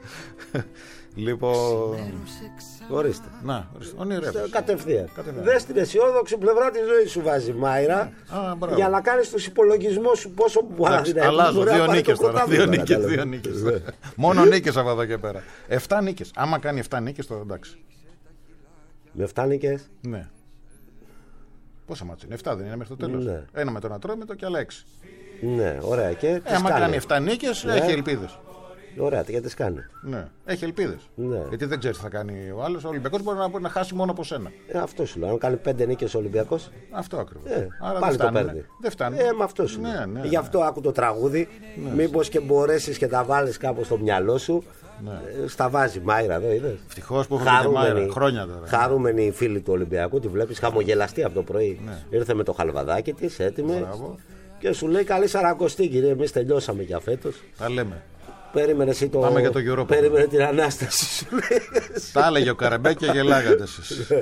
Λοιπόν. Ορίστε. Να, ονειρεύεσαι. Κατευθείαν. Δες την αισιόδοξη πλευρά της ζωής σου βάζει Μάιρα. Α, για να κάνεις τους υπολογισμούς σου πόσο Παναθηναϊκός. Αλλάζω, δύο νίκες τώρα. Δύο νίκες, δύο νίκες. Μόνο νίκες από εδώ και πέρα. Εφτά νίκες. Άμα κάνει εφτά νίκες τώρα εντάξει. Με εφτά νίκες. Ναι. Πόσα μάτια είναι, εφτά δεν είναι μέχρι το τέλος. Ναι. Ένα με τον Ατρόμητο και άλλα έξι. Ναι, ωραία. Και ε, άμα κάνει εφτά νίκες, ναι. έχει ελπίδες. Ωραία, γιατί τις κάνει. Ναι, έχει ελπίδες. Ναι. Γιατί δεν ξέρει τι θα κάνει ο άλλος. Ο Ολυμπιακός μπορεί να, να χάσει μόνο από σένα. Ε, αυτό σου λέω. Αν κάνει πέντε νίκες ο Ολυμπιακός. Αυτό ακριβώς. Ε, άρα πάλι δεν το φτάνει. παίρνει. Δεν φτάνει. Ε, με αυτό σου λέω. Ναι, ναι, Γι' αυτό ναι. άκου το τραγούδι. Ναι. Μήπως και μπορέσεις και τα βάλεις κάπως στο μυαλό σου. Ναι. Ε, στα βάζει Μάιρα εδώ, είδες. Ευτυχώς που έχουμε και Μάιρα χρόνια τώρα. Χαρούμενη η φίλη του Ολυμπιακού, τη βλέπεις χαμογελαστή από το πρωί. Ναι. Ήρθε με το χαλβαδάκι της, έτοιμη. Μπράβο. Και σου λέει καλή σαρακοστή, κύριε. Εμείς τελειώσαμε για φέτος. Τα λέμε. Περίμενε εσύ το. Πάμε για το Europa. Περίμενε την ανάσταση σου. Τα έλεγε ο Καρεμπέ και γελάγατε εσείς. Φωτεινή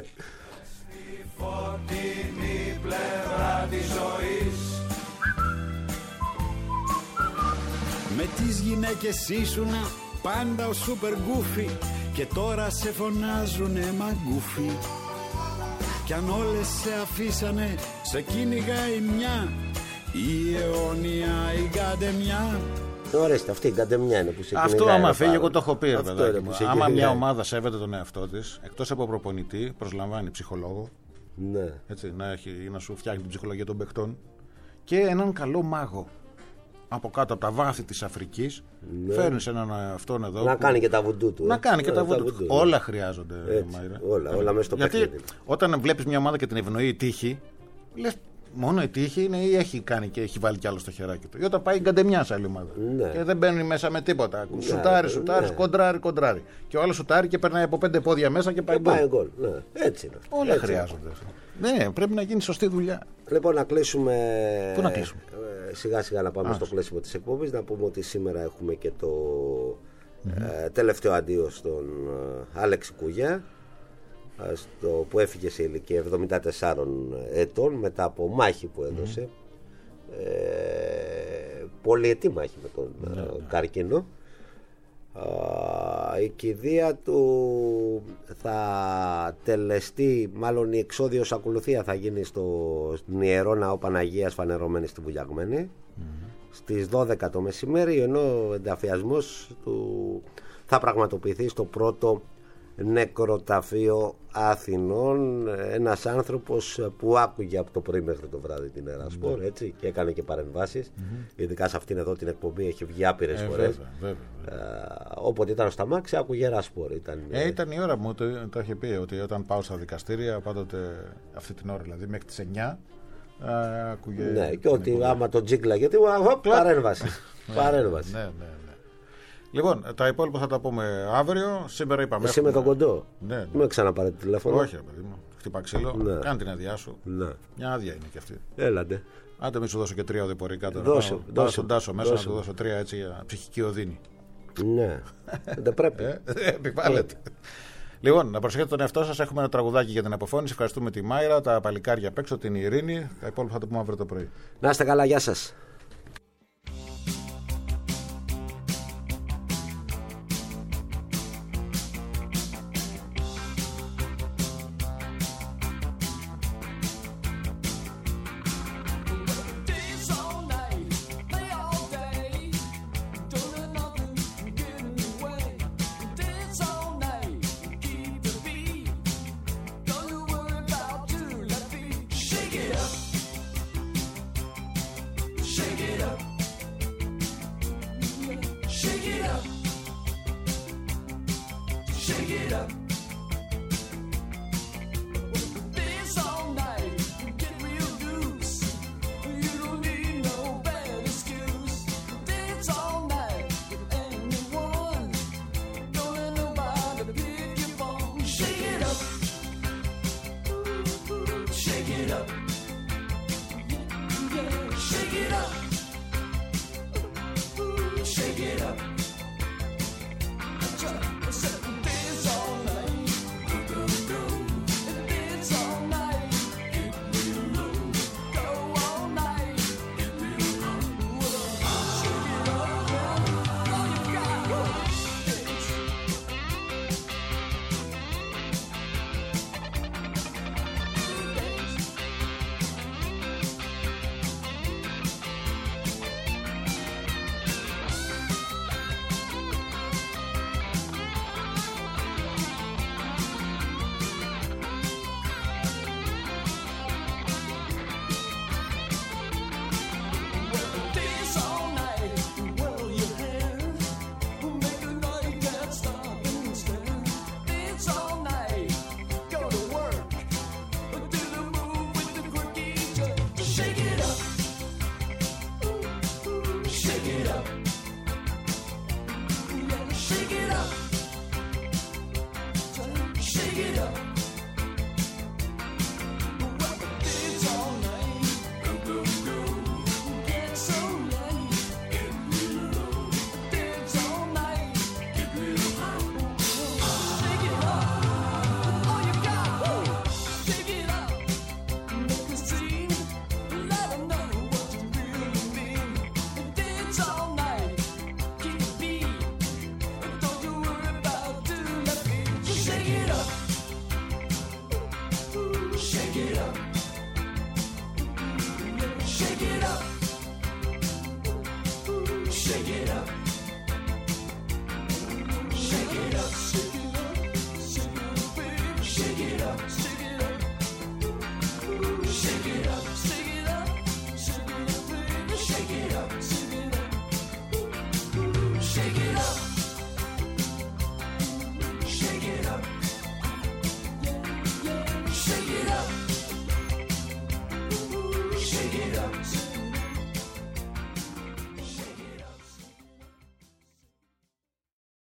πλευρά της ζωής. Με τις γυναίκες ήσουνα πάντα ο σούπερ γκούφι και τώρα σε φωνάζουνε μαγκούφι. Κι αν όλες σε αφήσανε σε κυνηγάει μια η αιώνια η γκαντεμιά. Ορίστε, αυτή η γκαντεμιά είναι που σε κυνηγάει. Αυτό άμα φύγει, εγώ το έχω πει. Άμα μια ομάδα σέβεται τον εαυτό της, εκτός από προπονητή, προσλαμβάνει ψυχολόγο. Ναι. Έτσι, να, έχει, να σου φτιάχνει την ψυχολογία των παιχτών και έναν καλό μάγο. Από κάτω από τα βάθη της Αφρικής, ναι. Φέρνεις έναν αυτόν εδώ. Να που... κάνει και τα βουντού του. Να κάνει και ναι, τα βουντού του. του. Όλα χρειάζονται, Μάιρα. Όλα, όλα μέσα στο Γιατί παιχνίδι. Όταν βλέπεις μια ομάδα και την ευνοεί η τύχη, λες μόνο η τύχη είναι ή έχει κάνει και έχει βάλει κι άλλο στο χεράκι του. Ή όταν πάει γκαντεμιά σε άλλη ομάδα. Ναι. Και δεν μπαίνει μέσα με τίποτα. Ναι, σουτάρει, σουτάρει, ναι. κοντράρει, κοντράρει. Και ο άλλο σουτάρει και περνάει από πέντε πόδια μέσα και πάει γκολ. Ναι. Έτσι είναι. Όλα Έτσι χρειάζονται. Ναι, πρέπει να γίνει σωστή δουλειά. Λοιπόν, να κλείσουμε. Πού να κλείσουμε. Σιγά σιγά να πάμε Άς. στο κλείσιμο της εκπομπής. Να πούμε ότι σήμερα έχουμε και το mm-hmm. ε, τελευταίο αντίο στον ε, Άλεξη Κουγιά, ε, στο, που έφυγε σε ηλικία εβδομήντα τεσσάρων ετών μετά από μάχη που έδωσε. Mm-hmm. Ε, πολυετή μάχη με τον mm-hmm. ε, καρκίνο. Uh, η κηδεία του θα τελεστεί, μάλλον η εξόδιος ακολουθία θα γίνει στο, στην Ιερό Ναό Παναγίας φανερωμένη στη Βουλιαγμένη mm-hmm. στις δώδεκα το μεσημέρι, ενώ ο ενταφιασμός του θα πραγματοποιηθεί στο πρώτο νεκροταφείο Αθηνών. Ένας άνθρωπος που άκουγε από το πρωί μέχρι το βράδυ την Ερασπορ, mm-hmm. έτσι, και έκανε και παρεμβάσεις. Mm-hmm. Ειδικά σε αυτήν εδώ την εκπομπή έχει βγει άπειρες ε, φορές. Βέβαια, βέβαια, βέβαια. Ε, όποτε ήταν στα μάξι άκουγε Ερασπορ. Ήταν, ε, ήταν η ώρα μου, το, το είχε πει ότι όταν πάω στα δικαστήρια, πάντοτε αυτή την ώρα, δηλαδή μέχρι τις εννιά. Ε, άκουγε. Ναι, και ότι εκπομπή. Άμα το τζίγκλα, γιατί παρέμβαση. Παρέμβαση. Ναι, ναι, ναι. Λοιπόν, τα υπόλοιπα θα τα πούμε αύριο. Σήμερα είπαμε. Εσύ έχουμε... με τον κοντό. Ναι, ναι. Μην ξαναπάρε τηλέφωνο. Όχι, ρε παιδί μου. Χτυπά ξύλο. Ναι. Κάνε την άδειά σου. Ναι. Μια άδεια είναι και αυτή. Έλατε. Άντε μη σου δώσω και τρία οδηπορικά τώρα. Δώσε, Πάω δώσε, στον Τάσο μέσα δώσε. να του δώσω τρία έτσι για ψυχική οδύνη. Ναι, δεν πρέπει. Ε, επιβάλλεται. Λοιπόν, να προσέχετε τον εαυτό σας. Έχουμε ένα τραγουδάκι για την αποφώνηση. Ευχαριστούμε τη Μάιρα, τα παλικάρια απ' έξω, την Ειρήνη. Τα υπόλοιπα θα το πούμε αύριο το πρωί. Να είστε καλά, γεια σας. Days all night, play all day. Don't let nothing get in the way. Dance all night, keep the beat. Don't you worry about two left feet. Shake it up, shake it up, shake it up, shake it up. Dance all night, get real loose. You don't need no bad excuse. Dance all night with anyone. Don't let nobody pick your phone. Shake it up, shake it up, yeah, shake it up, shake it up. Dance all night, dance all night, go all night. Shake it up, all you got. Dance. Dance all night, whirl your hair. Make a night you can't stop and stare. Dance all night, go to work. Do the move with the quirky jerk. Shake it up, shake it up, yeah, shake it up, shake it up. Dance all night, get so late. Dance all night, shake it up, all you got. Shake it up, make a scene, let 'em know what you really mean. Dance all night, keep the beat. Don't you worry about two left feet. Shake it up, shake it up, shake it up, shake it up.